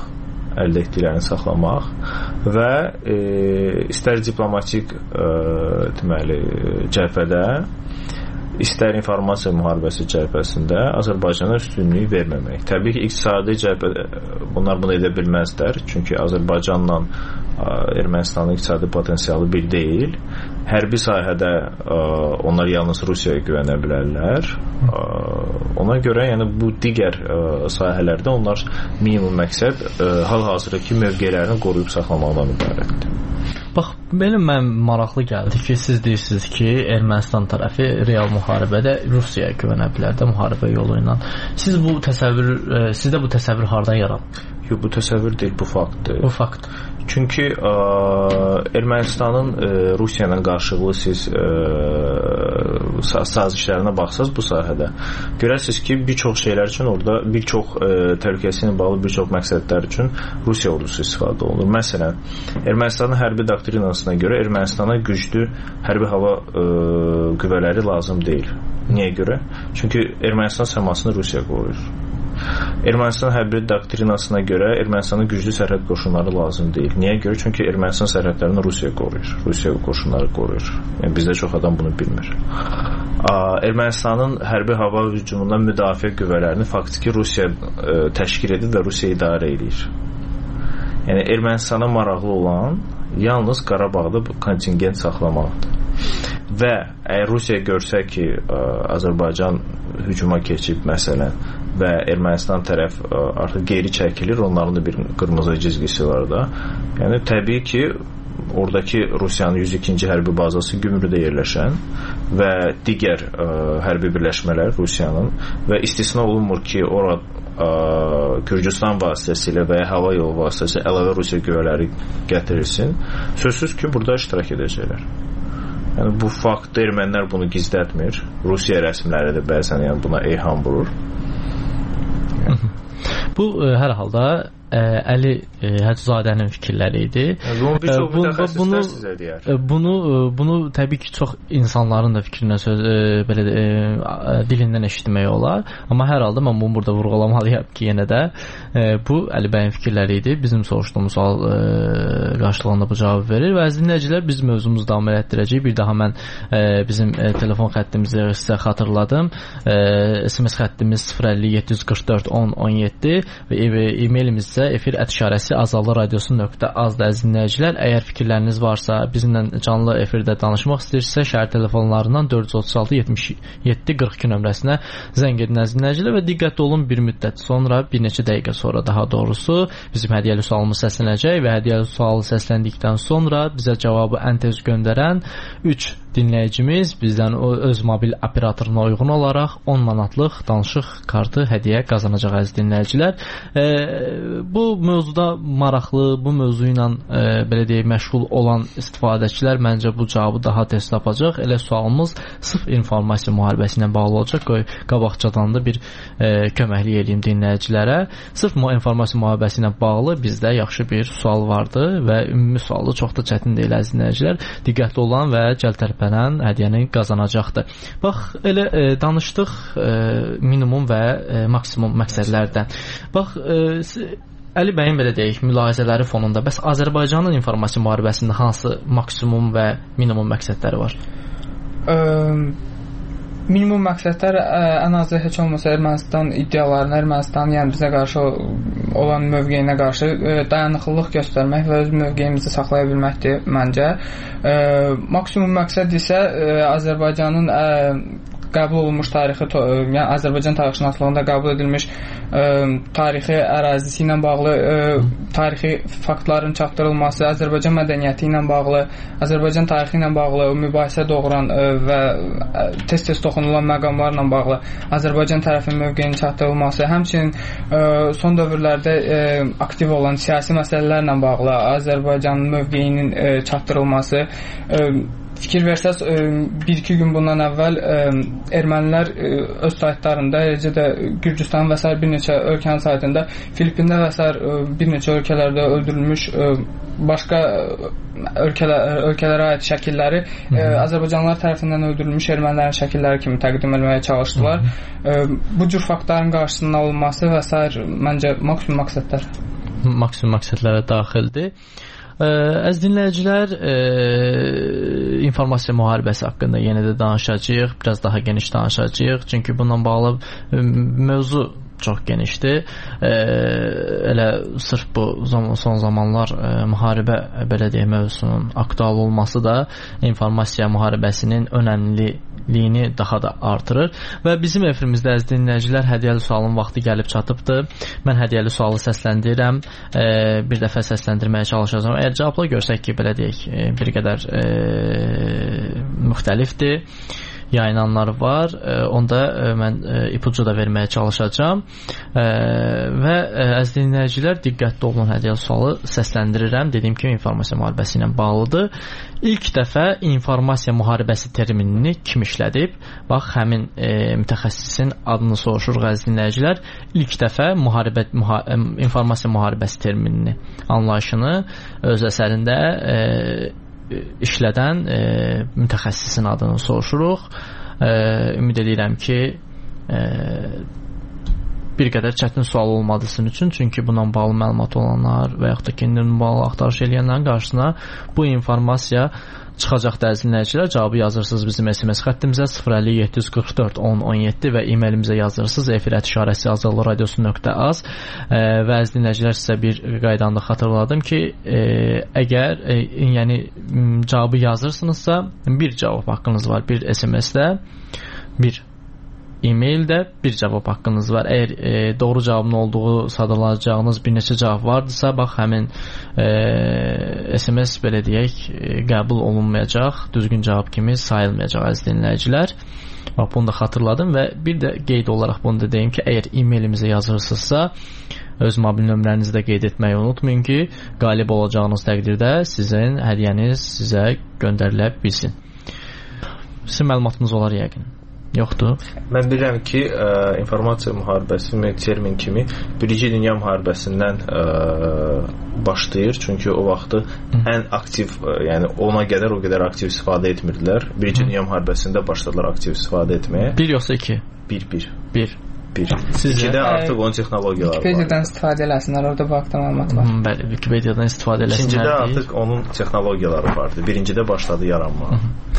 və istər diplomatik deməli cəbhədə, istər informasiya müharibəsi cəbhəsində Azərbaycana üstünlük verməmək. Təbii ki, iqtisadi cəbhədə bunlar bunu edə bilməzlər, çünki Azərbaycanla Ermənistanın iqtisadi potensialı bir deyil. Hərbi sahədə onlar yalnız Rusiyaya güvənə bilərlər. Ona görə yəni bu digər sahələrdə onlar minimum məqsəd hal-hazırdakı mövqelərini qoruyub saxlamaqdan ibarətdir. Bax, belə mən maraqlı gəldi ki, siz deyirsiniz ki, Ermənistan tərəfi real müharibədə Rusiyaya güvənə bilər də müharibə yolu ilə. Sizdə bu təsəvvür hardan yaranıb? Yox, bu təsəvvür deyil, bu faktdır. Bu fakt. Çünki Ermənistanın Rusiya ilə qarşılıqlı siz sazişlərinə baxsaz bu sahədə görərsiniz ki, bir çox şeylər üçün orada bir çox təhlükəsi ilə bağlı bir çox məqsədlər üçün Rusiya ordusu istifadə olunur. Məsələn, Ermənistanın hərbi doktrinasına görə Ermənistana güclü hərbi hava qüvvələri lazım deyil. Niyə görə? Çünki Ermənistan səmasını Rusiya qoruyur. Ermənistan hərbi doktrinasına görə Ermənistanın güclü sərhəd qoşunları lazım deyil. Niyə görə? Çünki Ermənistan sərhədlərini Rusiya qoruyur. Rusiya qoşunları qoruyur. Yəni bizdə çox adam bunu bilmir. Ermənistanın hərbi hava hücumundan müdafiə qüvvələrini faktiki Rusiya təşkil edir və Rusiya idarə edir. Yəni Ermənistana maraqlı olan yalnız Qarabağda bu kontingent saxlamaqdır. Və əgər Rusiya görsə ki, Azərbaycan hücuma keçib məsələn və Ermənistan tərəf artıq geri çəkilir, onların da bir qırmızı cizgisi var da. Yəni təbii ki, oradakı Rusiyanın 102-ci hərbi bazası Gümrüdə yerləşən və digər hərbi birləşmələr Rusiyanın və istisna olunmur ki, orada Gürcüstan vasitəsilə və ya hava yolu vasitəsilə əlavə Rusiya qüvvələri gətirilsin. Sözsüz ki, burada iştirak edəcəklər. Yəni bu faktda ermənilər bunu gizlətmir. Rusiya rəsmiləri də bəzən yəni buna eyham vurur. Bu hər halda Əli Həccazadənin fikirləri idi. Bunu təbii ki, çox insanların da fikrinə belə dilindən eşitmək olar. Amma hər halda mən bunu burada vurğulamalıyam ki, yenə də bu Əli bəyin fikirləri idi. Bizim soruşduğumuz sual qarşılığında bu cavab verir və əziz dinləyicilər, biz mövzumuzu davam etdirəcəyik. Bir daha mən bizim telefon xəttimizi sizə xatırladım. SMS xəttimiz 050 744 10 17 və e-mailimiz efir@azallıradiosu.az əziz dinləyicilər. Əgər fikirləriniz varsa, bizimlə canlı efirdə danışmaq istəyirsinizsə, şəhər telefonlarından 436 77 42 nömrəsinə zəng edin əziz dinləyicilər və diqqətli olun, bir müddət sonra, bir neçə dəqiqə sonra daha doğrusu bizim hədiyyəli sualımız səslənəcək və hədiyyəli sualı səsləndikdən sonra bizə cavabı ən tez göndərən 3 dinləyicimiz bizdən öz mobil operatoruna uyğun olaraq 10 manatlıq danışıq kartı hədiyyə qazanacaq əziz dinləyicilər. Bu mövzuda maraqlı, bu mövzu ilə belə deyək məşğul olan istifadəçilər məncə bu cavabı daha tez tapacaq. Elə sualımız sırf informasiya müharibəsi ilə bağlı olacaq. Qoy qabaqcadan da bir köməklik eləyim dinləyicilərə. Sırf informasiya müharibəsi ilə bağlı bizdə yaxşı bir sual vardı və ümumi sualı çox da çətin deyil əziz dinləyicilər. Diqqətli olan və cəltərpənən hədiyyəni qazanacaqdır. Bax, elə danışdıq minimum və maksimum məqsədlərdən. Bax, Əli bəyin belə deyək, mülahizələri fonunda bəs Azərbaycanın informasiya müharibəsində hansı maksimum və minimum məqsədləri var? Minimum məqsədlər ən azı heç olmasa Ermənistan iddialarına, Ermənistanın yəni bizə qarşı olan mövqeyinə qarşı dayanıqlılıq göstərmək və öz mövqeyimizi saxlaya bilməkdir məncə. Maksimum məqsəd isə Azərbaycanın qəbul olunmuş tarixi, yəni Azərbaycan tarixşünaslığında qəbul edilmiş tarixi ərazisi ilə bağlı tarixi faktların çatdırılması, Azərbaycan mədəniyyəti ilə bağlı, Azərbaycan tarixi ilə bağlı mübahisə doğuran və tez-tez toxunulan məqamlarla bağlı Azərbaycan tərəfinin mövqeyinin çatdırılması, həmçinin son dövrlərdə aktiv olan siyasi məsələlərlə bağlı Azərbaycanın mövqeyinin çatdırılması. Fikir versəz, 1-2 gün bundan əvvəl ermənilər öz saytlarında, eləcə də Gürcüstan və s. bir neçə ölkənin saytında, Filippində və s. bir neçə ölkələrdə öldürülmüş başqa ölkələrə aid şəkilləri Azərbaycanlılar tərəfindən öldürülmüş ermənilərin şəkilləri kimi təqdim etməyə çalışdılar. Bu cür faktların qarşısının alınması və s. məncə maksimum məqsədlər. Maksimum məqsədlərə daxildir. Əziz dinləyicilər, informasiya müharibəsi haqqında yenə də danışacağıq, biraz daha geniş danışacağıq, çünki bununla bağlı mövzu çox genişdir. Elə sırf bu son zamanlar müharibə belə deyək mövzusunun aktual olması da informasiya müharibəsinin önəmliliyini daha da artırır və bizim efirimizdə əziz dinləyicilər hədiyyəli sualın vaxtı gəlib çatıbdır. Mən hədiyyəli sualı səsləndirirəm, bir dəfə səsləndirməyə çalışacağam. Əgər cavabla görsək ki, belə deyək, bir qədər müxtəlifdir, yayınanlar var. Onda mən ipucu da verməyə çalışacağam. Və əziz dinləyicilər, diqqətli olun, hədiyyəli sualı səsləndirirəm. Dediyim kimi informasiya müharibəsi ilə bağlıdır. İlk dəfə informasiya müharibəsi terminini kim işlədib? Bax, həmin mütəxəssisin adını soruşuruq əziz dinləyicilər. İlk dəfə informasiya müharibəsi terminini, anlayışını öz əsərində işlədən mütəxəssisin adını soruşuruq. Ümid edirəm ki, bir qədər çətin sual olmadısın üçün, çünki bununla bağlı məlumat olanlar və yaxud da kendilərini bağlı axtarış edənlərin qarşısına bu informasiya çıxacaq əziz dinləyicilər. Cavabı yazırsınız bizim SMS xəttimizə 050-744-10-17 və e-mailimizə yazırsınız efir@radios.az və əziz dinləyicilər, sizə bir qaydanı da xatırladım ki, əgər yəni cavabı yazırsınızsa bir cavab haqqınız var, bir SMS-də, bir e-maildə bir cavab haqqınız var. Əgər doğru cavabın olduğu sadalayacağınız bir neçə cavab vardısa, bax, həmin SMS belə deyək qəbul olunmayacaq, düzgün cavab kimi sayılmayacaq əziz dinləyicilər. Bax, bunu da xatırladım və bir də qeyd olaraq bunu da deyim ki, əgər e-mailimizə yazırsınızsa, öz mobil nömrənizi də qeyd etməyi unutmayın ki, qalib olacağınız təqdirdə sizin hədiyyəniz sizə göndərilə bilsin. Sizin məlumatınız olar yəqin. Yoxdur. Mən bilirəm ki, informasiya müharibəsi termin kimi Birinci Dünya müharibəsindən başlayır, çünki o vaxtı ən aktiv, yəni ona qədər o qədər aktiv istifadə etmirdilər. Birinci Dünya müharibəsində başladılar aktiv istifadə etməyə. 1 yoxsa 2? 1. İkidə artıq onun texnologiyaları var. Wikipediadan istifadə eləsinlər, orada bu haqda məlumat var. Bəli, Wikipediadan istifadə eləsinlər. İkincidə artıq onun texnologiyaları vardı. Birincidə başladı yaranma.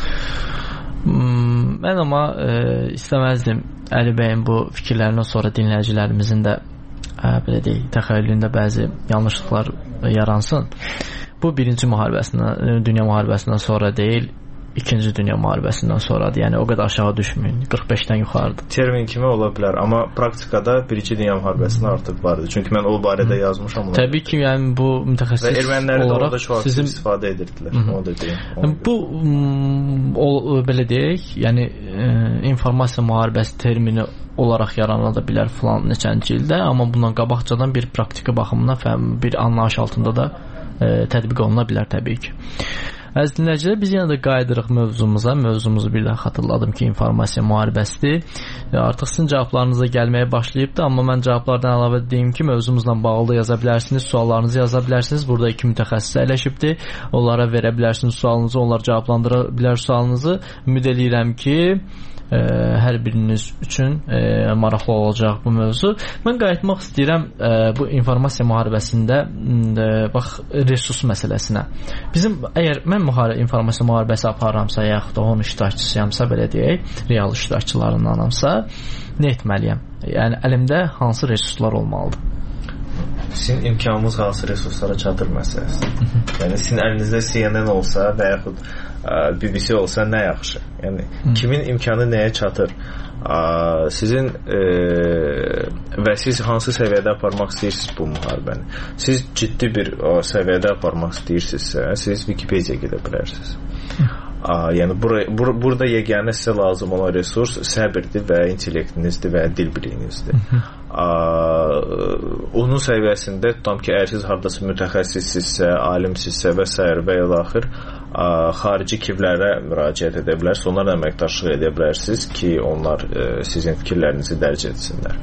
Mən amma istəməzdim Əli bəyin bu fikirlərindən sonra dinləyicilərimizin də belə deyək, təxəyyülündə bəzi yanlışlıqlar yaransın. Bu birinci dünya müharibəsindən sonra deyil, İkinci Dünya müharibəsindən sonradır. Yəni o qədər aşağı düşməyin. 45-dən yuxarıdır. Termin kimi ola bilər, amma praktikada Birinci Dünya müharibəsində artıq vardı. Çünki mən o barədə yazmışam. Təbii ki, yəni bu mütəxəssis və ermənilər də orada çox sizin istifadə edirdilər. Onu da deyim. Bu belə deyək, yəni informasiya müharibəsi termini olaraq yaranada bilər filan neçənci ildə, amma bundan qabaqcadan bir praktiki baxımdan bir anlayış altında da tətbiq oluna bilər təbii ki. Əziz dinləyicilər, biz yenə də qayıdırıq mövzumuza. Mövzumuzu bir daha xatırladım ki, informasiya müharibəsidir. Artıq sizin cavablarınıza gəlməyə başlayıbdır, amma mən cavablardan əlavə deyim ki, mövzumuzla bağlı yaza bilərsiniz, suallarınızı yaza bilərsiniz. Burada 2 mütəxəssis əyləşibdir. Onlara verə bilərsiniz sualınızı, onlar cavablandıra bilər sualınızı. Ümid edirəm ki, hər biriniz üçün maraqlı olacaq bu mövzu. Mən qayıtmaq istəyirəm bu informasiya müharibəsində bax resurs məsələsinə. Bizim əgər mən informasiya müharibəsi aparıramsa, yaxud da onun iştirakçısıyamsa, belə deyək, real iştirakçılarındanamsa, nə etməliyəm? Yəni əlimdə hansı resurslar olmalıdır? Sizin imkanınız hansı resurslara çatır məsələsidir. Yəni sizin əlinizdə CNN olsa və yaxud BBC olsa nə yaxşı. Yəni kimin imkanı nəyə çatır? Sizin və siz hansı səviyyədə aparmaq istəyirsiniz bu müharibəni? Siz ciddi bir səviyyədə aparmaq istəyirsinizsə, siz Wikipedia gedə bilərsiniz. Yəni burada yeganə sizə lazım olan resurs səbirdir və intellektinizdir və dil biliyinizdir. Onun səviyyəsində tutam ki, əgər siz hardasa mütəxəssissizsə, alimsizsə və s. və ilaxır xarici kivlərə müraciət edə bilərsiniz, onlarla əməkdaşlıq edə bilərsiniz ki, onlar sizin fikirlərinizi dərc etsinlər.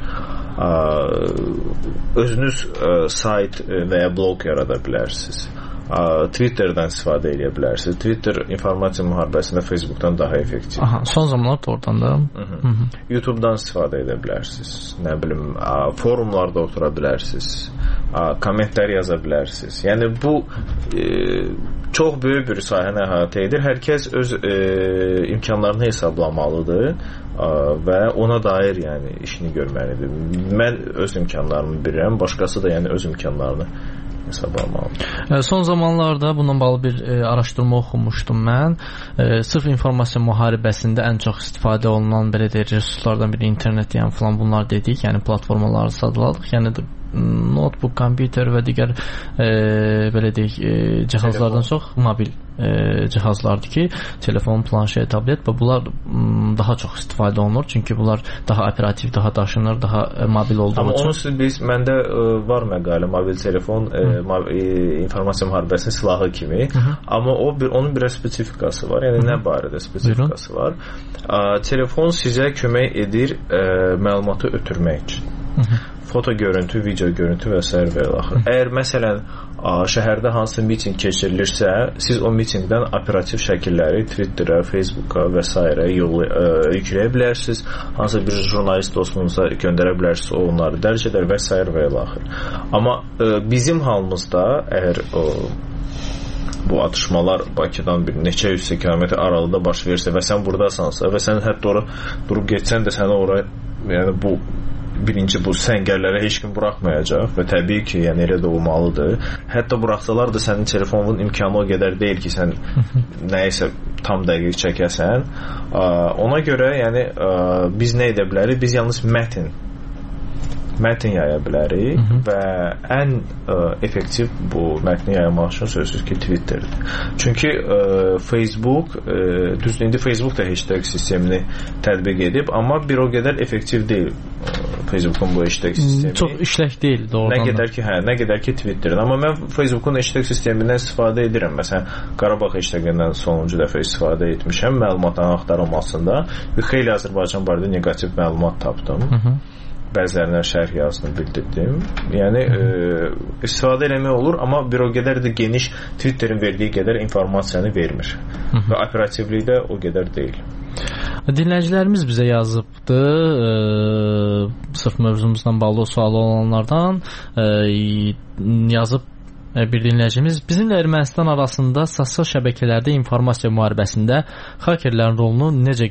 Özünüz sayt və ya blog yarada bilərsiniz. Twitter'dan istifadə edə bilərsiniz. Twitter informasiya müharibəsində Facebook'dan daha effektiv. Son zamanlarda oradan da. YouTube'dan istifadə edə bilərsiniz. Nə bilim, forumlarda otura bilərsiniz. Kommentlər yaza bilərsiniz. Yəni bu çox böyük bir sahəni əhatə edir. Hər kəs öz imkanlarını hesablamalıdır və ona dair yəni işini görməlidir. Mən öz imkanlarımı bilirəm, başqası da yəni öz imkanlarını Son zamanlarda bununla bağlı bir araşdırma oxumuşdum mən. Sırf informasiya müharibəsində ən çox istifadə olunan belə deyək resurslardan biri internet, yəni falan bunlar dedik, yəni platformaları sadaladık. Yəni notebook, kompüter və digər belə deyək cihazlardan çox mobil cihazlardır ki, telefon, planşet, tablet və bunlar daha çox istifadə olunur. Çünki bunlar daha operativ, daha daşınır, daha mobil olduğu üçün. Amma onun məndə var məqalə, mobil telefon informasiya müharibəsinin silahı kimi. Amma onun bir spesifikası var. Yəni nə barədə spesifikası var? Telefon sizə kömək edir məlumatı ötürmək üçün. Foto görüntü, video görüntü və s. və ilaxır. Əgər məsələn şəhərdə hansı miting keçirilirsə, siz o mitingdən operativ şəkilləri Twitter'a, Facebook'a və s. yükləyə bilərsiniz. Hansı bir jurnalist dostunuza göndərə bilərsiniz, o onları dərc edər və s. və ilaxır. Amma bizim halımızda əgər bu atışmalar Bakıdan bir neçə 100 kilometr aralıda baş verirsə və sən buradasansa və sən hətta ora durub getsən də səni ora, yəni bu birinci bu səngərlərə heç kim buraxmayacaq və təbii ki, yəni elə də olmalıdır. Hətta buraxsalar da sənin telefonun imkanı o qədər deyil ki, sən nəyisə tam dəqiq çəkəsən. Ona görə yəni biz nə edə bilərik? Biz yalnız mətn yaya bilərik və ən effektiv bu mətni yaymaq üçün sözsüz ki, Twitterdir. Çünki Facebook, düzdür, indi Facebook da hashtag sistemini tətbiq edib, amma bir o qədər effektiv deyil Facebook'un bu hashtag sistemi. Çox işlək deyil doğrudan. Nə qədər ki Twitter'in. Amma mən Facebook'un hashtag sistemindən istifadə edirəm. Məsələn, Qarabağ hashtagindən sonuncu dəfə istifadə etmişəm məlumatların axtarılmasında və xeyli Azərbaycan barədə neqativ məlumat tapdım. Bəzilərinə şərh yazdım, bildirdim. Yəni istifadə eləmək olur, amma bir o qədər də geniş Twitter'in verdiyi qədər informasiyanı vermir. Və operativlikdə o qədər deyil. Dinləyicilərimiz bizə yazıbdı, sırf mövzumuzla bağlı sualı olanlardan yazıb bir dinləyicimiz. Bizimlə Ermənistan arasında sosial şəbəkələrdə informasiya müharibəsində hakerlərin rolunu necə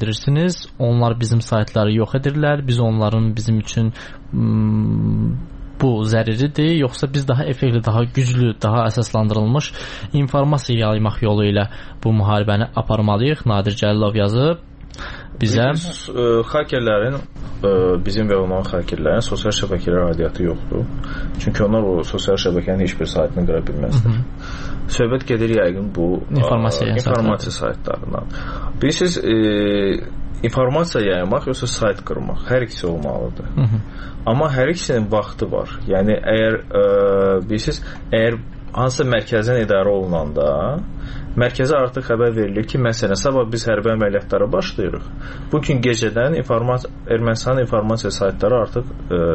qiymətləndirirsiniz? Onlar bizim saytları yox edirlər, biz onların bizim üçün bu zəruridir, yoxsa biz daha effektli, daha güclü, daha əsaslandırılmış informasiya yaymaq yolu ilə bu müharibəni aparmalıyıq? Nadir Cəlilov yazıb bizə. Hakerlərin, bizim və onların hakerlərin sosial şəbəkələr aidiyyatı yoxdur. Çünki onlar o sosial şəbəkənin heç bir saytını qıra bilməzdir. Söhbət gedir yəqin bu informasiya saytlarından. Bilirsiniz, informasiya yaymaq yoxsa sayt qırmaq, hər ikisi olmalıdır. Amma hər ikisinin vaxtı var. Yəni, bilirsiniz, əgər hansısa mərkəzdən idarə olunanda mərkəzə artıq xəbər verilir ki, məsələn, sabah biz hərbi əməliyyatlara başlayırıq. Bugün gecədən Ermənistanın informasiya saytları artıq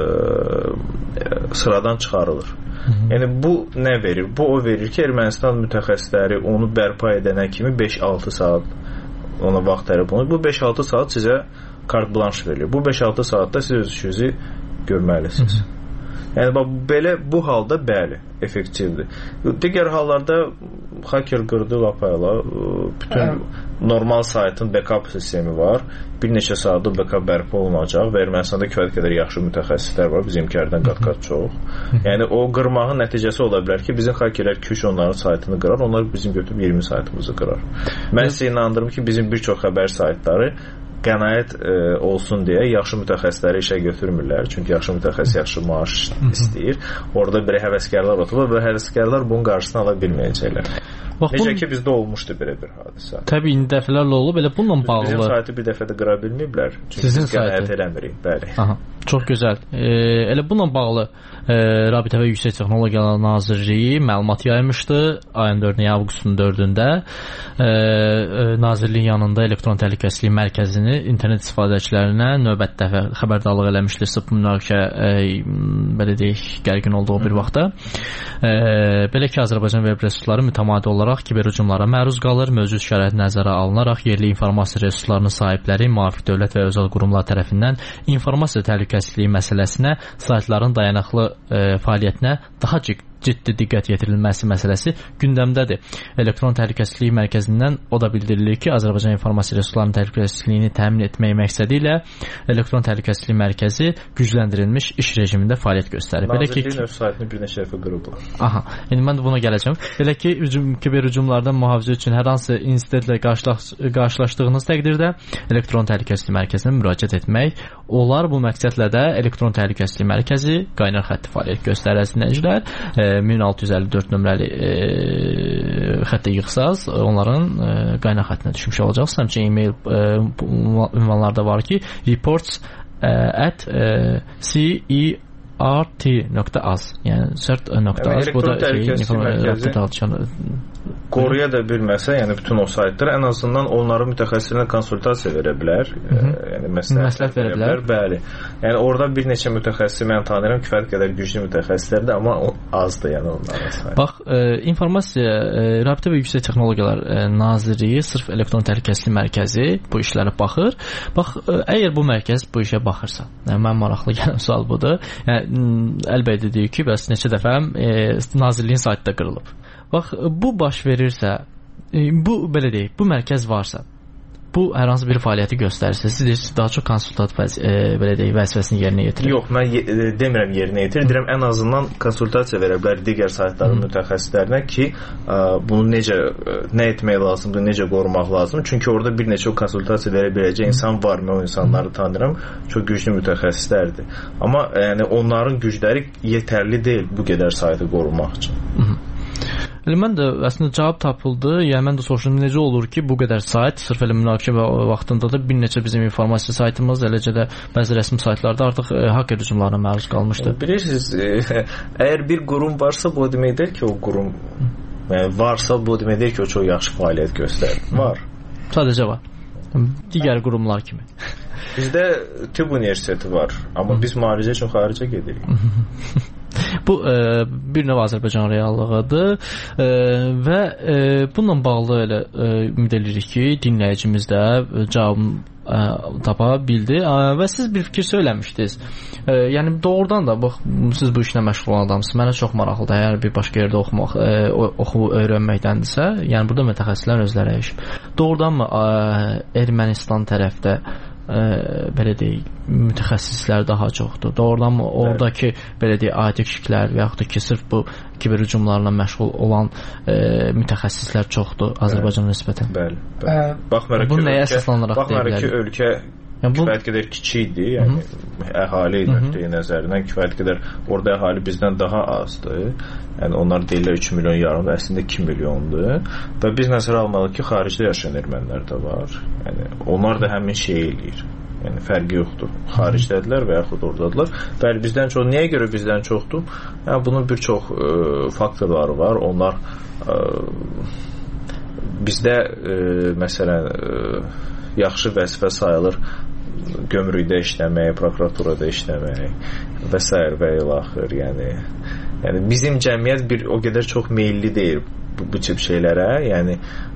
sıradan çıxarılır. Yəni, bu nə verir? Bu o verir ki, Ermənistan mütəxəssisləri onu bərpa edənə kimi 5-6 saat ona vaxt tələb olunur. Bu 5-6 saat sizə kart blanş verilir. Bu 5-6 saatda siz öz işinizi görməlisiniz. Yəni, belə bu halda bəli, effektivdir. Digər hallarda haker qırdı lapayla, bütün normal saytın backup sistemi var. Bir neçə saatda backup bərpa olunacaq və Ermənistanda kifayət qədər yaxşı mütəxəssislər var, bizimkilərdən qat-qat çox. Yəni, o qırmağın nəticəsi ola bilər ki, bizim hakerlər küş onların saytını qırar, onlar bizim götürüb 20 saytımızı qırar. Mən sizə inandırım ki, bizim bir çox xəbər saytları qənaət olsun deyə yaxşı mütəxəssisləri işə götürmürlər. Çünki yaxşı mütəxəssis yaxşı maaş istəyir. Orada bir həvəskarlar oturur və həvəskarlar bunun qarşısını ala bilməyəcəklər. Necə ki, bizdə olmuşdu belə bir hadisə. Təbii, indi dəfələrlə olub, elə bununla bağlı. Bizim saytı bir dəfə də qıra bilməyiblər. Çünki sizin biz qənaət eləmirik, bəli. Aha, çox gözəl. Elə bununla bağlı Rabitə və Yüksək Texnologiyalar Nazirliyi məlumat yaymışdı ayın 4-ü, avqustun 4-də. Nazirliyin yanında elektron təhlükəsizlik mərkəzini internet istifadəçilərinə növbəti dəfə xəbərdarlıq eləmişdi. Sıp münaqişə belə deyək, gərgin olduğu bir vaxtda. Belə ki, Azərbaycan veb resursları mütəmadi olaraq kiber hücumlara məruz qalır. Mövcud şərait nəzərə alınaraq yerli informasiya resurslarının sahibləri müvafiq dövlət və özəl qurumlar tərəfindən informasiya təhlükəsizliyi məsələsinə, saytların dayanıqlı fəaliyyətinə daha ciddi diqqət yetirilməsi məsələsi gündəmdədir. Elektron təhlükəsizlik mərkəzindən o da bildirilir ki, Azərbaycan informasiya resurslarının təhlükəsizliyini təmin etmək məqsədi ilə elektron təhlükəsizlik mərkəzi gücləndirilmiş iş rejimində fəaliyyət göstərir. Nazirliyin öz saytını bir neçə dəfə qırıblar. Aha, indi mən də buna gələcəm. Belə ki, kiber hücumlardan mühafizə üçün hər hansı insidentlə qarşılaşdığınız təqdirdə elektron təhlükəsizlik mərkəzinə müraciət etmək olar. Bu məqsədlə də elektron təhlükəsizlik mərkəzi qaynar xətti fəaliyyət göstərir dinləyicilər. 1654 nömrəli xəttə yığsaz, onların qaynar xəttinə düşmüş olacaqsınız. Həmçinin e-mail ünvanlarda var ki, reports@cert.az, yəni cert.az. Bu da qoruya da bilməsə, yəni bütün o saytlar ən azından onların mütəxəssislərinə konsultasiya verə bilər. Yəni məsləhət verə bilər. Bəli. Yəni orada bir neçə mütəxəssis mən tanıyıram, kifayət qədər güclü mütəxəssislərdir, amma azdır yəni onların sayı. Bax, informasiya Rabitə və Yüksək Texnologiyalar Nazirliyi sırf elektron təhlükəsizlik mərkəzi bu işlərə baxır. Bax, əgər bu mərkəz bu işə baxırsa, yəni mən maraqlı gələn sual budur. Yəni əlbəttə deyir ki, bəs neçə dəfə Nazirliyin saytı da qırılıb. Bax, bu baş verirsə, bu belə deyək, bu mərkəz varsa, bu hər hansı bir fəaliyyəti göstərirsə, siz deyirsiniz, daha çox konsultat belə deyək, vəzifəsini yerinə yetirir. Yox, mən demirəm yerinə yetirir. Deyirəm, ən azından konsultasiya verə bilər digər saytların mütəxəssislərinə ki, bunu nə etmək lazımdır, necə qorumaq lazımdır. Çünki orada bir neçə konsultasiya verə biləcək insan var. Mən o insanları tanıyıram. Çox güclü mütəxəssislərdir. Amma yəni, onların gücləri yetərli deyil bu qədər saytı qorumaq üçün. Mən də əslində cavab tapıldı. Yəni mən də soruşdum, necə olur ki, bu qədər sayt sırf elə münaqişə vaxtında da bir neçə bizim informasiya saytımız, eləcə də bəzi rəsmi saytlarda artıq hacker hücumlarına məruz qalmışdı. Bilirsiniz, əgər bir qurum varsa, bu deməkdir ki, o qurum varsa, bu deməkdir ki, o çox yaxşı fəaliyyət göstərir. Var. Sadəcə var. Digər qurumlar kimi. Bizdə tibb universiteti var, amma biz müalicə üçün xaricə gedirik. Bu bir növ Azərbaycan reallığıdır və bununla bağlı elə ümid edirik ki, dinləyicimiz də cavabını tapa bildi və siz bir fikir söyləmişdiniz. Yəni doğrudan da bax, siz bu işlə məşğul olan adamsınız. Mənə çox maraqlıdır. Əgər bir başqa yerdə oxu öyrənməkdəndirsə, yəni burada mütəxəssislər özləri əyişib. Doğrudanmı Ermənistan tərəfdə belə deyək, mütəxəssislər daha çoxdur. Doğrudanmı oradakı belə deyək, IT kişilər və yaxud da ki, sırf bu kiber hücumlarla məşğul olan mütəxəssislər çoxdur Azərbaycana nisbətən. Bəli. Bu nəyə əsaslanaraq deyə bilərik? Baxmayaraq ki, ölkə kifayət qədər kiçikdir, yəni əhali nöqteyi nəzərindən kifayət qədər orada əhali bizdən daha azdır. Yəni onlar deyirlər 3 milyon yarım, əslində 2 milyondur. Və biz nəzərə almalıyıq ki, xaricdə yaşayan ermənilər də var. Yəni onlar da həmin şey eləyir. Yəni fərqi yoxdur. Xaricdədirlər və yaxud oradadılar. Bəli, bizdən çox. Nəyə görə bizdən çoxdur? Yəni bunun bir çox faktorları var. Onlar bizdə məsələn yaxşı vəzifə sayılır gömrükdə işləmək, prokuraturada işləmək və s. və ilaxır. Yəni bizim cəmiyyət o qədər çox meyilli deyil bu tip şeylərə. Yəni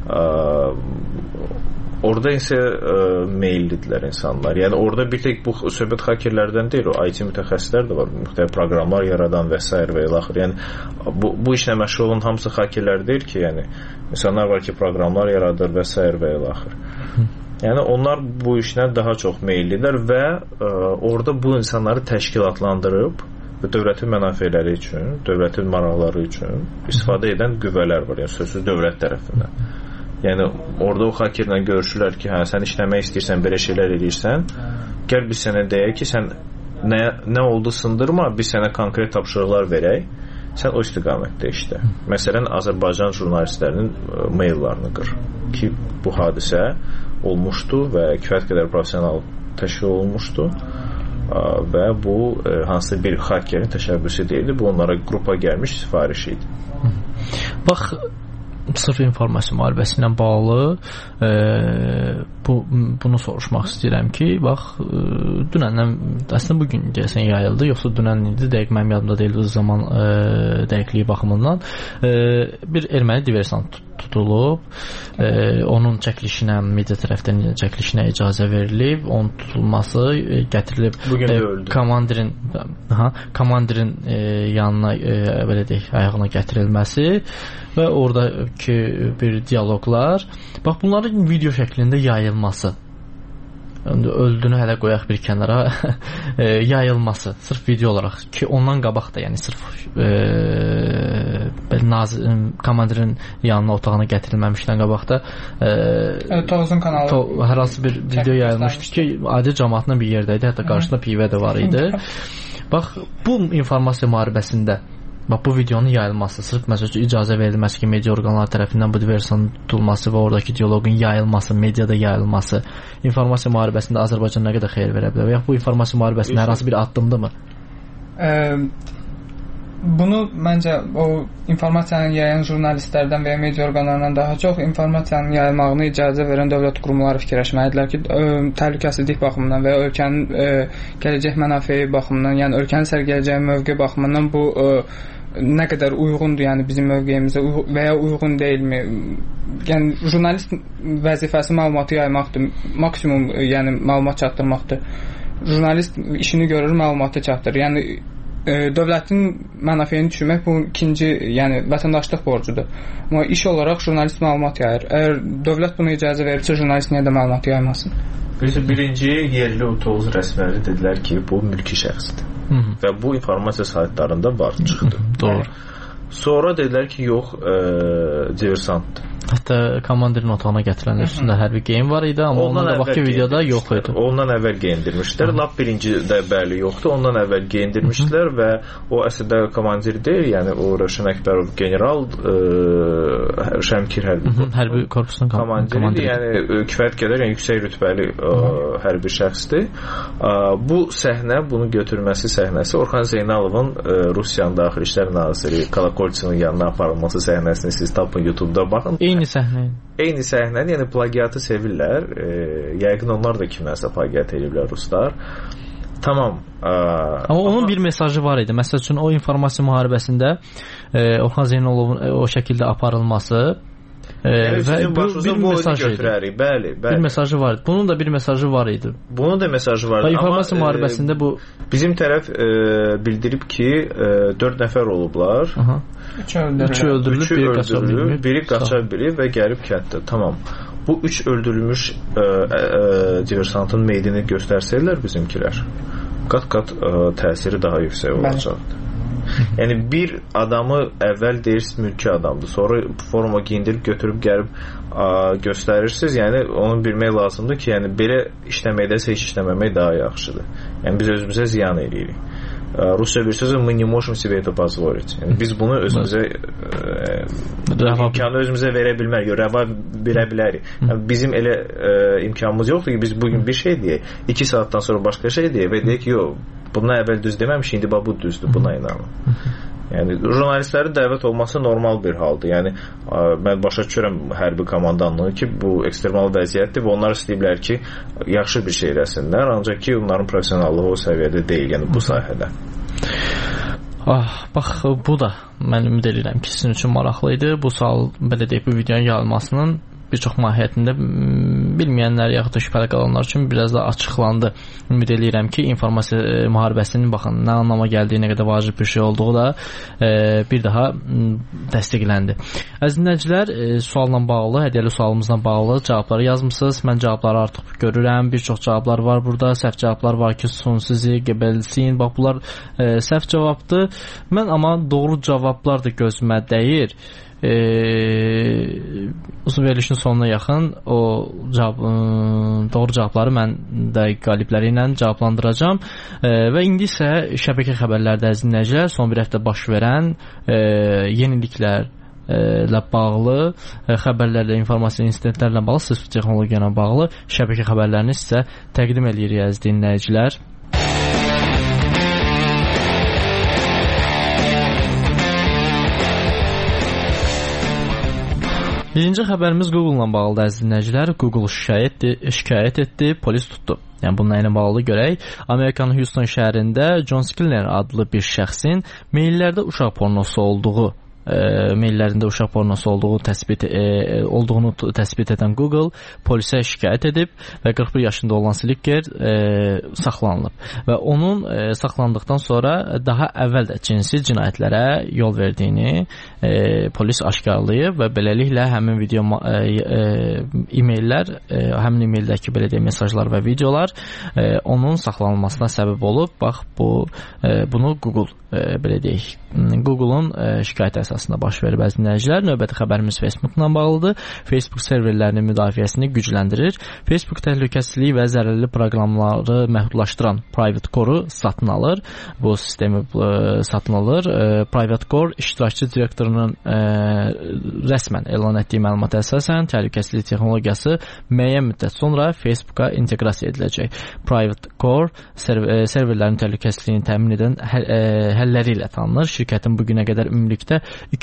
orada isə meyillidirlər insanlar. Yəni orada bir tek bu söhbət hakerlərdən deyil, o IT mütəxəssislər də var, müxtəlif proqramlar yaradan və s. və ilaxır. Yəni bu işlə məşğul olan hamısı hakerlər deyil ki, yəni insanlar var ki, proqramlar yaradır və s. və ilaxır. Yəni onlar bu işlə daha çox meyillidirlər və orada bu insanları təşkilatlandırıb və dövlətin mənafeləri üçün, dövlətin maraqları üçün istifadə edən qüvvələr var, yəni sözsüz dövlət tərəfindən. Yəni orada o hakerlə görüşürlər ki, hə, sən işləmək istəyirsən, belə şeylər edirsən, gəl biz sənə deyək ki, sən nə oldu sındırma, biz sənə konkret tapşırıqlar verək, sən o istiqamətdə işlə. Məsələn, Azərbaycan jurnalistlərinin maillarını qır ki, bu hadisə olmuşdu və kifayət qədər professional təşkil olunmuşdu və bu hansısa bir hakerin təşəbbüsü deyildi, bu onlara qrupa gəlmiş sifariş idi. Bax, sırf informasiya müharibəsi ilə bağlı bunu soruşmaq istəyirəm ki, bax, dünəndən, əslində bugün deyəsən yayıldı, yoxsa dünən idi, dəqiq mənim yadımda deyil, zaman dəqiqliyi baxımından bir erməni diversant tutulub, onun çəkilişinə, media tərəfdən çəkilişinə icazə verilib, onun tutulması gətirilib komandirin yanına belə deyək, ayağına gətirilməsi və oradakı bir dialoqlar, bax bunların video şəklində yayılması, öldüyünü hələ qoyaq bir kənara, yayılması sırf video olaraq ki, ondan qabaq da, yəni sırf komandirin yanına, otağına gətirilməmişdən qabaq da Tovuzun kanalı hər hansı bir video yayılmışdı ki, adi cəmaatla bir yerdəydi, hətta qarşısında pivə də var idi. Bax, bu informasiya müharibəsində bu videonun yayılması, sırf məsəl üçün icazə verilməsi ki, media orqanları tərəfindən bu diversanın tutulması və oradakı dialoqun yayılması, mediada yayılması informasiya müharibəsində Azərbaycan nə qədər xeyir verə bilər? Və yaxud bu informasiya müharibəsində hər hansı bir addımdırmı? Bunu məncə o informasiyanı yayan jurnalistlərdən və ya media orqanlarından daha çox informasiyanın yayılmağına icazə verən dövlət qurumları fikirləşməlidirlər ki, təhlükəsizlik baxımından və ya ölkənin gələcək mənafeyi baxımından, yəni ölkənin sərgiləyəcəyi mövqe baxımından bu nə qədər uyğundur, yəni bizim mövqeyimizə və ya uyğun deyilmi? Yəni jurnalist vəzifəsi məlumatı yaymaqdır, maksimum yəni məlumat çatdırmaqdır. Jurnalist işini görür, məlumatı çatdırır. Yəni dövlətin mənafeyini düşürmək bu ikinci, yəni vətəndaşlıq borcudur. Amma iş olaraq jurnalist məlumat yayır. Əgər dövlət buna icazə verirsə, jurnalist niyə də məlumat yaymasın? Birinci yerli Tovuz rəsmiləri dedilər ki, bu mülki şəxsdir. Və bu informasiya saytlarında var, çıxdı. Doğru. Sonra dedilər ki, yox, diversantdır. Hətta komandirin otağına gətirənlər üstündə hərbi geyim var idi, amma ondan qabaqki videoda yox idi. Ondan əvvəl geyindirmişdilər. Lap birincidə bəli yoxdur. Ondan əvvəl geyindirmişdilər və o əslində komandir deyil, yəni o Rövşən Əkbərov general Şəmkir hərbi korpusunun komandiridir. Yəni kifayət qədər yüksək rütbəli hərbi şəxsdir. Bu səhnə, bunu götürməsi səhnəsi Orxan Zeynalovun Rusiyanın Daxili İşlər naziri Kolokolçinin yanına aparılması səhnəsini siz tapın YouTube-da baxın. Eyni səhnə. Eyni səhnə, yəni plagiatı sevirlər. Yəqin onlar da kiməsə plagiat ediblər ruslar. Tamam. Amma onun bir mesajı var idi. Məsəl üçün o informasiya müharibəsində Orxan Zeynalovun o şəkildə aparılması və bir mesaj idi. Bəli. Bir mesajı var idi. Bunun da bir mesajı var idi. Bunun da mesajı var idi. İnformasiya müharibəsində bu bizim tərəf bildirib ki, 4 nəfər olublar. 3 öldürülüb, biri qaça bilib və gəlib kənddə. Tamam. bu 3 öldürülmüş diversantın meydini göstərsələr bizimkilər, qat-qat təsiri daha yüksək olacaqdır. Yəni bir adamı əvvəl deyirsiniz mülki adamdır, sonra forma giyindirib götürüb gəlib göstərirsiniz. Yəni onu bilmək lazımdır ki, yəni belə işləməkdəsə heç işləməmək daha yaxşıdır. Yəni biz özümüzə ziyan edirik. Rusya bir sözü мы не можем себе это позволить. Yəni biz bunu özümüzə imkanı özümüzə verə bilmərik, rəva verə bilərik. Yəni bizim elə imkanımız yoxdur ki, biz bugün bir şey deyək, 2 saatdan sonra başqa şey deyək və deyək ki, yox, bundan əvvəl düz deməmiş, indi bu düzdür, buna inanın. Yəni jurnalistlərin dəvət olması normal bir haldır. Yəni mən başa düşürəm hərbi komandanlığı ki, bu ekstremal vəziyyətdir və onlar istəyiblər ki, yaxşı bir şey eləsinlər, ancaq ki, onların professionallığı o səviyyədə deyil, yəni bu sahədə. Bax, bu da mən ümid edirəm ki, sizin üçün maraqlı idi. Bu sual, belə deyək, bu videonun yayılmasının bir çox mahiyyətində bilməyənlər yaxud da şübhəli qalanlar üçün biraz da açıqlandı. Ümid edirəm ki, informasiya müharibəsinin baxın nə anlama gəldiyi, nə qədər vacib bir şey olduğu da bir daha təsdiqləndi. Əziz dinləyicilər, sualla bağlı, hədiyyəli sualımızla bağlı cavabları yazmısınız. Mən cavabları artıq görürəm. Bir çox cavablar var burada. Səhv cavablar var ki, son sizi gebelsin. Bax, bunlar səhv cavabdır. Mən amma doğru cavablar da gözümə dəyir. Uzun verilişin sonuna yaxın o doğru cavabları mən də qalibləri ilə cavablandıracağam və indi isə şəbəkə xəbərlərdə əziz dinləyicilər, son bir həftə baş verən yeniliklərlə bağlı xəbərlərlə, informasiya insidentlərlə bağlı, sırf texnologiya ilə bağlı şəbəkə xəbərlərini sizə təqdim edirik əziz dinləyicilər. Birinci xəbərimiz Google-la bağlıdır əziz dinləyicilər. Google şikayət etdi, polis tutdu. Yəni bununla ilə bağlı görək. Amerikanın Houston şəhərində John Skiller adlı bir şəxsin maillərdə uşaq pornosu maillərində uşaq pornosu olduğunu təsbit edən Google polisə şikayət edib və 41 yaşında olan Slicker saxlanılıb və onun saxlandıqdan sonra daha əvvəl də cinsi cinayətlərə yol verdiyini polis aşkarlayıb və beləliklə həmin video e-maillər, həmin e-maildəki belə deyək mesajlar və videolar onun saxlanılmasına səbəb olub. Bax, bunu Google belə deyək, Google-un şikayət əsasında baş verib əziz dinləyicilər. Növbəti xəbərimiz Facebook-la bağlıdır. Facebook serverlərinin müdafiəsini gücləndirir. Facebook təhlükəsizliyi və zərərli proqramları məhdudlaşdıran Private Core-u satın alır. Bu sistemi satın alır. Private Core iştirakçı direktorunun rəsmən elan etdiyi məlumata əsasən təhlükəsizlik texnologiyası müəyyən müddət sonra Facebooka inteqrasiya ediləcək. Private Core serverlərin təhlükəsizliyini təmin edən həlləri ilə tanınır. Şirkətin bugünə qədər ümumilikdə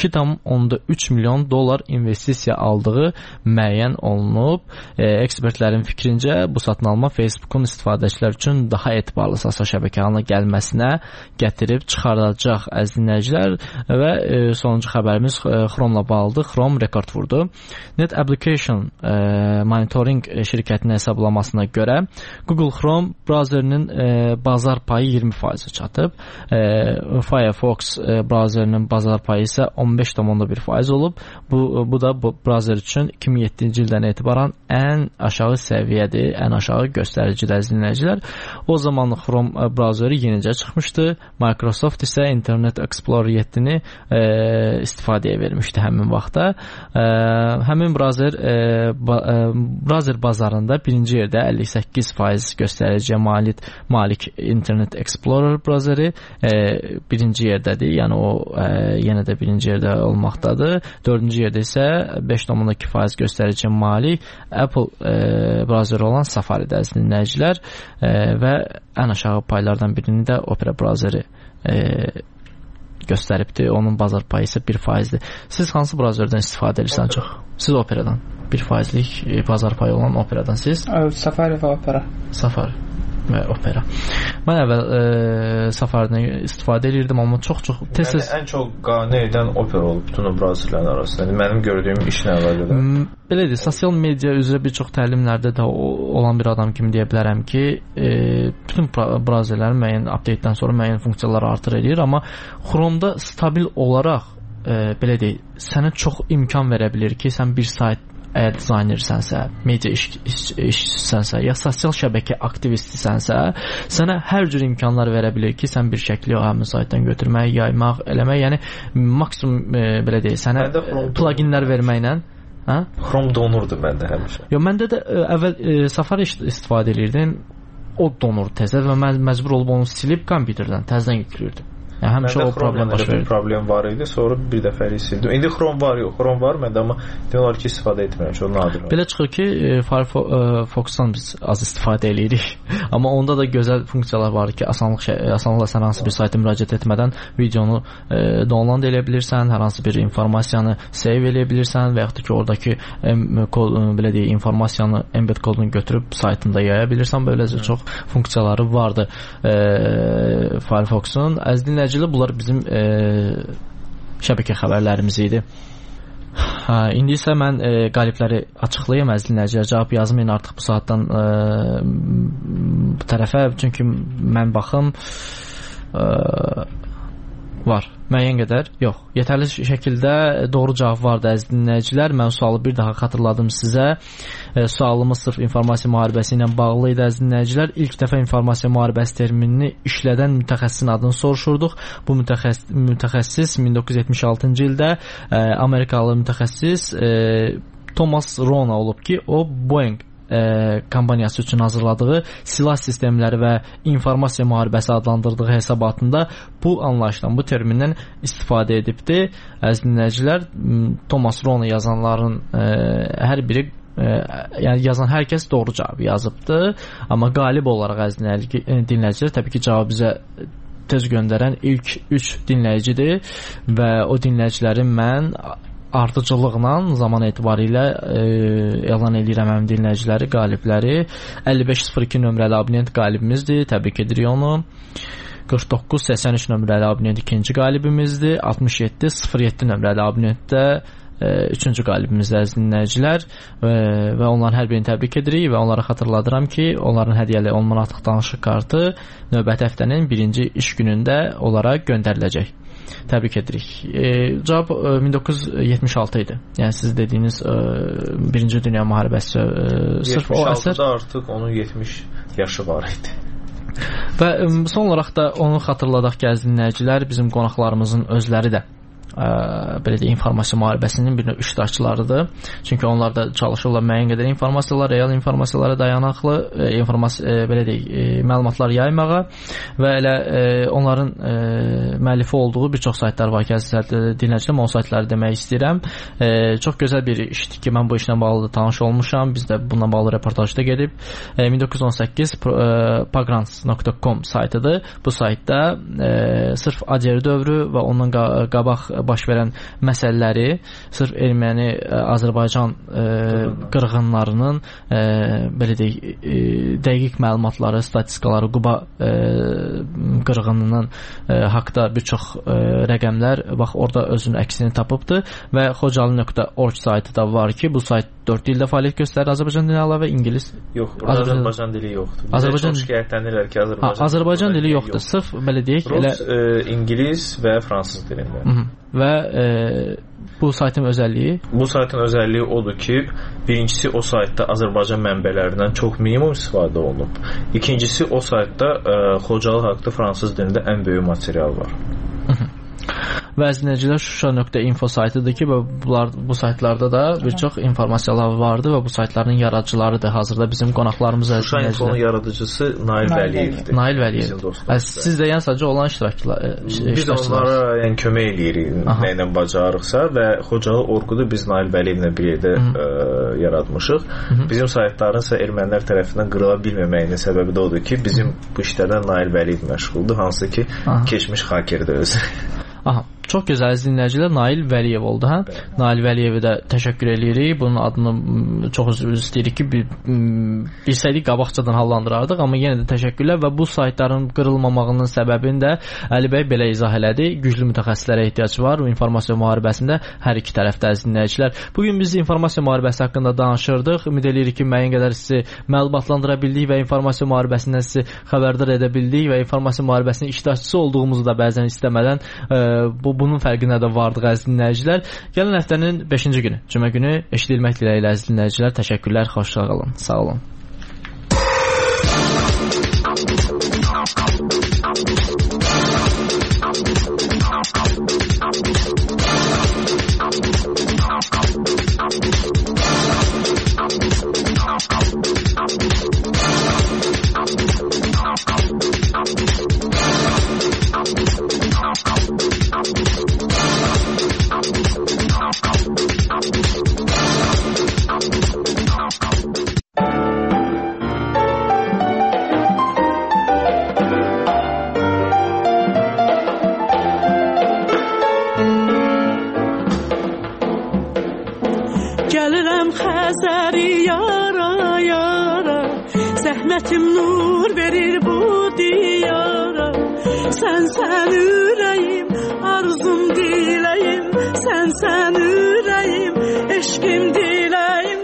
$2,3 milyon investisiya aldığı müəyyən olunub. Ekspertlərin fikrincə bu satın alma Facebookun istifadəçilər üçün daha etibarlı sosial şəbəkə halına gəlməsinə gətirib çıxardacaq əziz dinləyicilər və sonuncu xəbərimiz Chrome-la bağlıdır. Chrome rekord vurdu. Net Application Monitoring şirkətinin hesablamasına görə Google Chrome browserinin bazar payı 20% çatıb. Firefox browserinin bazar payı isə 15,1% olub. Bu da bu browser üçün 2007-ci ildən etibarən ən aşağı səviyyədir, ən aşağı göstəricidir əziz dinləyicilər. O zaman Chrome browseri yenicə çıxmışdı. Microsoft isə Internet Explorer 7-ni istifadəyə vermişdi həmin vaxtda. Həmin browser bazarında birinci yerdə 58% göstəriciyə malik Internet Explorer browseri birinci yerdədir. Yəni o yenə də birinci yerdə olmaqdadır. Dördüncü yerdə isə 5,2% göstəriciyə malik Apple browseri olan Safari'də əziz dinləyicilər və ən aşağı paylardan birini də Opera browseri göstəribdir. Onun bazar payı isə 1%dir. Siz hansı browserdən istifadə edirsən çox? Siz Operadan. 1%lik bazar payı olan Operadan siz? Safari və Opera. Safari və Opera. Mən əvvəl Safari-dən istifadə edirdim, amma çox tez ən çox qane edən Opera olub bütün o browserlərin arasında. Yəni mənim gördüyüm işlə əlaqədar. Belədir, sosial media üzrə bir çox təlimlərdə də olan bir adam kimi deyə bilərəm ki, bütün browserlərin müəyyən update-dən sonra müəyyən funksiyaları artır edir, amma Chrome-da stabil olaraq belə deyək, sənə çox imkan verə bilir ki, sən bir sayt əgər dizaynersənsə, media işçisənsə, ya sosial şəbəkə aktivistisənsə, sənə hər cür imkanlar verə bilər ki, sən bir şəkli o həmin saytdan götürmək, yaymaq, eləmək, yəni maksimum belə deyək, sənə pluginlər verməklə. Chrome donurdu məndə həmişə. Yox, məndə də əvvəl Safari istifadə edirdim. O donurdu təzə və mən məcbur olub onu silib kompüterdən təzədən yükləyirdim. Yəni həmişə o problem baş verir. Problem var idi, sonra bir dəfəlik sildim. İndi Chrome var, yox. Chrome var məndə, amma demək ki, istifadə etmirəm, çox nadir. Belə çıxır ki, Firefox-dan biz az istifadə eləyirik. Amma onda da gözəl funksiyalar var ki, asanlıqla sən hansı bir sayta müraciət etmədən videonu download edə bilirsən, hər hansı bir informasiyanı save edə bilirsən və yaxud da ki, oradakı belə deyək, informasiyanı embed kodunu götürüb saytında yaya bilirsən. Böyləcə çox funksiyaları vardı Firefox-un. Əziz dinləyicilər, bunlar bizim şəbəkə xəbərlərimiz idi. İndi isə mən qalibləri açıqlayım, əziz dinləyicilər, cavab yazmayın artıq bu saatdan bu tərəfə, çünki mən baxım var. Müəyyən qədər yox. Yetərli şəkildə doğru cavab vardı, əziz dinləyicilər. Mən sualı bir daha xatırladım sizə. Sualımız sırf informasiya müharibəsi ilə bağlı idi, əziz dinləyicilər. İlk dəfə informasiya müharibəsi terminini işlədən mütəxəssisin adını soruşurduq. Bu mütəxəssis 1976-cı ildə Amerikalı mütəxəssis Thomas Rona olub ki, o Boeing kompaniyası üçün hazırladığı silah sistemləri və informasiya müharibəsi adlandırdığı hesabatında bu anlayışdan, bu termindən istifadə edibdi. Əziz dinləyicilər, Thomas Rona yazanların hər biri, yəni yazan hər kəs doğru cavabı yazıbdı. Amma qalib olaraq, əziz dinləyicilər, təbii ki, cavabı bizə tez göndərən ilk 3 dinləyicidir və o dinləyiciləri mən ardıcılıqla zaman etibarilə elan edirəm həmin dinləyiciləri, qalibləri. 5502 nömrəli abonent qalibimizdir, təbrik edirik onu. 4983 nömrəli abonent ikinci qalibimizdir. 6707 nömrəli abonentdə üçüncü qalibimizdir, əziz dinləyicilər, və onların hər birini təbrik edirik və onlara xatırladıram ki, onların hədiyyəli 10 manatlıq danışıq kartı növbəti həftənin birinci iş günündə onlara göndəriləcək. Təbrik edirik. Cavab 1976 idi. Yəni siz dediyiniz Birinci Dünya müharibəsi sırf o əsər. 76-da artıq onun 70 yaşı var idi. Və son olaraq da onu xatırladaq ki, əziz dinləyicilər, bizim qonaqlarımızın özləri də belə deyək, informasiya müharibəsinin bir növ iştirakçılarıdır. Çünki onlar da çalışırlar müəyyən qədər informasiyalar, real informasiyalara dayanaqlı belə deyək, məlumatlar yaymağa və elə onların müəllifi olduğu bir çox saytlar var ki, əziz dinləyicilər, mən o saytları demək istəyirəm. Çox gözəl bir işdir ki, mən bu işlə bağlı da tanış olmuşam. Biz də bununla bağlı reportajda gedib 1918 pagrants.com saytıdır. Bu saytda sırf ADR dövrü və ondan qabaq baş verən məsələləri, sırf Erməni-Azərbaycan qırğınlarının belə deyək, dəqiq məlumatları, statistikaları, Quba qırğınının haqda bir çox rəqəmlər bax orada özünün əksini tapıbdır və xocalı.org saytı da var ki, bu sayt 4 ildə fəaliyyət göstərir. Azərbaycan dili əlavə ingilis? Yox, Azərbaycan dili yoxdur. Azərbaycan şikayətlənirlər ki, Azərbaycan dili yoxdur. Sırf belə deyək, rus, ingilis və fransız dilində. Və bu saytın özəlliyi? Bu saytın özəlliyi odur ki, birincisi o saytda Azərbaycan mənbələrindən çox minimum istifadə olunub. İkincisi o saytda Xocalı haqqında fransız dilində ən böyük material var. Və əziz Şuşa.info saytıdır ki, bu saytlarda da bir çox informasiyalar vardı və bu saytların yaradıcılarıdır. Hazırda bizim qonaqlarımız Şuşa.infonun yaradıcısı Nail Vəliyevdir. Nail Vəliyev. Siz də yəni sadəcə olan iştirakçılar. Biz onlara yəni kömək eləyirik nə ilə bacarıqsa və Xocalı orqudu biz Nail Vəliyevlə bir yerdə yaratmışıq. Bizim saytların isə ermənilər tərəfindən qırıla bilməməyinin səbəbi də odur ki, bizim bu işlərdən Nail Vəliyev məşğuldur, hansı ki, keçmiş xakerdir özü. Aha, çox gözəl dinləyicilər, Nail Vəliyev oldu, hə? Nail Vəliyevə də təşəkkür edirik. Bunun adını çox üzr istəyirik ki, bilsəydik qabaqcadan hallandırardıq, amma yenə də təşəkkürlər və bu saytların qırılmamağının səbəbini də Əli bəy belə izah elədi. Güclü mütəxəssislərə ehtiyac var informasiya müharibəsində hər iki tərəfdə, əziz dinləyicilər. Bu gün biz informasiya müharibəsi haqqında danışırdıq. Ümid edirik ki, müəyyən qədər sizi məlumatlandıra bildik və informasiya müharibəsindən sizi xəbərdar edə bildik və informasiya müharibəsinin iştirakçısı olduğumuzu da bəzən istəmədən bu bunun fərqinə də vardıq əziz dinləyicilər. Gələn həftənin 5-ci günü, cümə günü eşidilmək diləyilə əziz dinləyicilər. Təşəkkürlər, xoşça qalın. Sağ olun. Zəhmətim nur verir bu diyara. Sən ürəyim, arzum diləyim. Sən ürəyim, eşqim diləyim.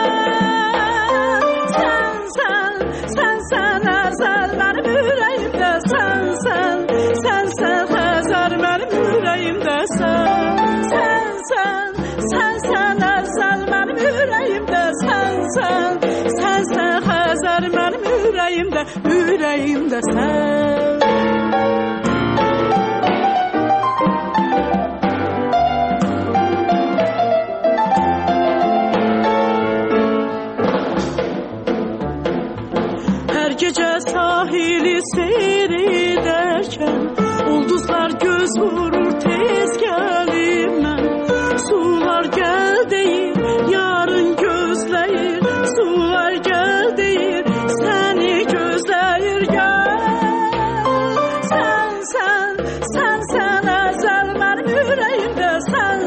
Sən əzəl mənim ürəyimdə. Sən Xəzər mənim ürəyimdə. Sən əzəl mənim ürəyimdə. Sən Xəzər mənim ürəyimdə sən. Hər gecə sahili seyr edərkən ulduzlar göz vurur, tez gəlim mən. Sular gəl deyir, yarın gözləyir. Sular gəl deyir, səni gözləyir gəl. Sən əzəl mənim ürəyimdə. Sən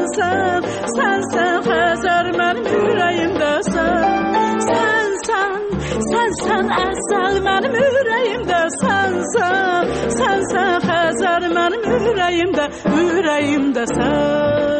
Xəzər mənim ürəyimdə. Sən əzəl mənim ürəyimdə. Sən Xəzər mənim ürəyimdə sən.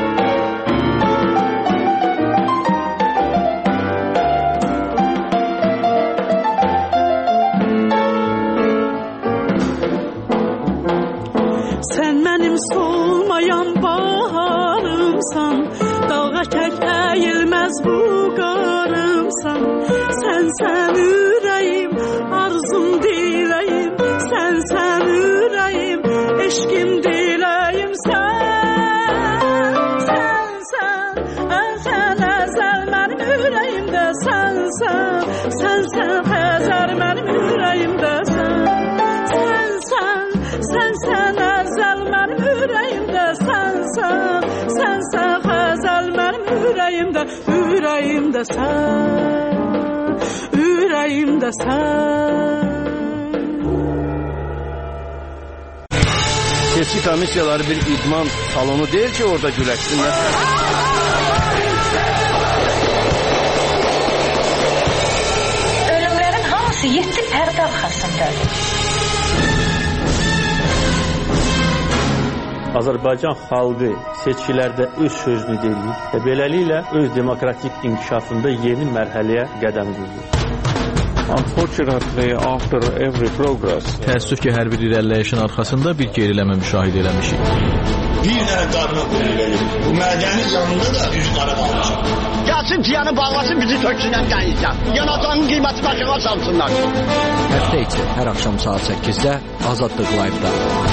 Sən mənim solmayan baharımsan, dalğa tək əyilməz bu qarımsan. Sən ürəyim, arzum diləyim. Sən ürəyim, eşqim diləyim. Sən əzəl mənim ürəyimdə. Sən Xəzər mənim ürəyimdə. Sən əzəl mənim ürəyimdə. Sən Xəzər mənim ürəyimdə sən. Ürəyimdə sən. Seçki komissiyaları bir idman salonu deyil ki, orada güləşsinlər. Ölümlərin hamısı 7 pərdə arxasındadır. Azərbaycan xalqı seçkilərdə öz sözünü deyir və beləliklə öz demokratik inkişafında yeni mərhələyə qədəm qoyur. Təəssüf ki, hər bir irəliləyişin arxasında bir geriləmə müşahidə eləmişik. Bir dənə qarına qulluq edir. Bu mədənin yanında da üz qara qalmışam. Gəlsin piyanı bağlasın, bizi töksünən qəniyəcəm. Yanacağının qiyməti başına salsınlar. Həftə içi hər axşam saat 8-də Azadlıq Live-da.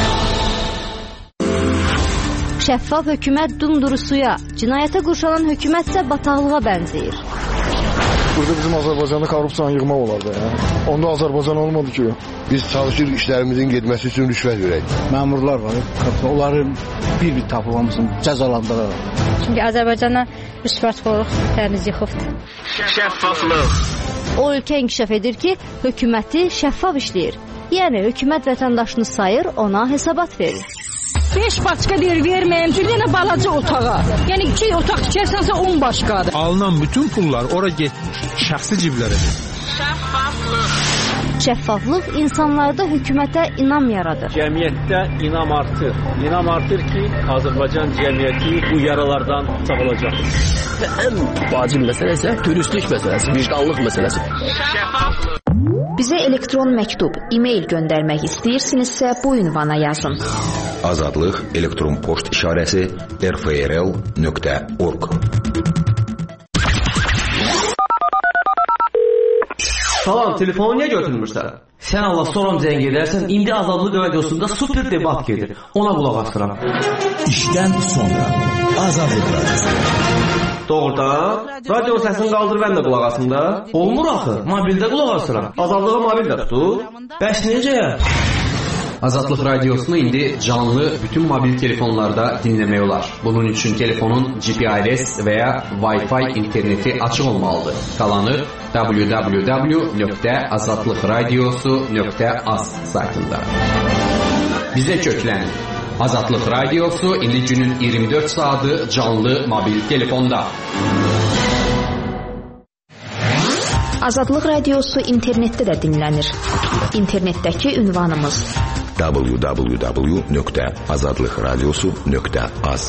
Şəffaf hökumət dumduru suya, cinayətə qurşanan hökumət isə bataqlığa bənzəyir. Burada bizim Azərbaycanda korrupsiyanı yığmaq olardı. Onda Azərbaycan olmadı ki. Biz çalışırıq işlərimizin getməsi üçün rüşvət verək. Məmurlar var, onların bir tapılmasını cəzalandırır. Çünki Azərbaycana rüşvətxorluq təmiz yıxıbdır. Şəffaflıq. O ölkə inkişaf edir ki, hökuməti şəffaf işləyir. Yəni hökumət vətəndaşını sayır, ona hesabat verir. 5 başqa deyir verməyim, bir dənə balaca otağa. Yəni 2 otaq tikərsənsə 10 başqadır. Alınan bütün pullar ora getmiş, şəxsi ciblərə. Şəffaflıq. Şəffaflıq insanlarda hökumətə inam yaradır. Cəmiyyətdə inam artır. İnam artır ki, Azərbaycan cəmiyyəti bu yaralardan sağalacaq. Və ən vacib məsələ isə dürüstlük məsələsi, vicdanlıq məsələsi. Şəffaflıq. Bizə elektron məktub, e-mail göndərmək istəyirsinizsə bu ünvana yazın. Azadlıq elektron poçt işarəsi rfrl.org. Salam, telefonu niyə götürmürsən? Sən Allah soram zəng edərsən, indi Azadlıq radiosunda super debat gedir. Ona qulaq asıram. İşdən sonra Azadlıq radiosu. Doğrudan, radio səsini qaldır mən də qulaq asım da. Olmur axı, mobildə qulaq asıram. Azadlığa mobildə tutur. Bəs necə? Azadlıq radiosunu indi canlı bütün mobil telefonlarda dinləmək olar. Bunun üçün telefonun GPRS və ya Wi-Fi interneti açıq olmalıdır. Qalanı www.azadlıqradiosu.az saytında. Bizə köklənin. Azadlıq radiosu indi günün 24 saatı canlı mobil telefonda. Azadlıq radiosu internetdə də dinlənir. İnternetdəki ünvanımız www.azadlıqradiosu.az.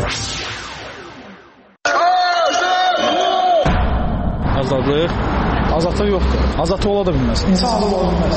Azadlıq? Azadlıq yoxdur. Azadlıq ola da bilməz. İnsanlıq ola bilməz.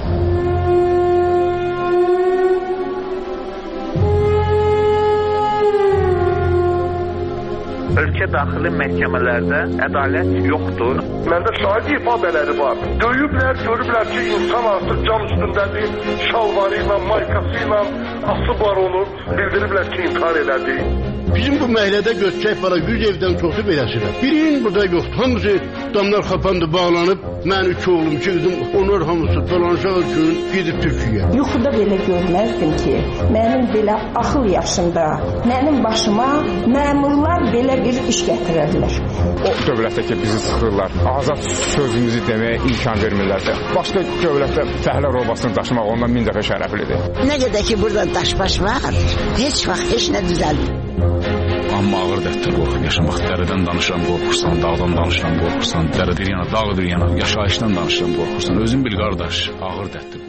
Ölkə daxili məhkəmələrdə ədalət yoxdur. Məndə şahid ifadələri var. Döyüblər, görüblər ki, insan artıq cam üstündədir, şalvarı ilə, maykası ilə asıb var onu. Bildiriblər ki, intihar elədi. Bizim bu məhəllədə göçək var, 100 evdən çoxu beləsidir. Birinin burada yoxdur. Hamısı damlar xapandı, bağlanıb. Mən 3 oğlum, 2 qızım, onlar hamısı dolanacaq üçün gedib Türkiyəyə. Yuxuda belə görməzdim ki, mənim belə axıl yaşında, mənim başıma məmurlar belə bir iş gətirərlər. O dövlətdə ki, bizi sıxırlar, azad sözümüzü deməyə imkan vermirlərsə, başqa dövlətdə fəhlə robasını daşımaq ondan 1000 dəfə şərəflidir. Nə qədər ki, burada daşbaş var, heç vaxt heç nə düzəlmir. Amma ağır dərddən qorxub yaşamaq, dərədən danışıram qorxursan, dağdan danışıram qorxursan, dərədir yana, dağdır yana, yaşayışdan danışıram qorxursan. Özün bil qardaş, ağır dərddir.